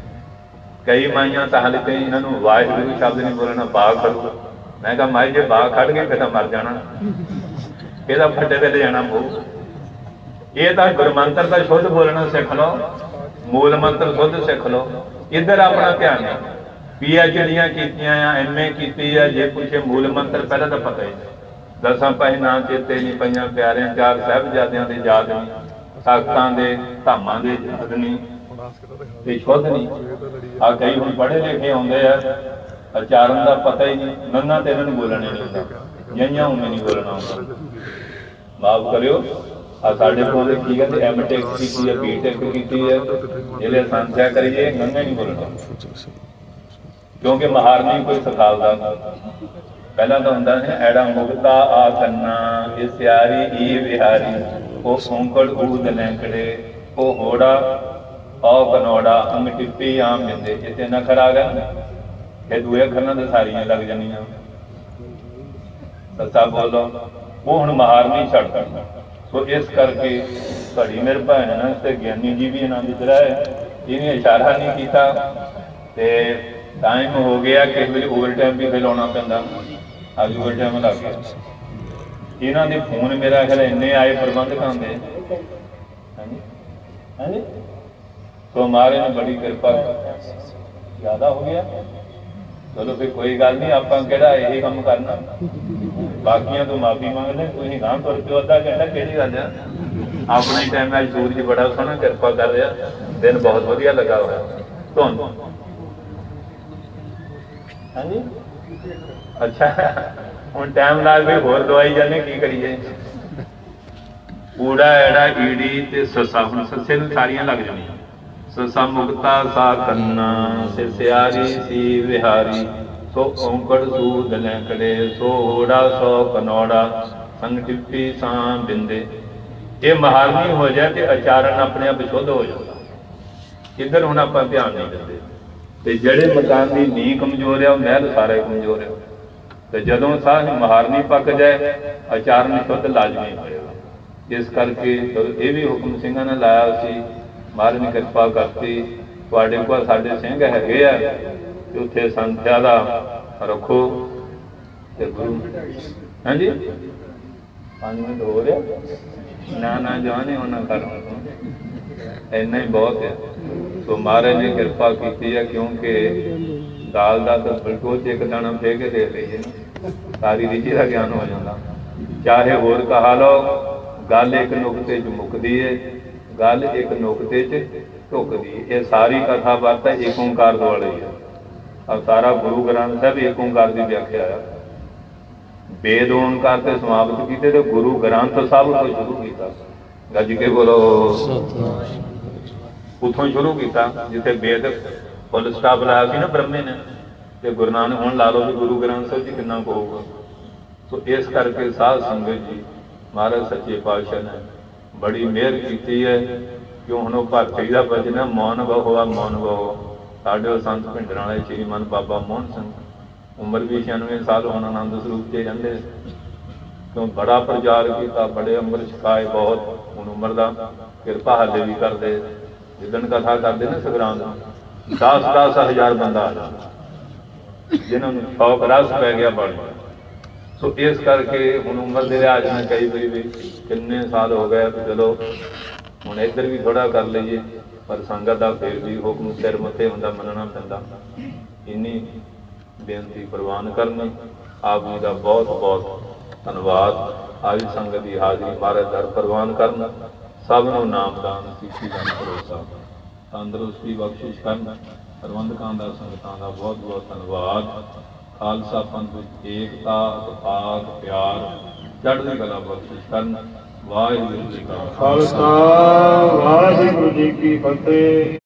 कई माइयां तां हाले ते इन्हां नूं वाहिगुरू शब्द नहीं बोलना, बाग खड़ू। मैं कहा माई जे बाग खड़ गए फिर मर जाना, ਇਹਦਾ ਫੱਟੇ ਤੇ ਲੈ ਜਾਣਾ ਪਊ। ਇਹ ਤਾਂ ਗੁਰਮੰਤਰ ਦਾ ਸ਼ੁੱਧ ਬੋਲਣਾ ਸਿੱਖ ਲਓ, ਮੂਲ ਮੰਤਰ ਸ਼ੁੱਧ ਸਿੱਖ ਲਓ। ਇੱਧਰ ਆਪਣਾ ਧਿਆਨ ਹੈ। ਪੀ ਐਚ ਡੀਆਂ ਕੀਤੀਆਂ ਆ, ਐਮ ਏ ਕੀਤੀ ਆ, ਜੇ ਪੁੱਛੇ ਮੂਲ ਮੰਤਰ ਪਹਿਲਾਂ ਤਾਂ ਪਤਾ ਹੀ ਨਹੀਂ। ਦਸਾਂ ਪਾਹੀ ਨਾਂ ਚੇਤੇ ਨਹੀਂ, ਪਈਆਂ ਪਿਆਰਿਆਂ ਚਾਰ ਸਾਹਿਬਜ਼ਾਦਿਆਂ ਦੇ ਯਾਦ ਨਹੀਂ, ਸਾਖਤਾਂ ਦੇ ਧਾਮਾਂ ਦੇ ਯਾਦ ਨਹੀਂ, ਤੇ ਸ਼ੁੱਧ ਨਹੀਂ। ਆ ਕਈ ਹੁਣ ਪੜ੍ਹੇ ਲਿਖੇ ਆਉਂਦੇ ਆ, ਉਚਾਰਨ ਦਾ ਪਤਾ ਹੀ ਨਹੀਂ, ਨੰਨਾ ਤੇ ਇਹਨਾਂ ਨੂੰ ਬੋਲਣਾ ਨਹੀਂ ਹੁੰਦਾ, ਜਈਆਂ ਉਹਨੇ ਨਹੀਂ ਬੋਲਣਾ ਹੁੰਦਾ। माफ करियो आ साडे कोल की कहते एम टेक की है, बी टेक की है, जिहड़े संथ्या करिए गंगा नहीं बोलना, क्योंकि महारनी कोई सिखालदा। पहला तो हुंदा है एड़ा मुगता आ कन्ना इस सियारी ई विहारी, ओ औंकड़ ऊद लैंकड़े, ओ होड़ा औ कनौड़ा अंग टिप्पी आम बिंदे। इत्थे नखर आ गया, ये दूए अखरां ते सारियां लग जानियां। सच्चा बोलो वो हुण महारनी छड़ करना। सो इस करके घड़ी मेरे भैन ने ते ज्ञानी जी भी इन्हां विच रहे, इन्हें इशारा नहीं किया ते टाइम हो गया। किस वे ओवर टाइम भी फिर लाना पैंदा, अज ओवर टाइम लग गया। इन्हां दे फोन मेरा ख्याल इन्ने आए प्रबंधकां दे, हाँ जी। तो महाराज ने बड़ी कृपा, ज़्यादा हो गया। चलो फिर कोई गल नहीं, आप किहड़ा यही काम करना, बाकियां तो माफी मंग लें। तुसीं गां तुर पिओ अद्धा घंटा, किहड़ी गल है। अपना ही टाइम अज सूरज बड़ा सोहना कृपा कर रहा, दिन बहुत वधिया लगा हुआ धुंध। हाँ जी अच्छा, हुण टाइम लाग भी होर दवाई जाने की करिए। ऊड़ा एड़ा ईड़ी ते ससा, हुण ससे नूं सारियां लग जाणियां। ससा मुक्ता सा कन्ना से सियारी सी विहारी, सो औंकड़ सूद लैंकड़े, सो होड़ा सो कनौड़ा संग टिप्पी सां बिंदे। ये महारनी हो जाए तो आचारण अपने आप शुद्ध हो जाता। इधर हुण आपां ध्यान नहीं देंदे, ते जिहड़े मकान की नींह कमजोर है महल सारा कमजोर है। तो जदों साह महारनी पक जाए आचारण शुद्ध लाजमी होएगा। इस करके ये भी हुक्म सिंघां ने लाया सी, महाराज ने कृपा करती। तुहाडे कोल साडे सिंह हैगे आ, उत्थे संथ्या दा रखो ते गुरु। हाँ जी ਪੰਜ ਮਿੰਟ ਹੋ ਰਿਹਾ ਨਾ ਨਾ ਜਾਣੇ ਉਹਨਾਂ ਕਰੋ ਇੰਨਾ ਹੀ ਬਹੁਤ ਹੈ। ਸੋ ਮਹਾਰਾਜ ਨੇ ਕਿਰਪਾ ਕੀਤੀ ਹੈ, ਕਿਉਂਕਿ ਦਾਲ ਦਾ ਤਾਂ ਬਿਲਕੁਲ ਇੱਕ ਦਾਣਾ ਫੇ ਕੇ ਦੇ ਲਈਏ ਨਾ ਸਾਰੀ ਰਿਚੀ ਦਾ ਗਿਆਨ ਹੋ ਜਾਂਦਾ। ਚਾਹੇ ਹੋਰ ਕਹਾ ਲਓ, ਗੱਲ ਇੱਕ ਨੁਕਤੇ 'ਚ ਮੁੱਕਦੀ ਹੈ, ਗੱਲ ਇੱਕ ਨੁਕਤੇ 'ਚ ਢੁੱਕਦੀ। ਇਹ ਸਾਰੀ ਕਥਾ ਵਾਰਤਾ ਏਕ ਓਂਕਾਰ ਦੁਆਲੇ ਹੈ। ਔਰ ਸਾਰਾ ਗੁਰੂ ਗ੍ਰੰਥ ਸਾਹਿਬ ਏਕ ਓਂਕਾਰ ਦੀ ਵਿਆਖਿਆ ਆ। ਵੇਦ ਓਂਕਾਰ ਤੇ ਸਮਾਪਤ ਕੀਤੇ ਤੇ ਗੁਰੂ ਗ੍ਰੰਥ ਸਾਹਿਬ ਤੋਂ ਸ਼ੁਰੂ ਕੀਤਾ। ਗੱਜ ਕੇ ਬੋਲੋ, ਉੱਥੋਂ ਹੀ ਸ਼ੁਰੂ ਕੀਤਾ ਜਿੱਥੇ ਵੇਦ ਫੁੱਲ ਸਟਾਪ ਲਾਇਆ ਸੀ ਨਾ ਬ੍ਰਹਮੇ ਨੇ, ਤੇ ਗੁਰੂ ਨਾਨਕ ਹੁਣ ਲਾ ਲਓ ਵੀ ਗੁਰੂ ਗ੍ਰੰਥ ਸਾਹਿਬ ਜੀ ਕਿੰਨਾ ਕੁ ਹੋਊਗਾ। ਸੋ ਇਸ ਕਰਕੇ ਸਾਧ ਸੰਗਤ ਜੀ ਮਹਾਰਾਜ ਸੱਚੇ ਪਾਤਸ਼ਾਹ ਨੇ ਬੜੀ ਮਿਹਰ ਕੀਤੀ ਹੈ। ਕਿਉਂ ਹੁਣ ਉਹ ਭਗਤੀ ਦਾ ਭਜਨ ਹੈ, ਮੌਨ ਬਹੁਆ ਮੌਨ ਬਹੁ। ਸਾਡੇ ਉਹ ਸੰਤ ਭਿੰਡਰਾਂ ਵਾਲੇ ਸ਼੍ਰੀਮਾਨ ਬਾਬਾ ਮੋਹਨ ਸਿੰਘ, ਉਮਰ ਵੀ ਛਿਆਨਵੇਂ ਸਾਲ ਹੁਣ ਆਨੰਦ ਸਰੂਪ 'ਚ ਰਹਿੰਦੇ। ਕਿਉਂ ਬੜਾ ਪ੍ਰਚਾਰ ਕੀਤਾ, ਬੜੇ ਅੰਮ੍ਰਿਤ ਛਕਾਏ ਬਹੁਤ। ਹੁਣ ਉਮਰ ਦਾ ਕਿਰਪਾ ਹਾਲੇ ਵੀ ਕਰਦੇ। ਜਿੱਦਣ ਕਥਾ ਕਰਦੇ ਨਾ ਸੰਗਰਾਂਦ, ਦਸ ਦਸ ਹਜ਼ਾਰ ਬੰਦਾ ਆ ਜਾਂਦਾ, ਜਿਹਨਾਂ ਨੂੰ ਸ਼ੌਕ ਰਸ ਪੈ ਗਿਆ ਬਣ। ਸੋ ਇਸ ਕਰਕੇ ਹੁਣ ਉਮਰ ਦੇ ਲਿਹਾਜ਼ ਨਾਲ ਕਈ ਵਾਰੀ ਵੀ ਕਿੰਨੇ ਸਾਲ ਹੋ ਗਏ, ਚਲੋ ਹੁਣ ਇੱਧਰ ਵੀ ਥੋੜ੍ਹਾ ਕਰ ਲਈਏ, ਪਰ ਸੰਗਤ ਦਾ ਫਿਰ ਵੀ ਹੁਕਮ ਸਿਰ ਮੱਥੇ ਹੁੰਦਾ, ਮੰਨਣਾ ਪੈਂਦਾ। ਇੰਨੀ ਬੇਨਤੀ ਪ੍ਰਵਾਨ ਕਰਨੀ। ਆਪ ਜੀ ਦਾ ਬਹੁਤ ਬਹੁਤ ਧੰਨਵਾਦ। ਆਈ ਸੰਗਤ ਦੀ ਹਾਜ਼ਰੀ ਮਹਾਰਾਜ ਦਰ ਪ੍ਰਵਾਨ ਕਰਨ। ਸਭ ਨੂੰ ਨਾਮਦਾਨ ਸਿੱਖੀ ਦਾ ਭਰੋਸਾ, ਤੰਦਰੁਸਤੀ ਬਖਸ਼ਿਸ਼ ਕਰਨ। ਪ੍ਰਬੰਧਕਾਂ ਦਾ, ਸੰਗਤਾਂ ਦਾ ਬਹੁਤ ਬਹੁਤ ਧੰਨਵਾਦ। ਖਾਲਸਾ ਪੰਥ ਵਿੱਚ ਏਕਤਾ, ਇਤਫਾਕ, ਪਿਆਰ, ਚੜ੍ਹਦੀ ਕਲਾ ਬਖਸ਼ਿਸ਼ ਕਰਨ। ਵਾਹਿਗੁਰੂ ਜੀ ਕਾ ਖਾਲਸਾ, ਵਾਹਿਗੁਰੂ ਜੀ ਕੀ ਫਤਿਹ।